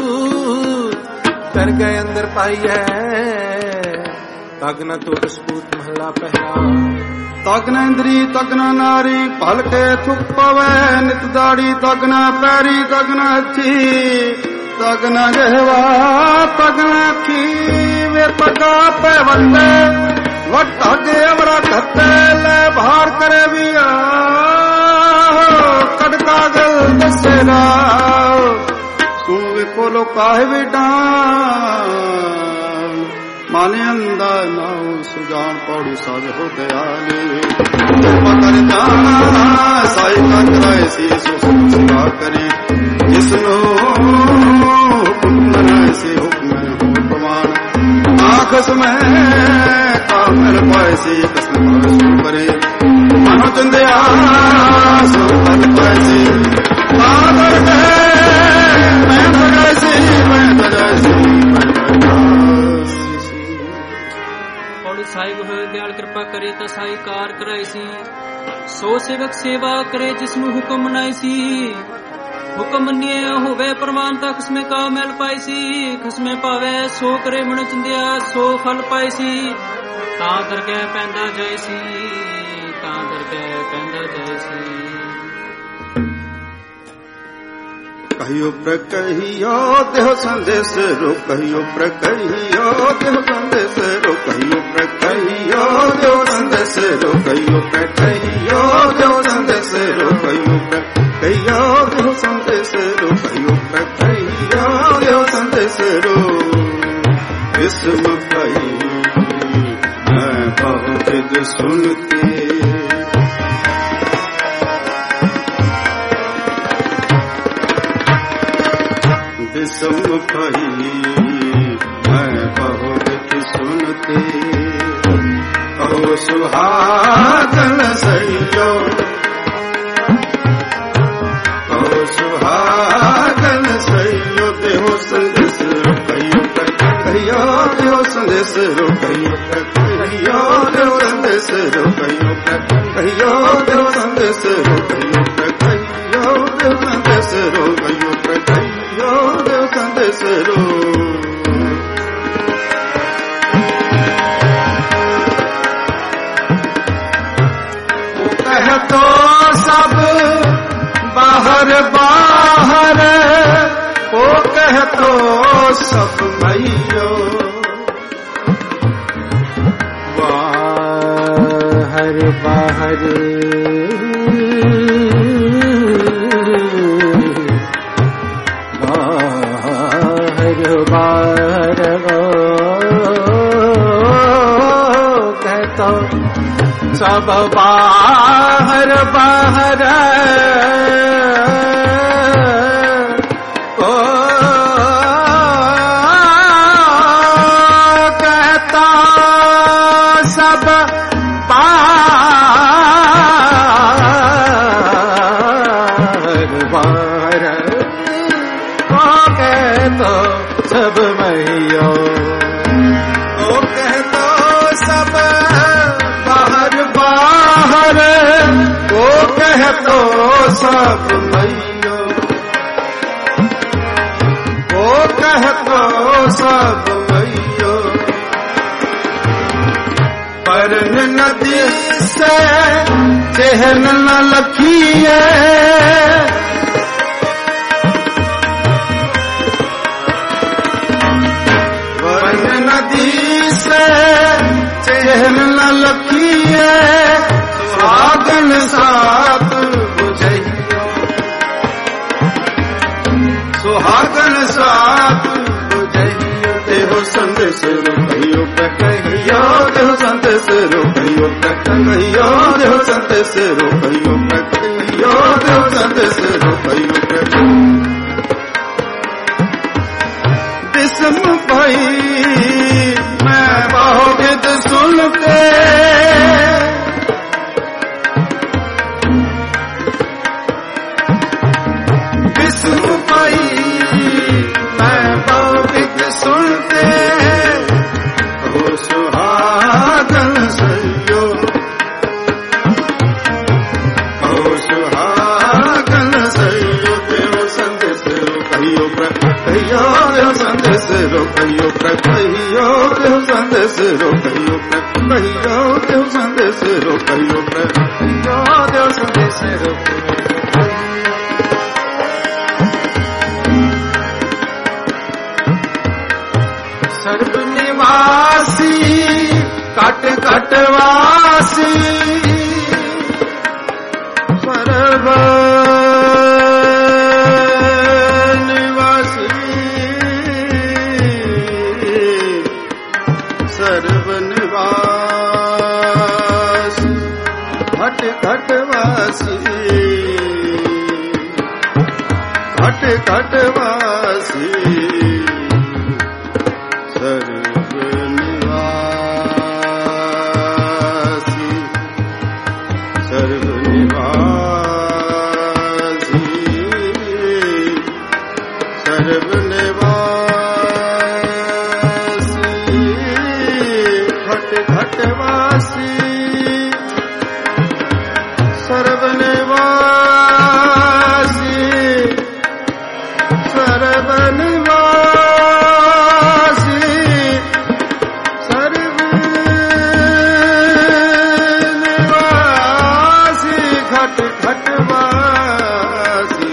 कर गए अंदर पाई है तग न टूट सपूत महला पहला।
तग न इंद्री तग न नारी भल के थुक पवे नित दाड़ी तग न पैरी तग न अच्छी तग न गहवा तग न अखी वे तगा पे वंडे वट आगे अवरा धत्ते ले भार करे भी आ कड़का गल दसेरा सुन वे कोलो काहे बेटान माने अंदा नाउ सुजान पौड़ी साज हो दयाले पकड़ जाना साई का कराए सी सो सेवा करे जिसनो हुक्म बनाए से हुक्म हो प्रमाण आखस में कामल पाए से कसम सो करे मनो चंदया सो तन पाए से आदर के मैं लगाए से मैं लगाए से
साई गुरु दयाल कृपा करे ता साई कार कराई सी सो सेवक सेवा करे जिसनु हुक्म मनाई सी हुक्म मनिए होवे प्रमाण ता खसमे का मैल पाई सी खसमे पावे सो करे मन चंदिया सो फल पाई सी ता करके पैंदा जाए सी ता करके पैंदा जाए सी।
कहियो प्रकहियो देह संदेश रो कहियो प्रकहियो देह संदेश रो कहियो प्रकहियो देह संदेश रो कहियो प्रकहियो देह संदेश रो कहियो प्रकहियो देह संदेश रो कहियो प्रकहियो देह संदेश रो विस्म कही मैं बहुत सुनती विषम कही मैं बहुत सुनते कहो सुहागन सैयो कहो सुहागन सैयो देहो संदेश कहियो कहियो देहो संदेश रो कहियो कहियो देहो संदेश रो कहियो कहियो देहो संदेश रो कहियो कहियो देहो संदेश रो कहियो कहियो देहो संदेश रो। कह तो सब बाहर बाहर ओ कह तो सब भैयो बाहर बाहर बाहर बाहर सब बाहर बाहर ओ कहता सब बाहर बाहर ओ कहता सब मैया ओ कहता सब बाहर बाहर ओ कहतो सब मैया ओ कहतो सब मैया पर नदी से चहन न लखिए नदी से चहन न लखिए सुहागन साथ बुझैयो सुहागन साथ बुझैयो देहो संदेश रुपयो पे कहियो देहो संदेश रुपयो पे कहियो देहो संदेश रुपयो पे कहियो देहो संदेश रुपयो पे बिस्म भाई मैं बहुत सुन के बिस्म भाई मैं बहुत सुन के ओ सुहागन सैयो ओ सुहागन सैयो देव संदेश कहियो कहियो देव संदेश कहियो कहियो देव संदेश कहियो कहियो देव संदेश कहियो कहियो देव संदेश सर्व निवासी कट कटवासी सर्व सर्वनिवासी घट घटवासी घट घटवासी सर्वनिवासी सर्वनिवासी सर्वनिवासी घट घटवासी सर्वनिवासी सर्वनिवासी सर्वनिवासी घट घटवासी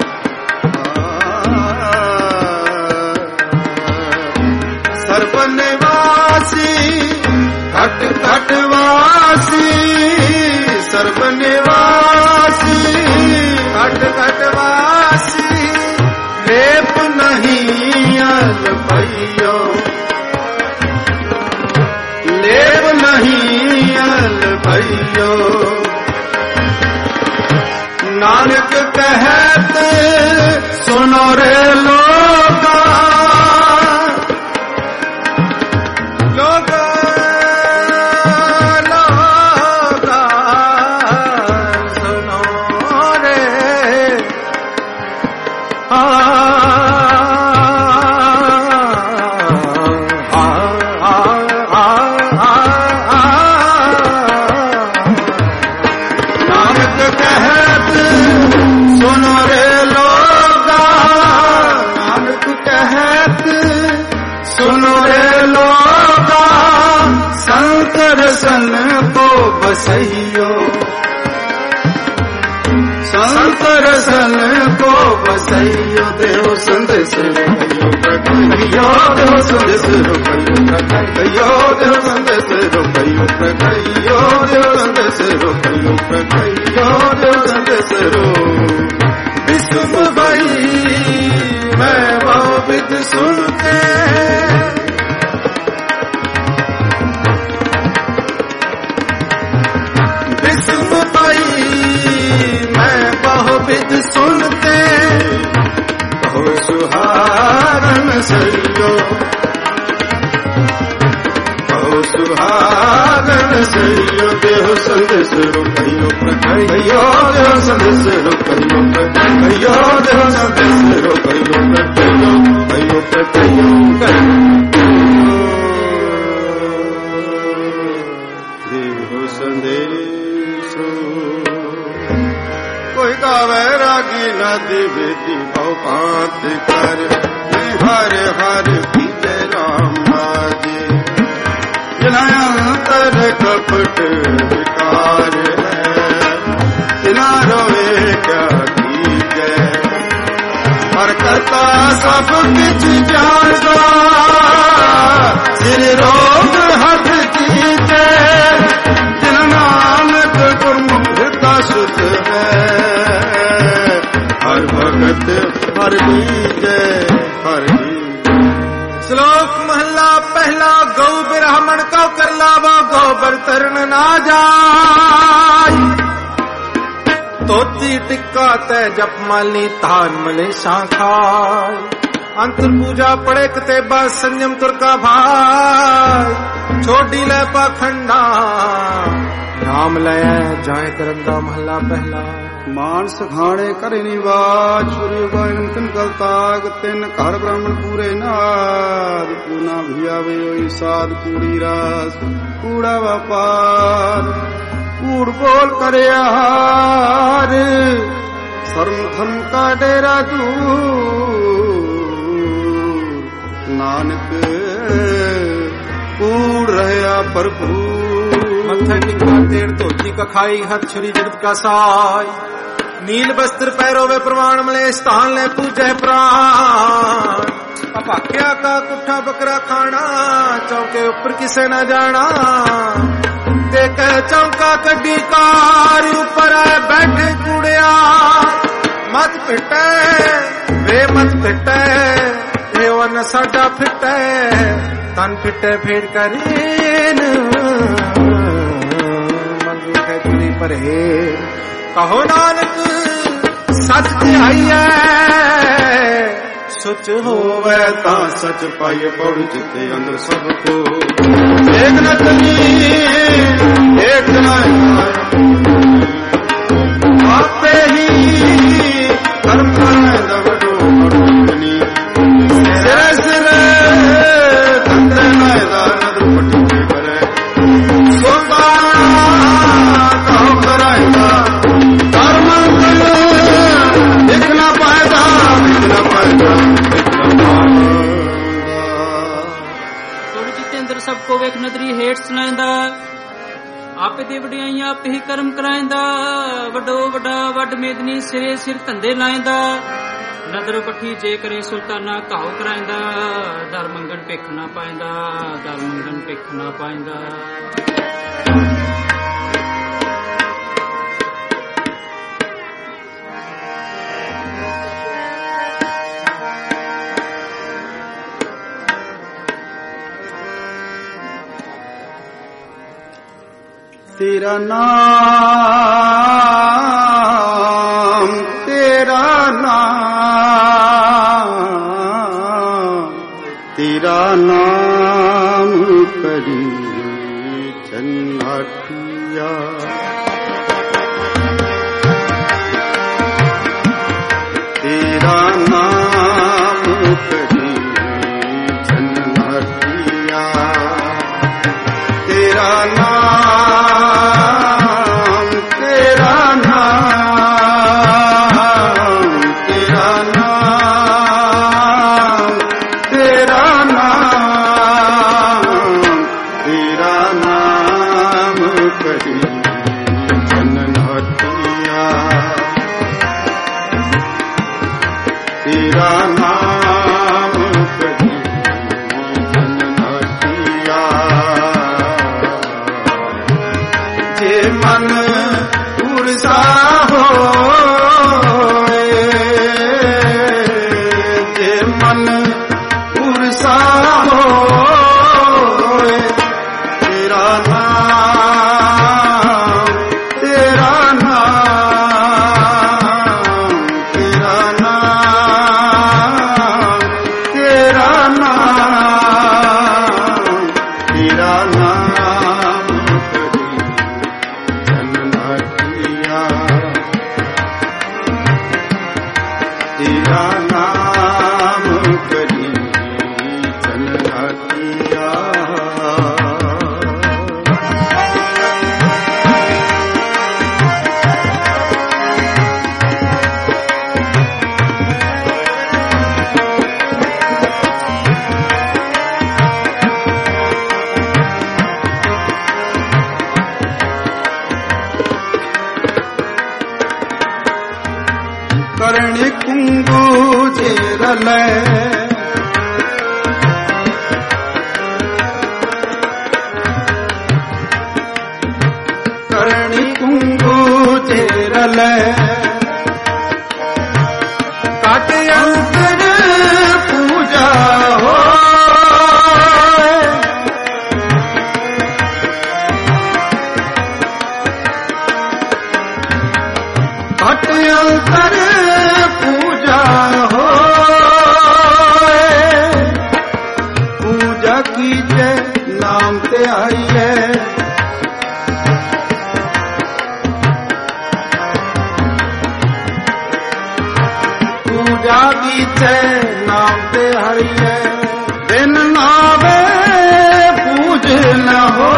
सर्वनिवासी घट घटवासी सर्वनिवासी घट घटवासी लेप नहीं अल भैयो लेप नहीं अल भैयो नानक कहते सुनो रे लोगा लोगा लोगा सुनो रे आ नानक कहते सुनो रे लोगा नानक कहते सुनो रे लोगा शंकर सन को बसैयो शंकर सन को बसैयो देव संदेश कहियो देव संदेश कहियो देव संदेश कहियो कहियो देव संदेश कहियो कहियो देव संदेश विष्णु भाई मैं बहुत सुन के सहियो कहो सुहागन सहियो देहो संदेश रोकइयो प्रकइयो देहो संदेश रोकइयो प्रकइयो देहो संदेश रोकइयो प्रकइयो कइयो प्रकइयो देहो संदेश कोई गावे रागी नदी बेटी भाव पात कर हर हर पीते राम जी अंतर कपट विकार है तिना रोए क्या कीजे हर करता सब कुछ जानता सिर रोग हथ कीजे जिन नानक गुरमुखता सुध है हर भगत हर बीजे हर श्लोक महला पहला गौ ब्राह्मण का कर लावा गोबर तरन ना जाय तोती टिक्का तय जप माली तान मले शाखाय अंतर पूजा पड़े कते बा संयम तुरका भाई छोटी ले पाखंडा नाम ले जाए करंदा महला पहला मानस खाणे करे निवाज सूर्य गोयन तिन कलताग तिन घर ब्राह्मण पूरे नाद पूना भी आवे ओई साध कूड़ी रास कूड़ा व्यापार कूड़ बोल करे आहार शर्म धर्म का डेरा दूर नानक कूड़ रहा भरपूर मत्था टिक्का तेड़ धोती का खाई हथ छुरी जगत का साय नील वस्त्र पैरों में प्रमाण मले स्थान ले पूजे प्राण अपाक्या का कुठा बकरा खाना चौके ऊपर किसे न जाना देख चौका कड्डी कार ऊपर आए बैठे कुड़िया मत पिटे वे मत पिटे वे वन साडा फिटे तन फिटे फेर करीन मंजू है चुरी पर है कहो नानक सच ध्याइए सच होवे ता सच पाइए पौड़ जिते अंदर सबको एक न कनी एक न आपे ही कर्म करने दवडो पड़नी सिरे सिरे तंत्र नायदा नदर पट्टी करे सोता कहो कराएगा
सबको वेख नदरी हेठ सुनाइंदा आपे दे वडियाइयां आपे ही कर्म कराइंदा वडो वडा वड मेदनी सिरे सिर धंधे लाइंदा नदर पट्ठी जे करे सुल्ताना घाव कराइंदा दर मंगन भिख ना पाइंदा दर मंगन भिख ना पाइंदा
तेरा नाम तेरा नाम तेरा नाम करी जन्नतिया तेरा नाम करी जन्नतिया तेरा नाम करणी कुंगू जेरले करणी कुंगू जेरले काट अंतर पूजा हो काट अंतर पूजा हो पूजा कीजे नाम ते आई है पूजा कीजे नाम ते आई है दिन नावे पूज न हो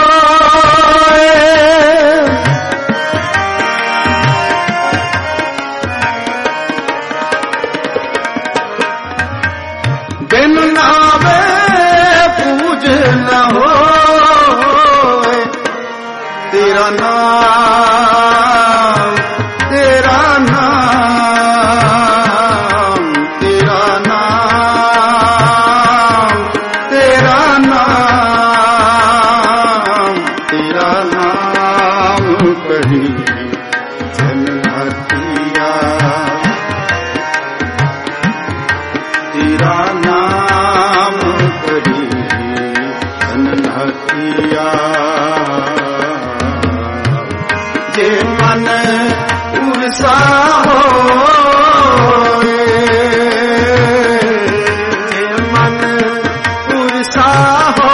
दिन नावे पूज न हो तेरा नाम तेरा नाम तेरा नाम तेरा नाम तेरा नाम कही जन हथिया तेरा नाम कही अनहतिया जे मन उर्सा हो जे मन उर्सा हो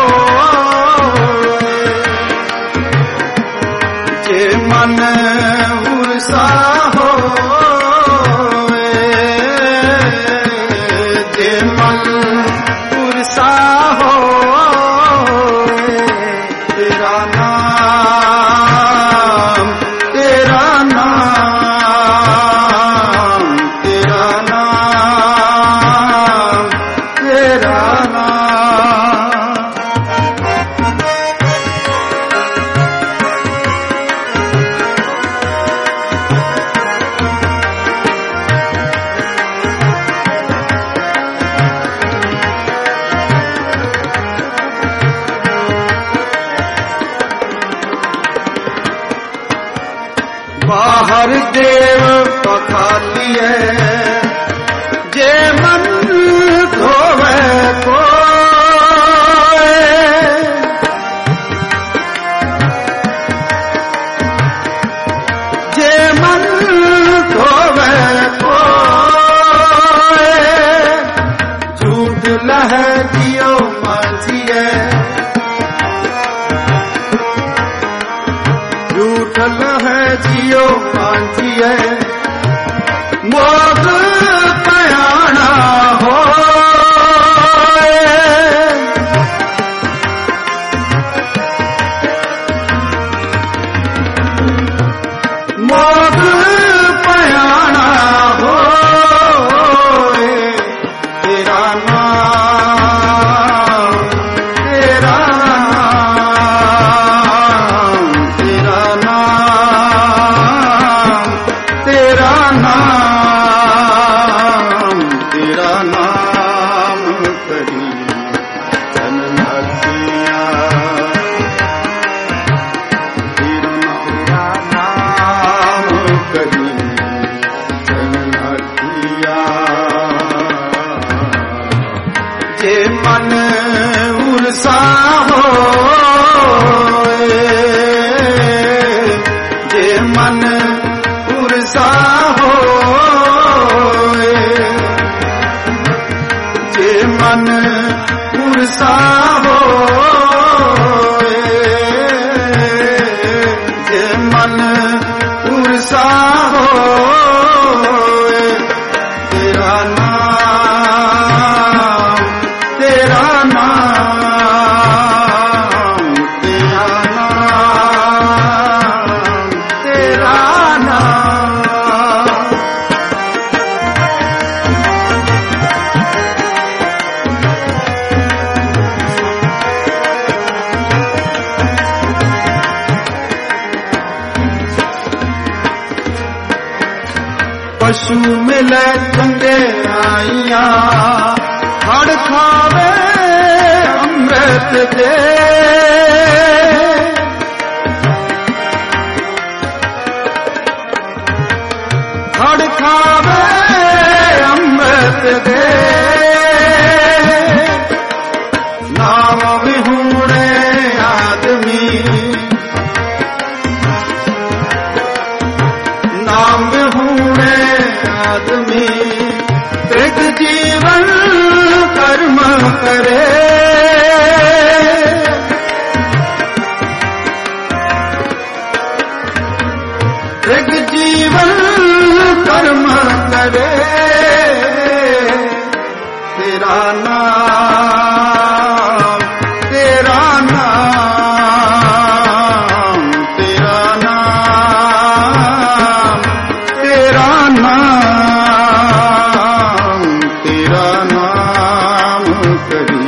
जे मन उर्सा हो जे मन उर्सा हो तेरा नाम तेरा नाम तेरा नाम तेरा नाम बाहर देव पखालिए जे मन धोवे को जे मन धोवे को झूठ लह दियो मांझिए झूठ लह जियो मांझिए मोग पयाना हो मोग पयाना हो तेरा नाम तेरा नाम तेरा नाम तेरा नाम तेरा नाम कही जन हथिया तेरा नाम कही जन हथिया जे मन उर्सा हो जे मन उर्सा हो जे मन उर्सा हो जे मन उर्सा हो तेरा नाम तेरा नाम तेरा नाम तेरा नाम ਪਸ਼ੂ ਮਿਲੇ ਚੰਗੇ ਆਈਆਂ ਹੜ ਖਾਵੇ ਅੰਮ੍ਰਿਤ ਦੇ ਹੜ ਖਾਵੇ ਅੰਮ੍ਰਿਤ ਦੇ ਨਾਮ ਵਿਹੂਣੇ ਆਦਮੀ ਨਾਮ ਵਿਹੂਣੇ ਆਦਮੀ ਤ੍ਰਿਗ ਜੀਵਨ ਕਰਮ ਕਰੇ ਤ੍ਰਿਗ ਜੀਵਨ ਕਰਮ ਕਰੇ ਤੇਰਾ ਨਾਮ ਤੇਰਾ ਨਾਮ ਤੇਰਾ ਨਾਮ ਤੇਰਾ ਨਾਮ ਤੇਰਾ ਨਾਮ ਕਰੀ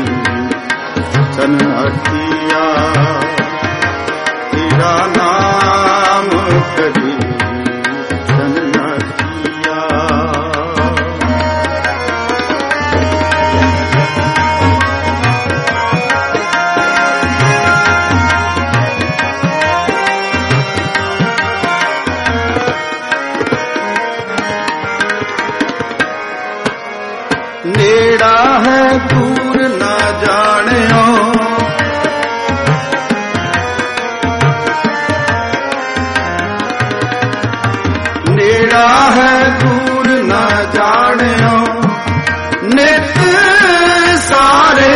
ਸਨਅਠੀਆ ਤੇਰਾ ਨਾਮ ਕਰੀ ਨੇੜਾ ਹੈ ਦੂਰ ਨਾ ਜਾਣਿਓ ਨੇੜਾ ਹੈ ਦੂਰ ਨਾ ਜਾਣਿਓ ਨਿਤ ਸਾਰੇ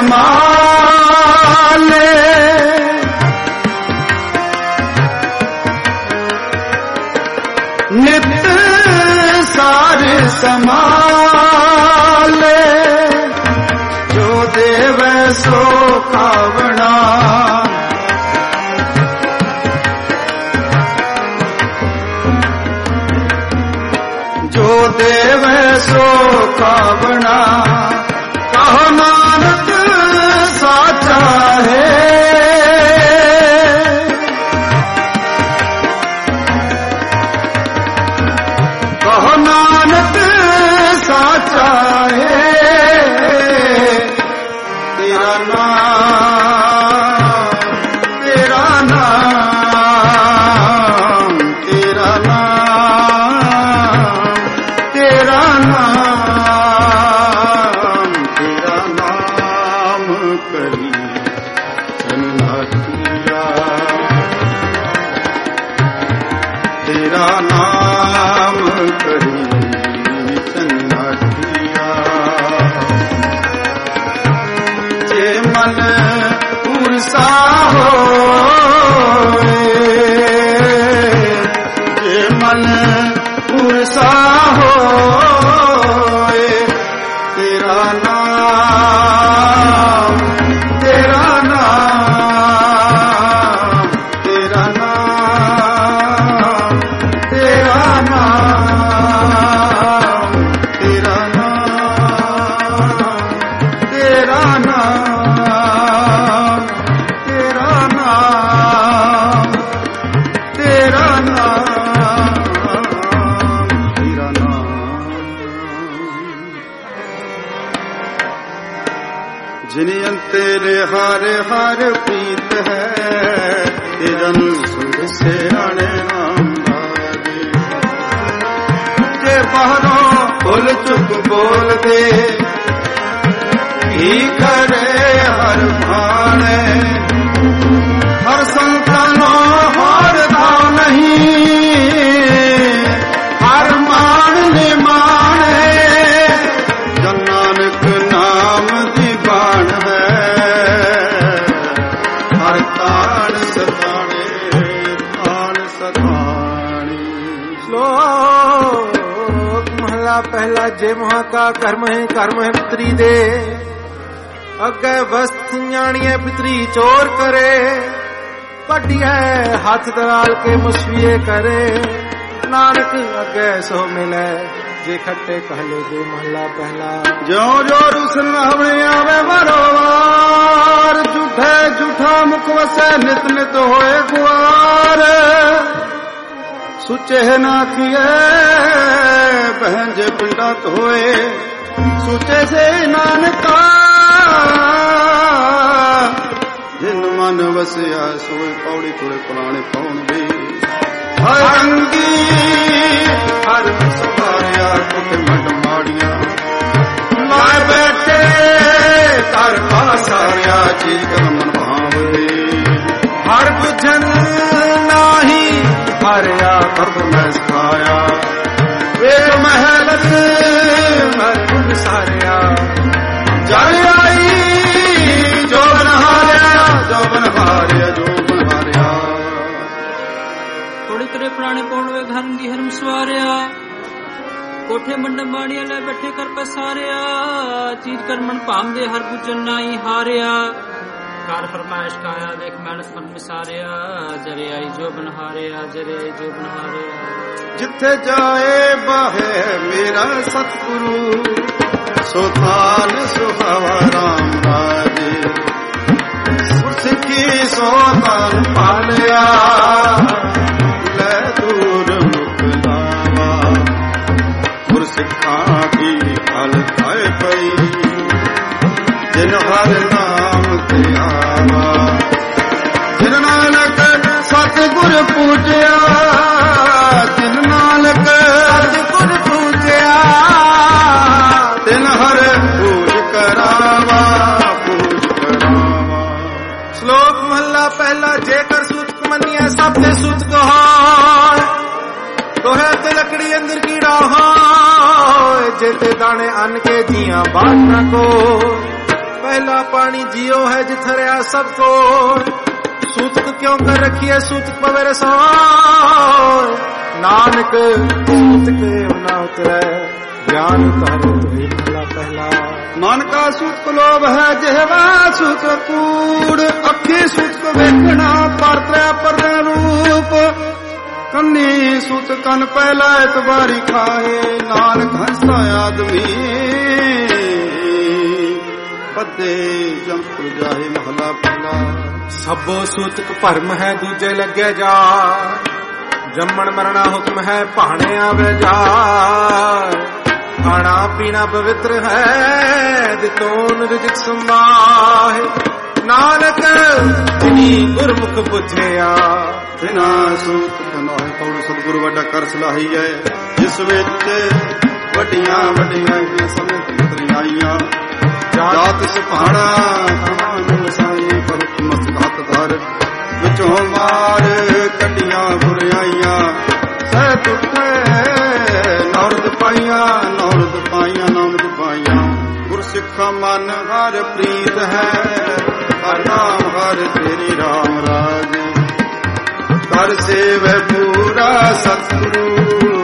ਸਮਾਲੇ ਨਿਤ ਸਾਰੇ ਸਮਾਲੇ ਜੋ ਦੇਵੈ ਸੋ ਖਾਵਣਾ ਜੋ ਦੇਵੈ ਸੋ ਖਾਵਣਾ ਕਹੋ ਨਾਨਕ ਸਾਚਾ ਹੈ ਕਹੋ ਨਾਨਕ ਸਾਚਾ ਹੈ ਤੇਰਾ ਨਾਮ ਤੇਰਾ ਨਾਮ ਤੇਰਾ ਨਾਮ ਤੇਰਾ ਨਾਮ ਤੇਰਾ ਨਾਮ ਕਰੀ ਸਨਅਠੀਆ ਤੇਰਾ ਨਾਮ ਕਰੀ ਸਨਅਠੀਆ ਜੇ ਮਨ ਉਰਸਾ ਹੋਏ ਜੇ ਮਨ ਉਰਸਾ ਹੋਏ ਤੇਰਾ ਨਾਮ ਤੇਰਾ ਨਾਮ ਤੇਰਾ ਨਾਮ ਤੇਰਾ ਨਾਮ ਤੇਰਾ ਨਾਮ ਤੇਰਾ ਨਾਮ ਤੇਰਾ ਨਾਮ ਤੇਰਾ ਨਾਮ ਤੇਰਾ ਨਾਮ ਜਿਨੇ ਅੰਤਰੇ ਹਰ ਹਰ ਪ੍ਰੀਤ ਹੈ ਤੇਰਨ ਸੁਧ ਸਿਆਣੇ ਨਾਮ ਲਾਗੇ ਜੇ ਬਾਹਰੋਂ ਭੁੱਲ ਚੁੱਕ ਬੋਲਦੇ ਕੀ ਕਰੇ ਹਰ ਭਾਣੇ ਹਰ ਸੰਤਾਨੋ ਹਰ ਥਾਂ ਨਹੀਂ ਹਰ ਮਾਣ ਨਿਮਾਣੇ ਜਨ ਨਾਨਕ ਨਾਮ ਦੀ ਬਾਣ ਹੈ ਹਰ ਤਾਣ ਸਤਾਣੇ ਤਾਣ ਸਤਾਣੀ
ਸ਼ਲੋਕ ਮਹਲਾ ਪਹਿਲਾ ਜੇ ਮਹਾ ਕਾ ਕਰਮ ਹੈ ਕਰਮ ਹੈ ਪਿਤਰੀ ਦੇ ਅੱਗੇ ਵਸਤ ਜਾਣੀਏ ਪਿਤਰੀ ਚੋਰ ਕਰੇ ਵੱਡੀਐ ਹੱਥ ਦਰਾਲ ਕੇ ਮੁਸਵੀਏ ਕਰੇ ਨਾਨਕ ਅੱਗੇ ਸੋ ਮਿਲੇ ਜੇ ਖੱਟੇ कहले ਦੇ ਮਹਲਾ ਪਹਿਲਾ
ਜਿਉ ਜੋ ਰੁਸਨ ਹਵਣੇ ਆਵੇ ਵਰੋਵਾਰ ਝੂਠੇ ਝੂਠਾ ਮੁਖ ਵਸੈ ਨਿਤ ਨਿਤ ਹੋਏ ਗੁਆਰ ਸੁਚੇ ਨਾ ਕੀਏ ਬਹਿੰਜ ਪਿੰਡਾਂ ਧੋਏ ਸੁਚੇ ਸੇ ਨਾਨਕਾ ਜਿਨ ਮਨ ਵਸਿਆ ਸੋਏ ਪੌੜੀ ਕੋਲੇ ਪੁਰਾਣੇ ਪਾਉਣਗੇ ਹਰੰਗੀ ਹਰ ਸਵਾਰਿਆ ਕੁੱਟ ਮੰਡ ਮਾੜੀਆਂ ਮੈਂ ਬੈਠੇ ਕਰ ਪਾਸਾਰਿਆ ਚੀਜ਼ ਕਰ ਮਨ ਭਾਵੇ ਹਰ ਬੁਝਨ ਨਾਹੀ ਹਰਿਆ ਕਰਦ ਮੈਂ ਸਿਖਾਇਆ ਵੇ ਮਹਿਲਤ ਹਰ ਗੁਣ ਸਾਰਿਆ ਜਲ ਆਈ ਜੋ ਬਨਹਾਰਿਆ ਜੋ ਬਨਹਾਰਿਆ ਜੋ ਬਨਹਾਰਿਆ
ਥੋੜੇ ਤੇਰੇ ਪੁਰਾਣੇ ਪਾਉਣ ਵੇ ਘਰੰਗੀ ਹਰਮ ਸਵਾਰਿਆ ਕੋਠੇ ਮੰਡ ਮਾੜੀਆਂ ਲੈ ਬੈਠੇ ਕਰ ਪਸਾਰਿਆ ਚੀਜ਼ ਕਰ ਮਨ ਭਾਂਦੇ ਹਰ ਬੁਝਨ ਨਾਹੀ ਹਾਰਿਆ ਕਾਰ ਫਰਮਾਇਸ਼ ਕਾਇਆ ਵੇਖ ਮੈਨਸ ਮਨ ਮਿਸਾਰਿਆ ਜਰੇ ਆਈ ਜੋ ਬਨਹਾਰਿਆ ਜਰੇ ਆਈ ਜੋ ਬਨਹਾਰਿਆ
ਜਿੱਥੇ ਜਾਏ ਬਾਹੇ ਮੇਰਾ ਸਤਿਗੁਰੂ ਸੋ ਥਾਨ ਸੁਹਾਵਾ ਰਾਮ ਰਾਜੇ ਸਿੱਖੀ ਸੋ ਤਨ ਪਾਲਿਆ ਲੈ ਦੂਰ ਮੁਕਲਾਵਾ ਗੁਰ ਸਿੱਖਾਂ ਦੀ ਹਲ ਖਾਏ ਪਈ ਜਿਨ ਹਰ ਨਾਮ ਤੇ ਆਵਾ ਜਿਨ ਨਾਨਕ ਸਤਿਗੁਰ ਪੂਜਿਆ ਜਿਨ ਨਾਨਕ ਸਤਿਗੁਰ ਪੂਜਿਆ ਤਿਨ ਹਰ ਪੂਜ ਕਰਾਵਾ ਪੂਜ ਕਰਾਵਾ ਸ਼ਲੋਕ ਮਹਲਾ ਪਹਿਲਾ ਜੇਕਰ ਸੂਤਕ ਮੰਨਿਆ ਸਭ ਤੇ ਸੂਤਕ ਹੋਏ ਤੋਹੇ ਤੇ ਲੱਕੜੀ ਅੰਦਰ ਕੀੜਾ ਹੋਏ ਜੇ ਤੇ ਦਾਣੇ ਅੰਨ ਕੇ ਜੀਆਂ ਬਾਤ ਨਾ ਕੋ ਪਹਿਲਾ ਪਾਣੀ ਜਿਉ ਹੈ ਜਿਥਰਿਆ ਸਭ ਕੋ ਸੂਤਕ ਕਿਉਂ ਕਰ ਰਖੀਏ ਸੂਤਕ ਪਵੇ ਰਸੋਏ ਨਾਨਕ ਸੂਤਕ ਨਾ ਉਤਰੈ ਗਿਆਨ ਉਤਾਰੇ ਤੋਏ ਮਹਲਾ ਪਹਿਲਾ ਮਨ ਕਾ ਸੂਤਕ ਲੋਭ ਹੈ ਜਿਹਵਾ ਸੂਤਕ ਕੂੜ ਅੱਖੀ ਸੂਤਕ ਵੇਖਣਾ ਪਰਤਿਆ ਪਰਦਾ ਰੂਪ ਕੰਨੀ ਸੂਤ ਕੰਨ ਪਹਿਲਾ ਇਤਬਾਰੀ ਖਾਏ ਨਾਨਕ ਹੰਸਾ ਆਦਮੀ ਪੱਦੇ ਜੰਪ ਜਾਏ ਮਹਲਾ ਪਹਿਲਾ
ਸਭੋ ਸੂਤਕ ਭਰਮ ਹੈ ਦੂਜੇ ਲੱਗੇ ਜਾ ਜੰਮਣ ਮਰਣਾ ਹੁਕਮ ਹੈ ਭਾਣੇ ਆਵੇ ਜਾ ਖਾਣਾ ਪੀਣਾ ਪਵਿੱਤਰ ਹੈ ਦਿਤੋਨ ਰਿਜਕ ਸੰਭਾਹੇ ਨਾਨਕ ਜਿਨੀ ਗੁਰਮੁਖ ਬੁਝਿਆ
ਬਿਨਾ ਸੂਤ ਕਨਾਏ ਪੌੜ ਸਤਿਗੁਰੂ ਵੱਡਾ ਕਰ ਸਲਾਹੀ ਹੈ ਜਿਸ ਵਿੱਚ ਵੱਡੀਆਂ ਵੱਡੀਆਂ ਸਮੇਂ ਤਰੀਆਈਆਂ ਜਾਤ ਸੁਭਾਣਾ ਕਮਾਨ ਸਾਈ ਪਰਤ ਮਸਤਕ ਧਰ ਵਿੱਚੋਂ ਮਾਰ ਕੱਢੀਆਂ ਬੁਰਾਈਆਂ ਸਹਿ ਤੁਠੇ ਨੌਰਦ ਪਾਈਆਂ ਨੌਰਦ ਪਾਈਆਂ ਨੌਰਦ ਪਾਈਆਂ ਗੁਰਸਿੱਖਾ ਮਨ ਹਰ ਪ੍ਰੀਤ ਹੈ ਹਰ ਨਾਮ ਹਰ ਤੇਰੀ ਰਾਮ ਰਾਜ ਕਰ ਸੇਵੈ ਪੂਰਾ ਸਤਿਗੁਰੂ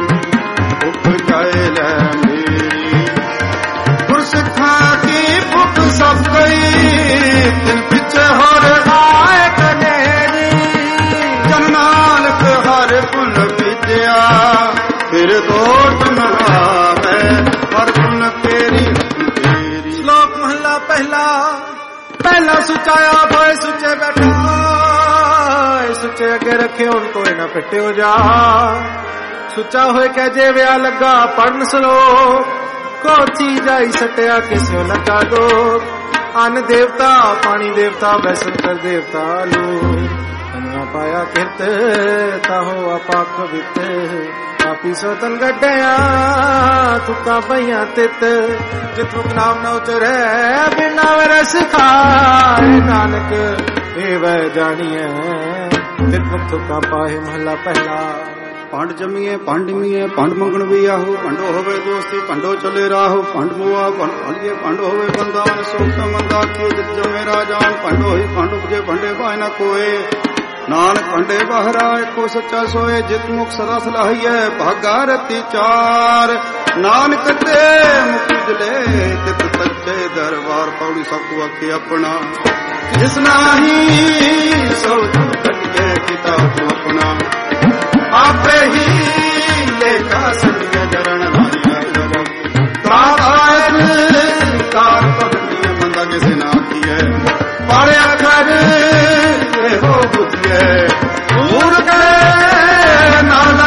ਉਪਜਾਏ ਲੈ ਮੇਰੀ ਗੁਰਸਿੱਖਾ ਕੀ ਭੁੱਖ ਸਭ ਗਈ ਦਿਨ ਪਿੱਛੇ ਹੋਰ ਆਏ ਕਨੇਰੀ ਜਨ ਨਾਨਕ ਹਰ ਪੁਨ ਵਿਦਿਆ ਫਿਰ ਤੋੜ ਨਾ ਆਵੇ ਹਰ ਪੁਨ ਤੇਰੀ ਤੇਰੀ
ਸ਼ਲੋਕ ਮਹਲਾ ਪਹਿਲਾ ਪਹਿਲਾ ਸੁਚਾਇਆ ਹੋਏ ਸੁਚੇ ਬੈਠਾ ਸੁਚੇ ਅੱਗੇ ਰੱਖੇ ਹੁਣ ਕੋਈ ਨਾ ਫਿੱਟਿਓ ਜਾ ਸੁੱਚਾ ਹੋਏ ਕਹਿ ਜੇ ਵਿਆਹ ਲੱਗਾ ਪੜਨ ਸਲੋਕ ਕੋਚੀ ਜਾਈ ਸਟਿਆ ਕਿਸਿਓ ਲੱਗਾ ਦੋ ਅਨ ਦੇਵਤਾ ਪਾਣੀ ਦੇਵਤਾ ਬੈਸਨ ਕਰ ਦੇਵਤਾ ਲੋ ਤਨਾ ਪਾਇਆ ਕਿਰਤ ਤਾਹੋ ਆਪਾਕ ਵਿਤ ਆਪੀ ਸੋਤਨ ਗੱਡਿਆ ਤੁਕਾਂ ਪਈਆਂ ਤਿਤ ਜਿਤੁਕ ਨਾਮ ਨਾ ਉਤਰੈ ਬਿਨਾ ਰਸ ਖਾਏ ਨਾਨਕ ਇਹ ਵੈ ਜਾਣੀਐ ਤਿਤ ਤੁਕਾਂ ਪਾਏ ਮਹਲਾ ਪਹਿਲਾ
ਭੰਡ ਜੰਮੀਏ ਭੰਡਮੀਏ ਭੰਡ ਮੰਗਣ ਵੀ ਆਹੋ ਭੰਡੋ ਹੋਵੇ ਦੋਸਤੀ ਭੰਡੋ ਚਲੇ ਰਾਹੋ ਭੰਡ ਮੁਆ ਭੰਡ ਭਾਲੀਏ ਭੰਡ ਹੋਵੇ ਬੰਦਾ ਮਨ ਸੋਚ ਮੰਦਾ ਕੀ ਜਿਤ ਜਮੇ ਰਾਜਾਨ ਭੰਡੋ ਹੀ ਭੰਡ ਉਪਜੇ ਭੰਡੇ ਭਾਇ ਨਾ ਕੋਏ ਨਾਨਕ ਭੰਡੇ ਬਾਹਰਾ ਇੱਕੋ ਸੱਚਾ ਸੋਏ ਜਿਤ ਮੁਖ ਸਦਾ ਸਲਾਹੀਐ ਭਾਗਾ ਰਤੀ ਚਾਰ ਨਾਨਕ ਤੇ ਮੁਖ ਜਲੇ ਤਿਤ ਸੱਚੇ ਦਰਬਾਰ ਪੌੜੀ ਸਭ ਆਖੇ ਆਪਣਾ ਜਿਸ ਨਾਹੀ ਸੋ ਕੱਟੇ ਕਿਤਾਬ ਆਪਣਾ ਆਪੇ ਹੀ ਲੇਖਾ ਸੰਗ ਜਰਨ ਲਾਇਆ ਜਗੋ ਤਾਰਾਇਤ ਕਾਰ ਭਗਤੀ ਮੰਦਾ ਕਿਸੇ ਨਾ ਕੀਏ ਪਾੜਿਆ ਕਰ ਇਹੋ ਬੁੱਧੀਏ ਮੂਰਖ ਨਾਮ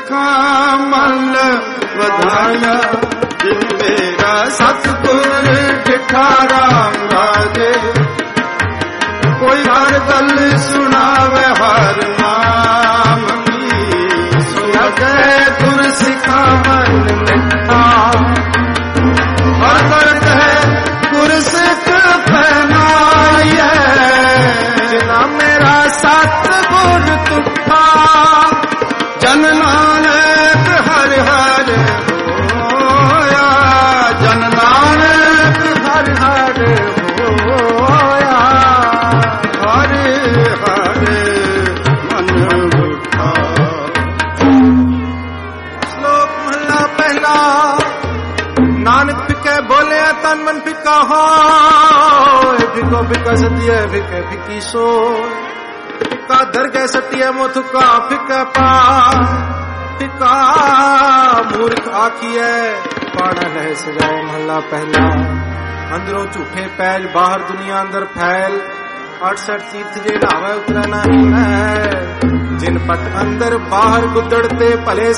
ਸਿੱਖਾਂ ਮਨ ਵਧਾਇਆ ਜਿਨ ਮੇਰਾ ਸਤਿਗੁਰ ਡਿਠਾ ਰਾਮ ਰਾਜੇ ਕੋਈ ਹਰ ਗੱਲ ਸੁਣਾਵੇ ਹਰ ਨਾਮ ਕੀ ਸੁਣ ਕੇ ਗੁਰ ਸਿੱਖਾਂ ਮਨ ਮਿੱਠਾ ਹਰ ਗੱਲ ਕਹੇ ਗੁਰ ਸਿੱਖ ਪਹਿਨਾਈਐ ਜਿਨਾ ਮੇਰਾ ਸਤਿਗੁਰ ਤੁਠਾ ਜਨ ਨਾਨਕ ਹਰਿ ਹਰਿ ਹੋਇਆ ਜਨ ਨਾਨਕ ਹਰਿ ਹਰਿ ਹੋਇਆ ਹਰਿ ਹਰਿ ਮਨ ਬੁੱਧਾ।
ਸ਼ਲੋਕ ਮਹਲਾ ਪਹਿਲਾ। ਨਾਨਕ ਫਿੱਕੇ ਬੋਲਿਆ ਤਨ ਮਨ ਫਿੱਕਾ ਹੋਏ ਫਿੱਕੋ ਫਿੱਕਾ ਸਤੀਏ ਫਿੱਕੇ ਫਿੱਕੀ ਸੋਏ ਫਿੱਕਾ ਦਰਗਹਿ ਸਤੀਏ ਮੋਥੁਕਾ ਫਿੱਕਾ ਪਾ ਫਿੱਕਾ ਮੂਰਖ ਆਖੀਐ ਪਾਣਾ ਲੈ ਸਜਾਏ। ਮਹਲਾ ਪਹਿਲਾ। ਅੰਦਰੋਂ ਝੂਠੇ ਪੈਜ ਬਾਹਰ ਦੁਨੀਆ ਅੰਦਰ ਫੈਲ ਅਠਸਠ ਤੀਰਥ ਜੇ ਢਾਵੇ ਉਤਰਾ ਨਹੀਂ ਹੈ ਜਿਨ ਪਟ ਅੰਦਰ ਬਾਹਰ ਗੁੱਦੜਤੇ ਭਲੇ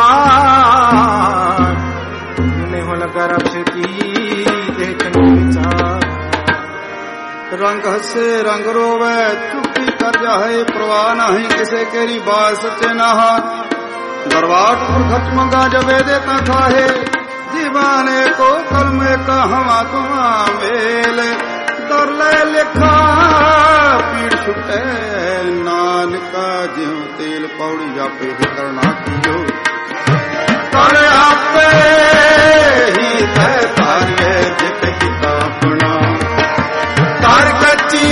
ਸੰਸਾਰ ਨੇ ਹੋ ਲਗਾ ਰਬ ਛੇਤੀ ਦੇਖਣ ਵਿਚਾਰ।
ਰੰਗ ਹੱਸੇ ਰੰਗ ਰੋਵੇ ਚੁੱਪੀ ਕਰ ਜਾਏ ਪ੍ਰਵਾਹ ਨਹੀਂ ਕਿਸੇ ਕੇਰੀ ਬਾਤ ਸੱਚੇ ਨਾਹਾ ਦਰਬਾਰ ਖਚ ਮੰਗਾ ਜਵੇ ਦੇ ਤਾ ਖਾਏ दीवाने को कलम कहवा तुमा मेल कर ले लिखा पीड़ छुटे नानका ज्यों तेल पौड़ी जापे ही करना कियो कर आपे ही तय तारिये जित किता अपना तार कच्ची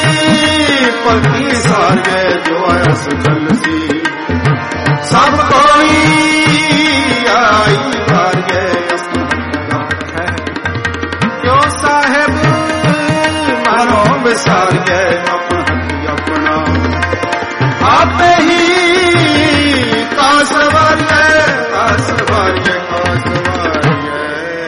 पलकी सारिये जो आया सुजल सी सब कोई आई तारिये विसार के अपना आपे ही का सवारिये का सवारिये का सवारिये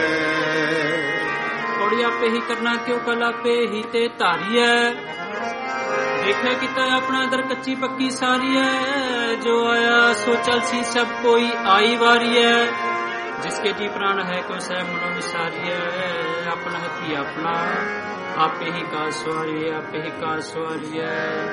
थोड़ी आपे ही करना क्यों कल आपे ही ते तारिये देखे किता अपना दर कच्ची पक्की सारी है जो आया सो चल सी सब कोई आई वारी है जिसके जी प्राण है को सह मनो विसारी है अपना हथी अपना आपे ही का सवारी आपे ही का सवारी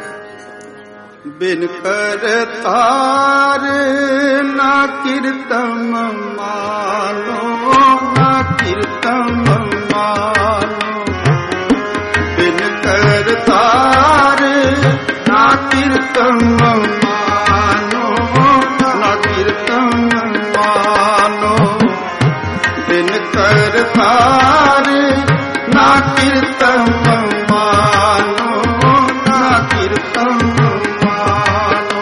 बिन कर तार ना कीर्तन मानो ना कीर्तन मानो बिन कर तार ना कीर्तन मानो ना कीर्तन मानो बिन कर तार ना कीर्तन मानो ना कीर्तन मानो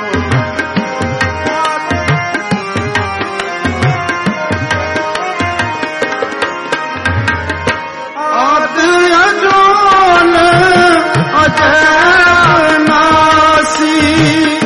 आद अजोन अजय नासी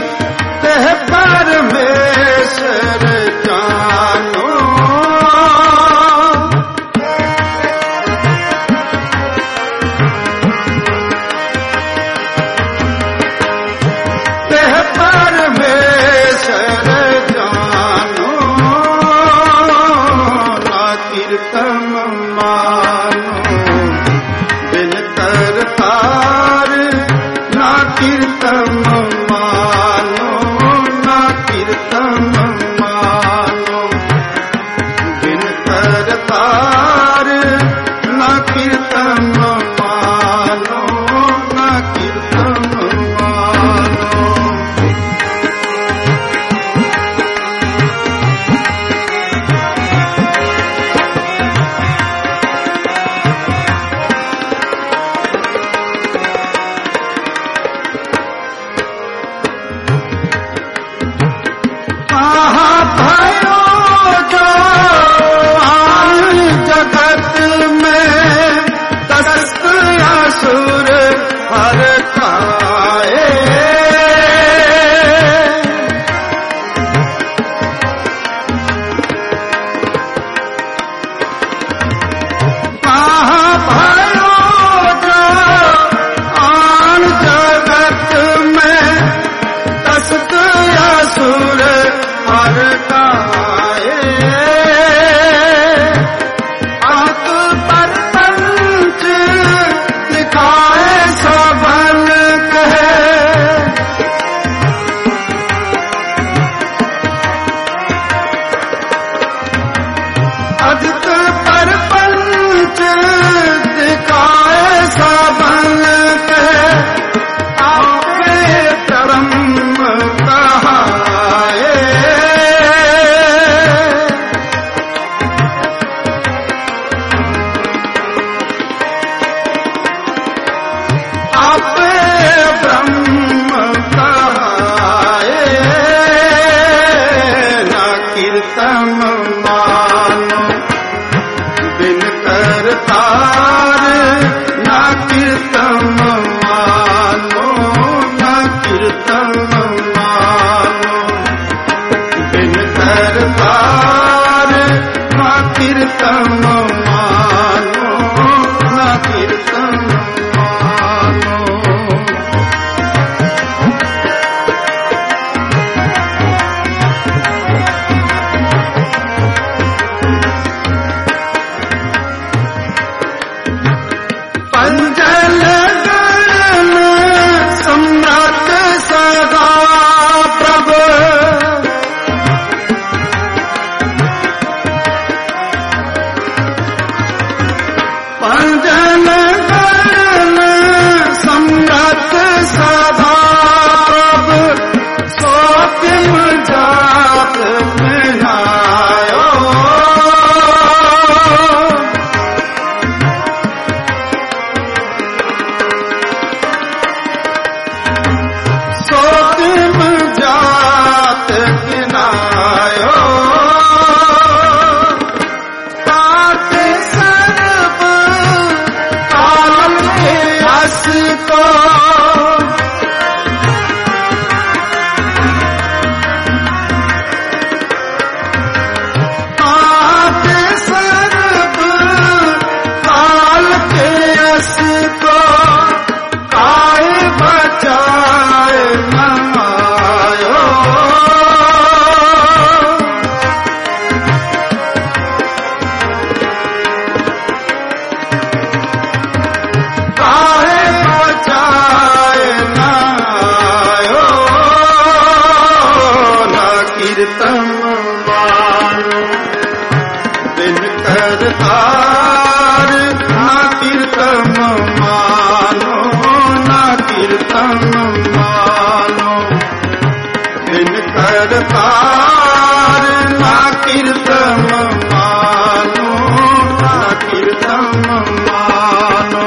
करतार ना कीर्तन मानो, ना कीर्तन मानो।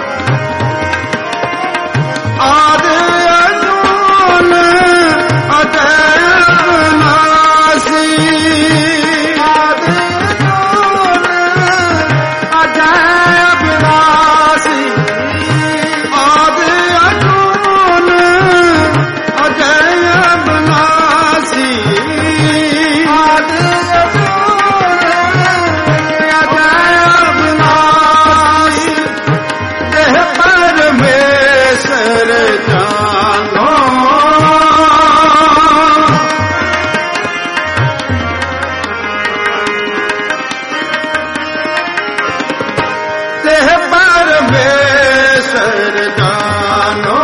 आदि अजून अजय अविनाशी, आदि अजून अजय अविनाशी, आदि अजून अजय अविनाशी, आदि अजून अजय अविनाशी। देह परमेश्वर जानो, देह परमेश्वर जानो,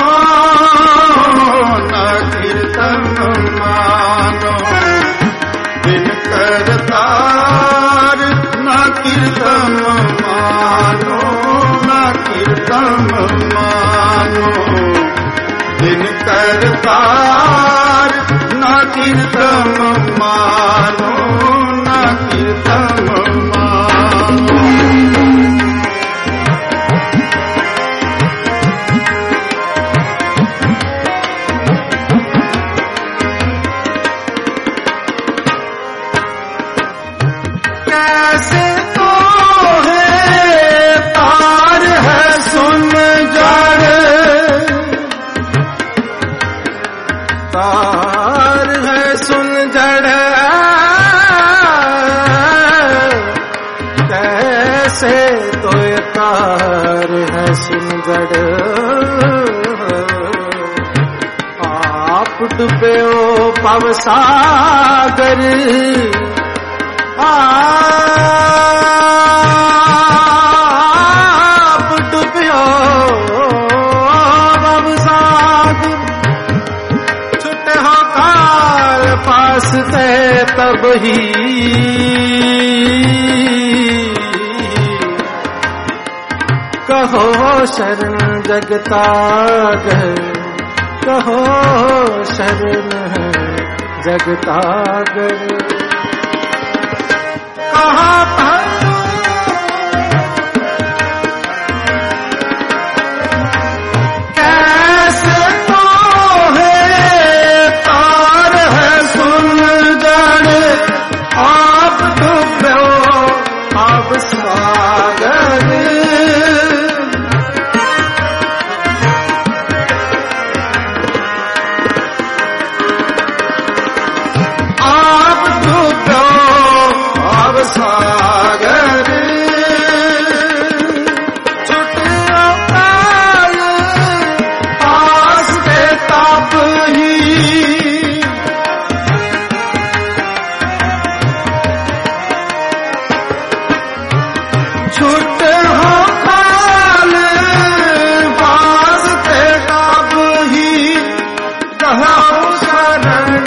न कीर्तन मानो। बिन करतार न कीर्तन मानो, न कीर्तन मानो। बिन करतार न कीर्तन मानो, न कीर्तन मानो। कैसे तो है तार है सुन जड़, तार है सुन जड़। कैसे तो तार है सुन जड़, आप डूबे ओ पव सागर, आप डूबियो भव सागर। छुटे हो काल पास ते तब ही, कहो शरण जगतागर, कहो शरण जगतागर। कहाँ पर कैसे तो है तार है सुन जड़, आप डूबो अब सागर। आप डूबो अब सागर। छुटे काल पास के ताप ही, छुटे हो काल पास के ताप ही। कहो शरण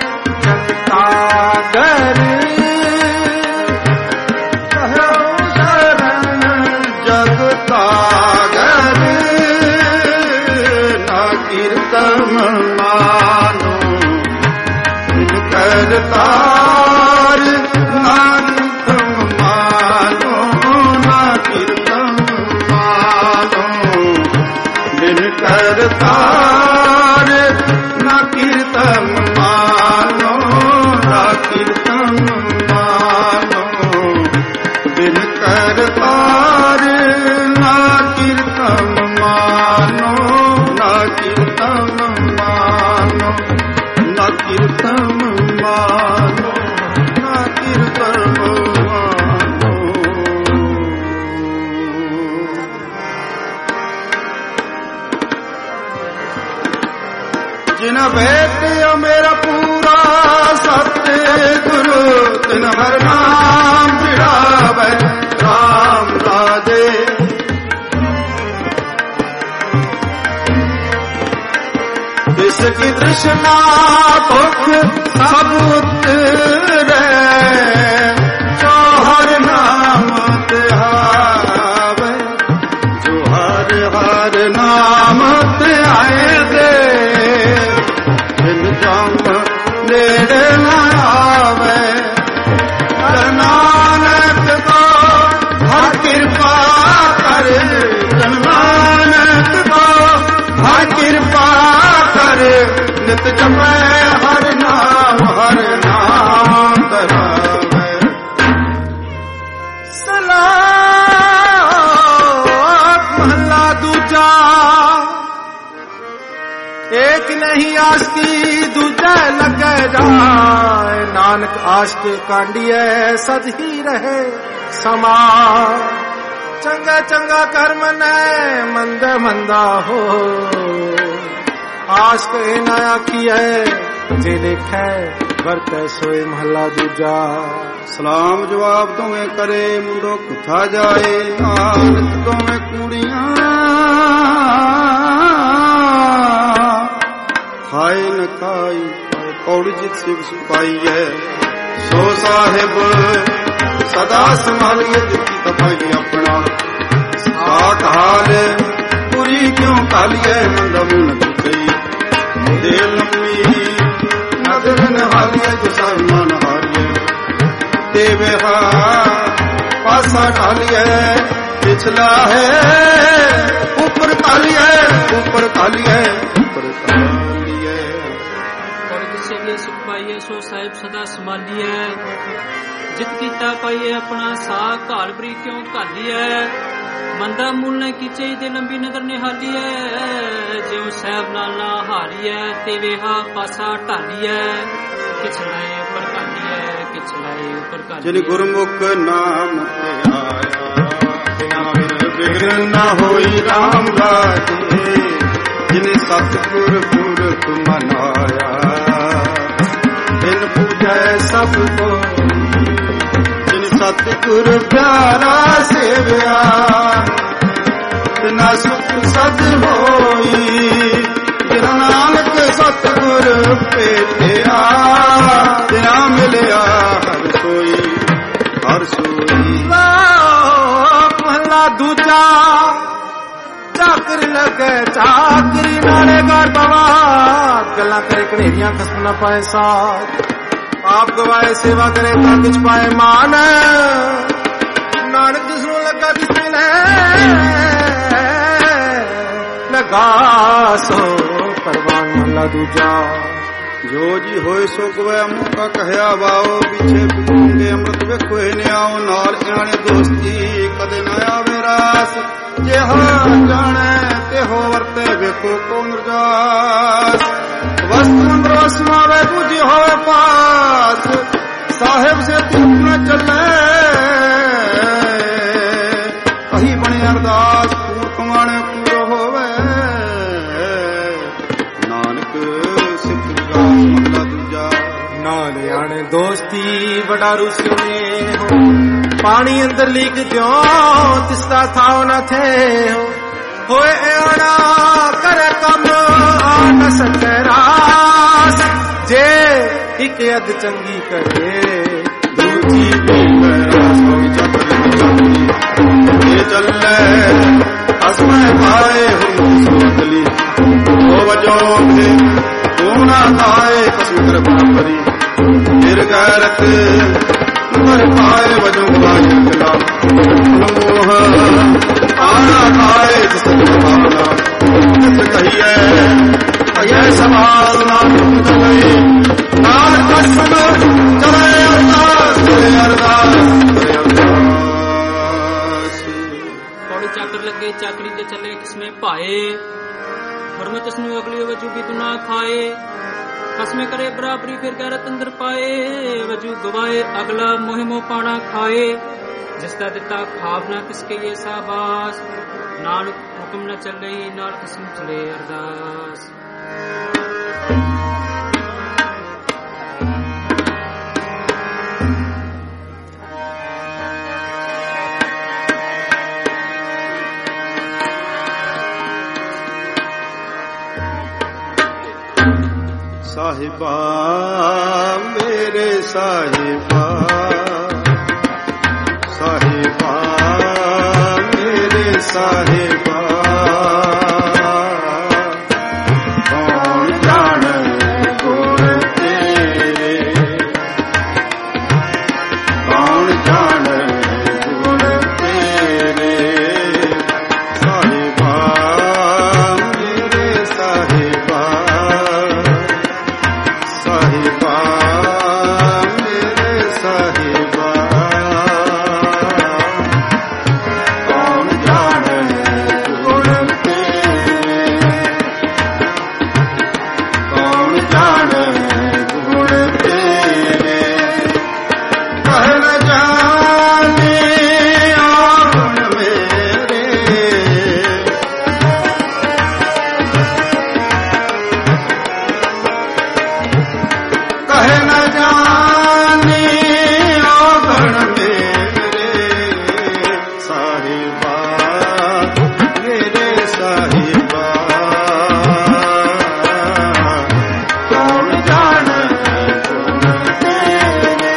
जगतागर, कहो शरण जगतागर। ना कीर्तन मानो, बिन करतार ना कीर्तन मानो, ना कीर्तन मानो। बिन करतार ना कीर्तन मानो, ना कीर्तन मानो। बिन करतार ना कीर्तन मानो, ना कीर्तन मानो, ना कीर्तन मानो, ना कीर्तन मानो। जिन भेटियो मेरा पूरा सत्य गुरु, तिन हर नाम बिड़ावे राम राजे। इसकी तृष्णा भूख सब उतरे, जो हर नाम त्यावे, जो हर हर नाम त्याए दे। बिन जाम ਨੇੜੇ ਨਾ ਆਵੇ। ਨਾਨਕ ਕੋ ਹਰ ਕਿਰਪਾ ਕਰ, ਨਾਨਕ ਕੋ ਹਰ ਕਿਰਪਾ ਕਰ, ਨਿਤ ਜਪੈ ਹਰ ਨਾਮ ਹਰ ਨਾਮ ਧਰਾਵੇ। ਸਲਾਮ ਮਹਲਾ ਦੂਜਾ। एक नहीं आशकी दूजा लगे जाए, नानक आशक कांडिए सद ही रहे समा। चंगा चंगा कर्म ने मंद मंदा हो, आशक ए ना आखिए जे लिखे वरते सोए। महला दूजा।
सलाम जवाब दोवें करे मुंडो कुथा जाए, नानक दोवें कूड़ियां खाए न खाई कौड़ जित शिव सुपाई है। सो साहिब सदा संभालिए जितकी तपाई अपना, साठ हाल पूरी क्यों कालिए मंदा मुन गई। दे लंबी नजर नहालिए जो सामान हारिए, देवे हा पासा ढालिए पिछला है ऊपर कालिए, ऊपर कालिए ऊपर कालिए।
सुख पाइए सो साहिब सदा संभालिए, जित कीता पाइए अपना सा घाल बरी क्यों घालिए। मंदा मूल ने कीचे दे लंबी नजर निहालिए, ज्यों साहिब नाल ना हारिए ते वेहा पासा ढालिए। किछलाए ऊपर घालिए किछलाए ऊपर घालिए।
जिन गुरमुख नाम ते आया, बिना बिघ्न न होई राम राजे। जिन सतगुर पुरख मनाया, बिन पूजै सबको। जिन सतगुर प्यारा सेव्या, तिना सुख सद होई। जिन नानक सतगुर भेटिया, तिना मिलिया हर सोई हर सोई।
महला दूजा। चाकरी लगे चाकरी नाले घर बाबा, गला करे कनेरियां खसम न पाए साथ। आप गवाए सेवा करे तो किछ पाए मान, नानक जिसनों लगा बिस्मिल लगा सो परवान। महला दूजा।
जो जी होए सो गवै मौका कहया वाओ, पीछे पिछूंगे अमृत वेखोए ने आओ। नाल आने दोस्ती कदे न आवे रास, जे हार जाने ते हो वरते वेखो को निर्जास। वस्तु अंदरो समावे पूजी हो पास, साहेब से तूप न चले कही बने अरदास। पूर कमाने पूरो होवे, नानक सिख विकास। महला दूजा।
नाल आने दोस्ती बड़ा रुसियों हो, पानी अंदर लीक जो तिसदा थाव न थे हो। होए आना करे कम आ न सके रास, जे एक अद चंगी करे दूजी भी रास। होगी चाकरी ये चले असमय पाए हम सोचली, वो वजो थे ना ताए कसुर बापरी। फिर गैरत पर पाए वजो बाई कला, मोह आना खाए जिसने भावना। जिस कहिए कहिए समाज ना चले, नार कसम चले अरदास चले अरदास चले अरदास।
थोड़ी चाकर लगे चाकरी दे चले किसमें पाए, हरमत इसनु अगली वजू भी तू ना खाए। कसमें करे बराबरी फिर गैरत अंदर पाए, वजू गवाए अगला मोहिमो पाना खाए। जिसका दिता खाब ना किसके ये साबास, नानक हुक्म न चले नाल किस्म चले अरदास।
साहिबा मेरे साहिबा, साहिबा मेरे साहिबा। कौन जाने गुण तेरे
ਸਾਹਿਬਾ ਮੇਰੇ ਸਾਹਿਬਾ ਕੌਣ ਜਾਣੇ ਗੁਣ ਤੇਰੇ ਕੌਣ ਜਾਣੇ ਗੁਣ ਤੇਰੇ ਕਹਿ ਨ ਜਾਣੇ ਆਉਣ ਮੇਰੇ ਕਹਿ ਨ ਜਾਣੇ ਆਉਣ ਮੇਰੇ ਸਾਹਿਬਾ ਮੇਰੇ ਸਾਹਿਬਾ ਕੌਣ ਜਾਣੇ ਗੁਣ ਤੇਰੇ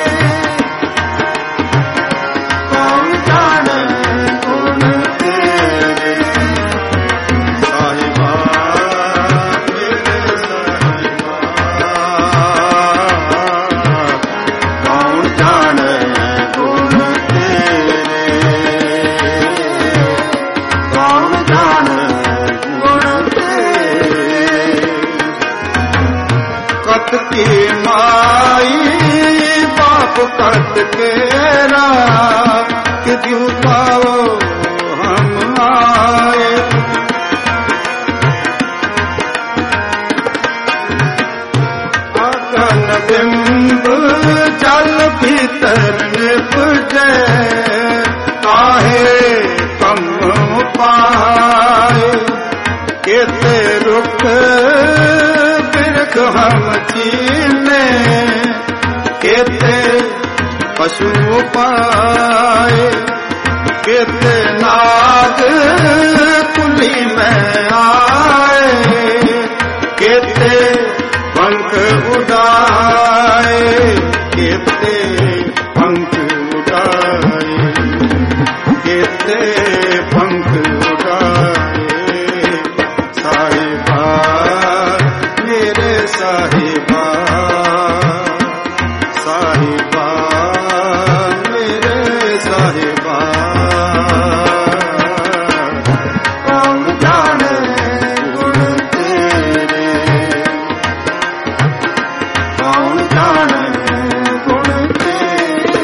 ਕੌਣ ਜਾਣੇ ਗੁਣ ਤੇਰੇ ਸਾਹਿਬਾ ਮੇਰੇ ਸਾਹਿਬਾ ਕੌਣ ਜਾਣੇ ਗੁਣ ਤੇਰੇ ਕੌਣ ਜਾਣੇ ਗੁਣ ਤੇਰੇ ਕਤ ਕੀ ਮਾਈ ਬਾਪ ਕਤ ਕੇਰਾ ਕਿਦਿਉ ਪਾਓ ਹਮ ਆਏ ਆਗਨ ਬਿੰਬ ਜਲ ਭੀਤਰ ਨਿਪਜੈ ਕਾਹੇ ਕੰਮ ਪਾਏ ਕੇਤੇ ਰੁਖ ਬਿਰਖ ਹਮ ਚੀਨੇ ਕੇਤੇ ਪਸ਼ੂ ਪਾਏ ਕੇਤੇ ਨਾਗ ਕੁਲੀ ਮੈਂ ਆਏ ਕੇਤੇ ਪੰਖ ਉਡਾਏ ਕੇਤੇ ਪੰਖ ਉਡਾਏ ਕੇਤੇ ਪੰਖ ਉਡਾਏ ਸਾਹਿਬਾ ਮੇਰੇ ਸਾਹਿਬਾ ਸਾਹਿਬਾ ਮੇਰੇ ਸਾਹਿਬਾ ਕੌਣ ਜਾਣੇ ਗੁਣ ਤੇਰੇ ਕੌਣ ਜਾਣੇ ਗੁਣ ਤੇਰੇ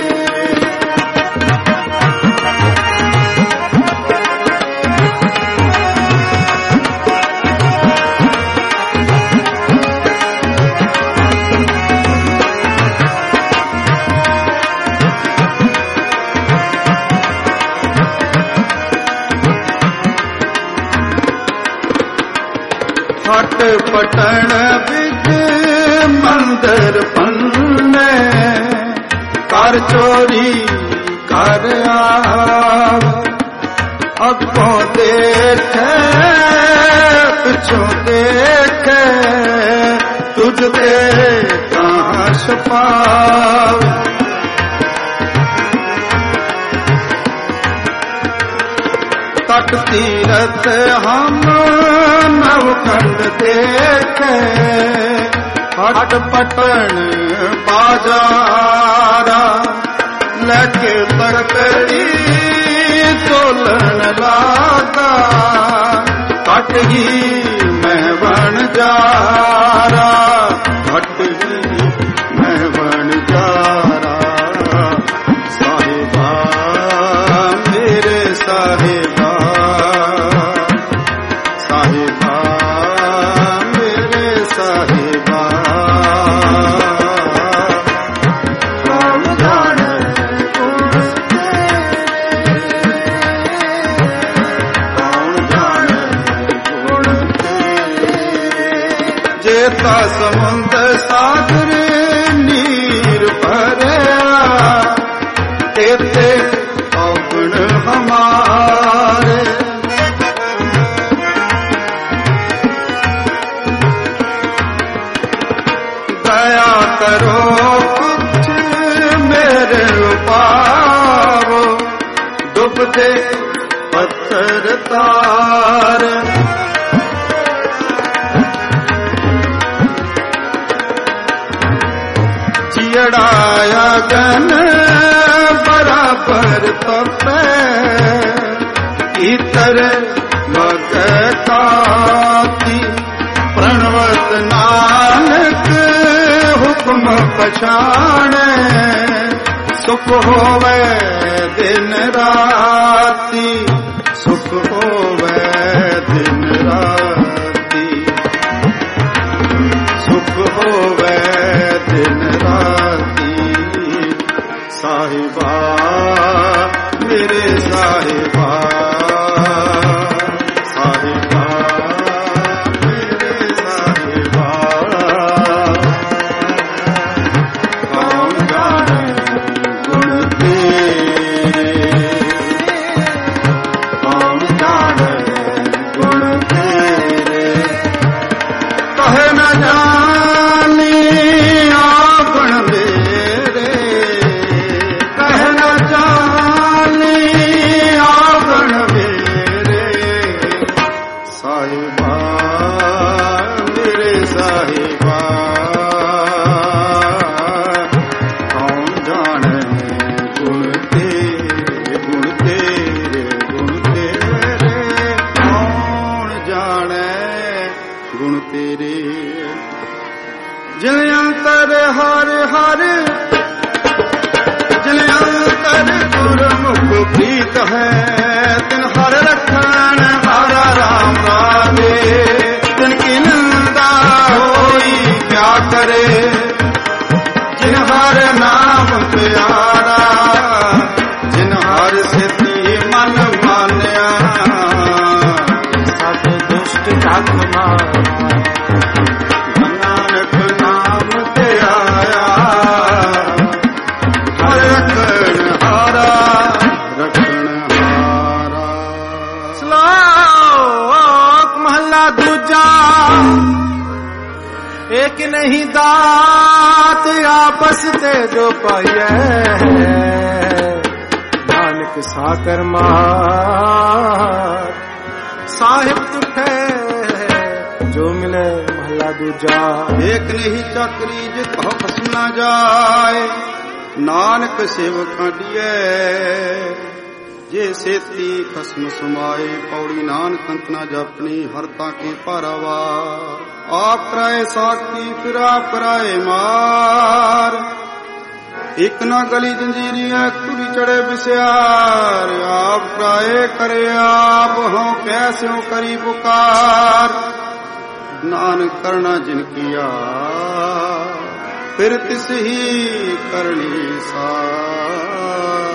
ਹਟ ਪਟਣ ਵਿੱਚ ਮੰਦਰ ਪੰਨੇ ਕਰ ਚੋਰੀ ਕਰ ਆਵ ਅੱਗੋਂ ਦੇਖੇ ਪਿਛੋਂ ਦੇਖੇ ਤੁਝ ਤੇ ਕਹਾਂ ਛਪਾਵ ਤਟ ਤੀਰਥ ਹਮ ਨਵਖੰਡ ਦੇਖੇ ਹਟ ਪਟਣ ਬਾਜ਼ਾਰਾ ਲੈ ਕੇ ਤਖਤੀ ਤੋਲਣ ਲਾਗਾ ਘਟ ਹੀ ਮੈਂ ਬਣ ਜਾਰਾ ਘਟ ਹੀ ਮੈਂ ਬਣ ਜਾਰਾ ਸਾਹਿਬਾ ਮੇਰੇ ਸਾਹਿਬਾ ਸਾਹਿਬਾ ਮੇਰੇ ਸਾਹਿਬਾ ਕੌਣ ਜਾਣੇ ਗੁਣ ਤੇਰੇ ਕੌਣ ਜਾਣੇ ਗੁਣ ਤੇਰੇ ਜੇਤਾ ਸਮੁੰਦ ਸਾਗਰ ਨੀਰ ਭਰਿਆ ਤੇਤੇ ਔਗਣ ਹਮਾਰੇ ਦਇਆ ਕਰੋ ਕੁਛ ਮੇਰੇ ਉਪਾਵੋ ਡੁੱਬਦੇ ਪੱਥਰ ਤਾਰ ਚਿੜਾਇਆ ਗਨ ਬਰਾਬਰ ਤਪੈ ਇਤਰ ਮਗੈ ਕਾਤੀ ਪ੍ਰਣਵਤ ਨਾਨਕ ਹੋ ਪਛਾਣੈ ਸੁਖ ਹੋਵੇ ਦਿਨ ਰਾਤੀ ਸੁਖ ਹੋਵੇ ਦਿਨ ਰਾਤੀ ਸੁਖ ਹੋਵੇ ਦਿਨ ਰਾਤੀ ਸਾਹਿਬਾ ਮੇਰੇ ਸਾਹਿਬਾ ਸਾਹਿਬਾ ਮੇਰੇ ਸਾਹਿਬਾ ਕੌਣ ਜਾਣੇ ਗੁਣ ਤੇਰੇ ਕੌਣ ਜਾਣੇ ਗੁਣ ਤੇਰੇ ਕਹੇ ਨਾ ਜਾਣੀ ਆਪਣ ਮੇਰੇ ਕਹੇ ਨਾ ਜਾਣੀ ਆਪਣ ਮੇਰੇ ਸਾਹਿਬਾ ਮੇਰੇ ਸਾਹਿਬਾ ਕੌਣ ਜਾਣੇ ਗੁਣ ਤੇਰੇ ਗੁਣ ਤੇਰੇ ਗੁਣ ਤੇਰੇ ਕੌਣ ਜਾਣੇ ਗੁਣ ਤੇਰੇ ਜਿਨ ਅੰਤਰ ਹਰ ਹਰ ਜਿਨ ਅੰਤਰ ਗੁਰਮੁਖ ਪ੍ਰੀਤ ਹੈ ਤਿਨ ਹਰ ਰਖਣ ਹਰ ਰਾਮ ਰਾਵੇ ਤਿਨ ਕੀ ਨਿੰਦਾ ਹੋਈ ਕਿਆ ਕਰੇ ਜਿਨ ਹਰ ਨਾਮ ਪਿਆਰਾ ਜਿਨ ਹਰ ਸਿੱਧੀ ਮਨ ਮਾਨਿਆ ਸਭ ਦੁਸ਼ਟ ਜਗ ਮਾਰਾ ਨਾਨਕ ਨਾਮ ਤੇ ਆਇਆ ਹਰ ਰਖਣ ਹਾਰਾ ਰਖਣ ਹਾਰਾ। ਸ਼ਲੋਕ ਮਹਲਾ ਦੂਜਾ। ਇੱਕ ਨਹੀਂ ਦਾਤ ਆਪਸ ਤੇ ਜੋ ਪਾਈਐ ਨਾਨਕ ਸਾਕਰ ਮਾਰ ਸਾਹਿਬ ਤੁਠੇ ਜੋ ਮਿਲੇ ਮਹਲਾ ਦੂਜਾ। ਇੱਕ ਨਹੀਂ ਚੱਕਰੀ ਜਿਤ ਹਫਸ ਨਾ ਜਾਏ ਨਾਨਕ ਸੇਵਕ ਕਾਢੀਐ ਜੇ ਸੇਤੀ ਖਸਮ ਸਮਾਏ ਪੌੜੀ ਨਾਨਕ ਅੰਤ ਨਾ ਜਾਪਣੀ ਹਰ ਤਾਂ ਕੇ ਭਾਰਾਵਾ ਆਪ ਕਰਾਏ ਸਾਖੀ ਫਿਰਾ ਪਰਾਏ ਮਾਰ ਇੱਕ ਨਾ ਗਲੀ ਜੰਜੀਰੀਆਂ ਤੁਰੀ ਚੜੇ ਵਿਸਿਆਰ ਆਪ ਕਰਾਏ ਕਰੇ ਆਪ ਹਉ ਕੈਸਿਉ ਕਰੀ ਪੁਕਾਰ ਨਾਨਕ ਕਰਣਾ ਜਿਨ ਕੀਆ ਫਿਰ ਤਿਸ ਹੀ ਕਰਨੀ ਸਾਰ।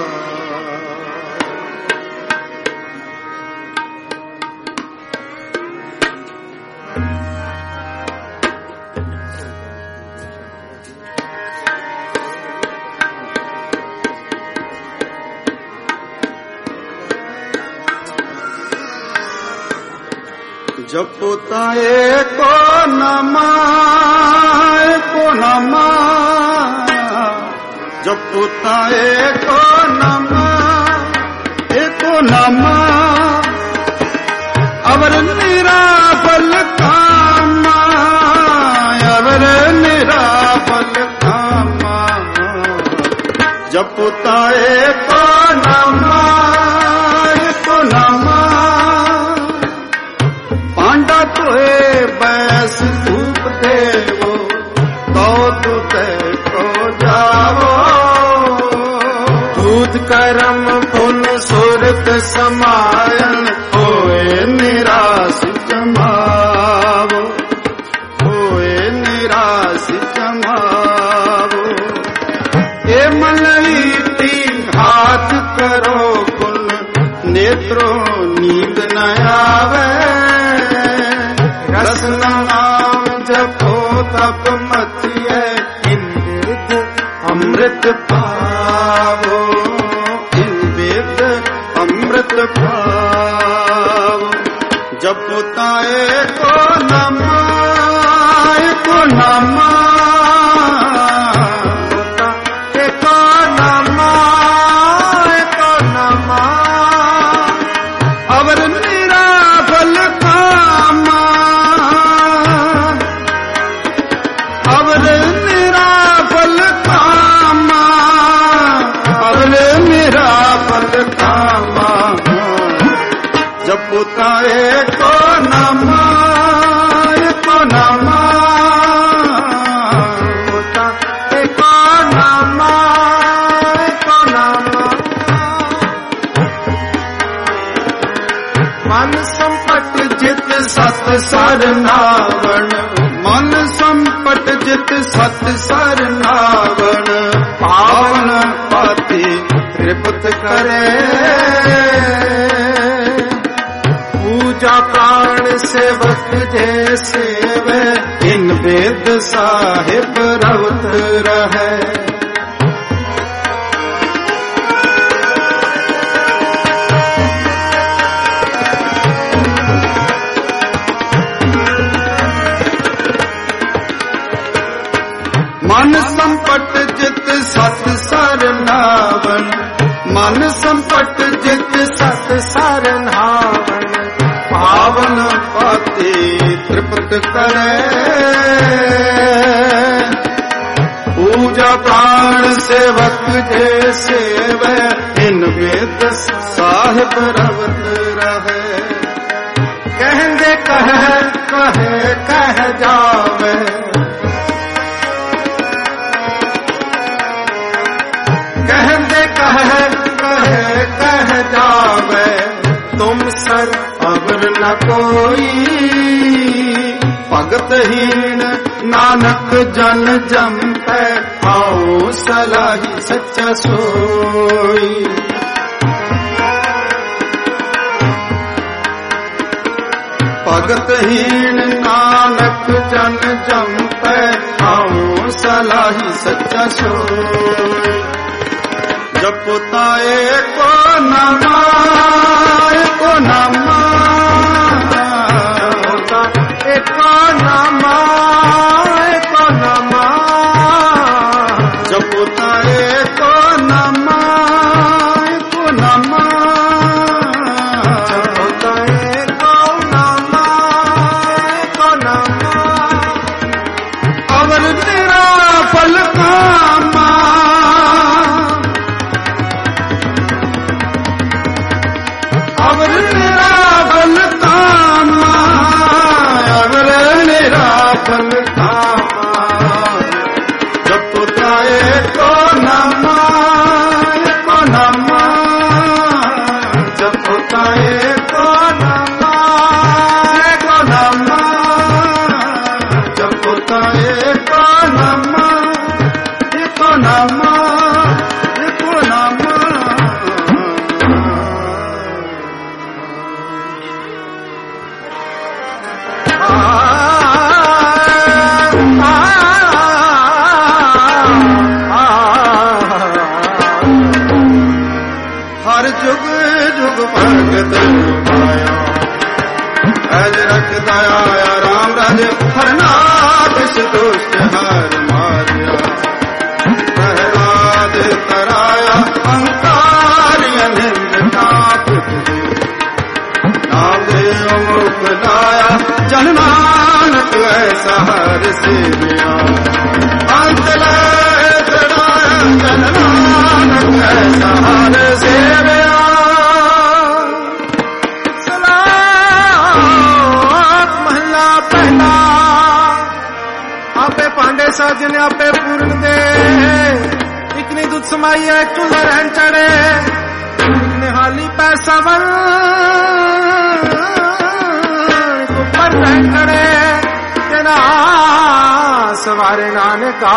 जपो ताए को नमा को नमा जपो ताए को नमा एको नमा अवर निराफल कामा अवर निराफल कामा जपो ताए को नमा एको नमा पांडा तोए बैस धूप देवो तो तुते को जावो दूध करम पुन सुरत समायन होए निराश जमावो होए निराश जमावो ए मलईती हाथ करो कुल नेत्रों नींद न आवे रसन नाम जपो तप मतिए इनवेद अमृत पावो इनवेद अमृत पावो जपो ताए को नमा को नमा को नमा को नमा अवर निराफल कामा अवर निराफल कामा ਸਰਨਾਵਣ ਮਨ ਸੰਪਟ ਜਿਤ ਸਤ ਸਰਨਾਵਣ ਪਾਵਨ ਪਾਤੀ ਤ੍ਰਿਪਤ ਕਰੇ ਪੂਜਾ ਪ੍ਰਾਣ ਸੇਵਕ ਜੇ ਸੇਵੇ ਇਨ ਵੇਦ ਸਾਹਿਬ ਰਵਤ ਰਹੇ ਮਨ ਸੰਪਟ ਜਿਤ ਸਤ ਸਰਨਾਵਣ ਮਨ ਸੰਪਟ ਜਿਤ ਸਤ ਸਰਨਾਵਣ ਪਾਵਨ ਪਾਤੀ ਤ੍ਰਿਪਤ ਕਰੇ ਪੂਜਾ ਪ੍ਰਾਣ ਸੇਵਕ ਜੇ ਸੇਵੇ ਇਨ ਵੇਦ ਸਾਹਿਬ ਰਵਤ ਰਹੇ ਕਹਿੰਦੇ ਕਹਿ ਕਹੇ ਕਹਿ ਜਾਵੇ कहते कह कह कह जावे तुम सर अवर न कोई भगत हीन नानक जन जमते आओ सलाही सच्चा सोई भगत हीन नानक जन जमते आओ सलाही सच्चा सोई जपता एको नामा एको नामा एको नामा एको नामा जपता एको नामा एको नामा जपता एको नामा एको नामा अवर तेरा फल कामा अवर मेरा फल कामा अवर मेरा फल कामा जपता एको नामा एको नामा जपता एको नामा एको नामा जपता एको नामा एको नामा एको नामा हर जुग जुग भगत पाया अज रखता आया राम राज हर नाथ दुष्ट हर मारिया प्रहलाद कराया अंकार निंद नाथ नाम देव मुख लाया जन नानक ऐसा हर से मिया अंत लय चढ़ाया जन नानक ऐसा हर से मिया सलात महला पहला आपे पांडे साजन आपे पूर्ण दे इतनी दुध समाई है चूल्हा रहन चढ़े निहाली पैसा वन ऊपर रहन चढ़े तेरा सवारे नानका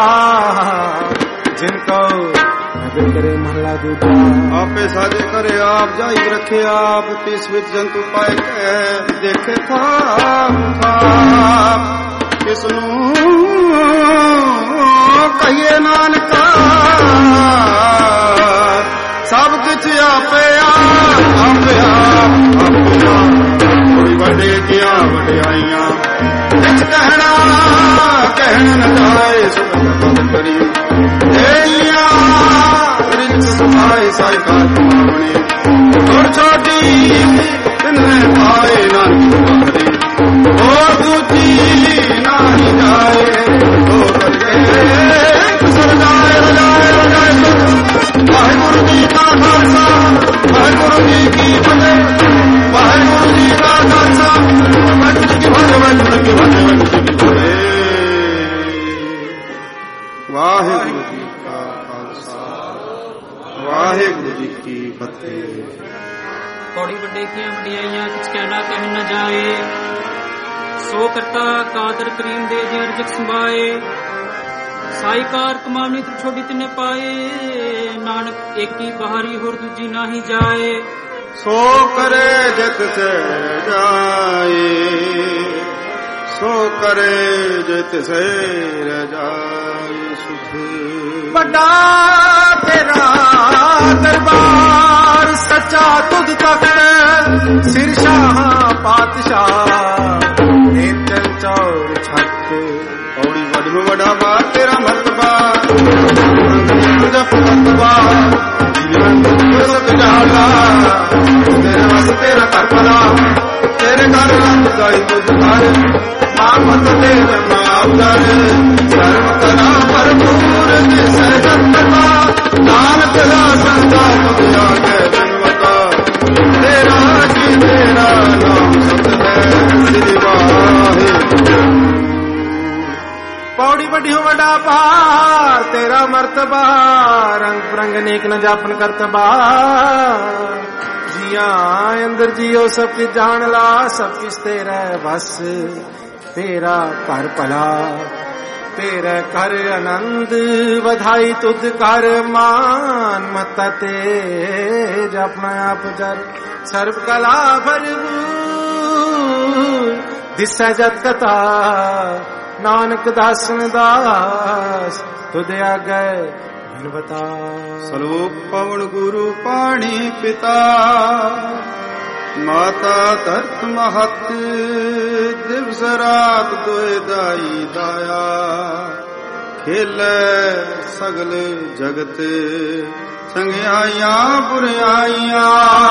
जिनको नजर करे महला दूधा आपे साजे करे आप जाई रखे आप तीस विच जंतु पाए के देखे था किसनू कहिए नानका सब कुछ आपे आप आपे आप आपे आप थोड़ी वडे किया वडियाइयां कुछ कहना कहना न जाए सुबह करी एलिया रिच सुभाए साई बात मावने और छोटी इनने भाई नानक करी और दूजी नाही जाए तो करके सर जाए रजाए रजाए वाहिगुरु जी का खालसा वाहिगुरु जी की फतेह वाहिगुरु जी का खालसा वाहिगुरु की फतेह वाहिगुरु की फतेह वाहिगुरु की फतेह वाहिगुरु जी का खालसा वाहिगुरु जी की फतेह।
पौड़ी वड्डे की वडियाइयां कुछ कहना कह न जाए ਸੋ ਕਰਤਾ ਕਾਦਰ ਕਰੀਮ ਦੇ ਜੇ ਅਰਜਕ ਸੰਭਾਏ ਸਾਈਕਾਰ ਕਮਾਵਨੀ ਤੂੰ ਛੋਟੀ ਤਿਨੇ ਪਾਏ ਨਾਨਕ ਏਕੀ ਬਹਾਰੀ ਹੋਰ ਦੂਜੀ ਨਾਹੀ ਜਾਏ
ਸੋ ਕਰੇ ਜਤ ਸੇ ਜਾਏ ਸੋ ਕਰੇ ਜਤ ਸੇ ਜਾਏ ਸੁਧ ਵੱਡਾ ਤੇਰਾ ਦਰਬਾਰ ਸੱਚਾ ਤੁਧ ਤਖਤ ਸਿਰ ਸ਼ਾਹ ਪਾਤਸ਼ਾਹ ਨੇਤਰ ਚੌਰ ਛੱਤ ਔੜੀ ਵੱਡੋ ਵੱਡਾ ਬਾਰ ਤੇਰਾ ਮਰਤਬਾ ਜਪ ਮਰਤਬਾ ਜੀਵਨ ਸਤ ਜਾਲਾ ਤੇਰੇ ਵਸ ਤੇਰਾ ਘਰ ਪਲਾ ਤੇਰੇ ਘਰ ਰੰਗ ਗਾਈ ਤੁਝ ਘਰ ਆਮਤ ਦੇ ਮਾਪਦਰ ਸਰਵ ਕਲਾ ਭਰਪੂਰ ਜਿਸ ਜਨਮਾ ਨਾਨਕ ਦਾ ਸੰਗਾ ਤੁਝ ਆਗੇ ਜਨਮਤਾ ਤੇਰਾ ਜੀ ਤੇਰਾ ਨਾਮ ਸਤ ਹੈ ਸ੍ਰੀ ਵਾਹਿਗੁਰੂ ਪੌੜੀ ਵੱਡਿਓ ਵੱਡਾ ਭਾਰ ਤੇਰਾ ਮਰਤਬਾ ਰੰਗ ਬਰੰਗ ਨੇਕ ਨ ਜਾਪਨ ਕਰਤਬਾ ਜੀਆਂ ਅੰਦਰ ਜੀਓ ਸਭ ਕੀ ਜਾਣ ਲਾ ਸਭ ਕਿਸ ਤੇਰਾ ਬਸ ਤੇਰਾ ਘਰ ਭਲਾ ਤੇਰਾ ਕਰ ਆਨੰਦ ਵਧਾਈ ਤੁਧ ਕਰ ਮਾਨ ਮਤਾ ਤੇ ਜਪਨਾ ਆਪ ਜਰ ਸਰਬ ਕਲਾ ਭਰਪੂਰ ਦਿਸੈ ਜਤ ਕਥਾ ਨਾਨਕ ਦਾਸਨ ਦਾਸ ਤੁਧ ਆਗੇ ਬਿਨਵਤਾ ਸਲੋਕ ਪਵਨ ਗੁਰੂ ਪਾਣੀ ਪਿਤਾ ਮਾਤਾ ਧਰਤ ਮਹਤ ਦਿਵਸ ਰਾਤ ਦੋਇ ਦਾਈ ਦਾਇਆ ਖੇਲੇ ਸਗਲ ਜਗਤ ਸੰਗਿਆਈਆਂ ਬੁਰਾਈਆਂ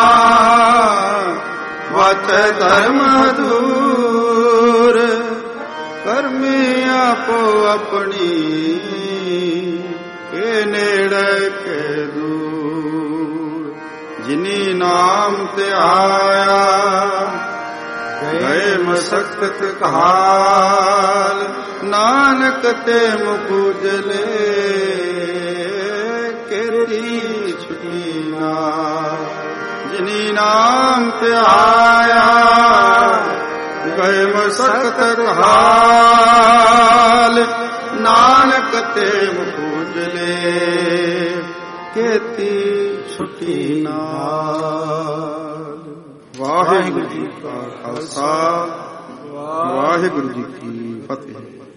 ਵਾਚੈ ਧਰਮ ਦੂਰ ਕਰਮੀ ਆਪੋ ਆਪਣੀ ਕੇ ਨੇੜੇ ਕੇ ਦੂਰ ਜਿਨੀ ਨਾਮ ਤੇ ਆਇਆ ਗਏ ਮਸਕਤ ਕਾਲ ਨਾਨਕ ਤੇ ਮੁਕੂਜਲੇ ਕੇਰੀ ਛੁਟੀ ਨਾ ਜਿਨੀ ਨਾਮ ਤੇ ਆਇਆ ਗਏ ਮਸਕਤ ਹਾਲ ਨਾਨਕ ਤੇ ਮੁਕੂਜਲੇ ਕੇਤੀ ਛੁਟੀ ਨਾਲ ਵਾਹਿਗੁਰੂ ਜੀ ਕਾ ਖਾਲਸਾ ਵਾਹਿਗੁਰੂ ਜੀ ਕੀ ਫਤਿਹ।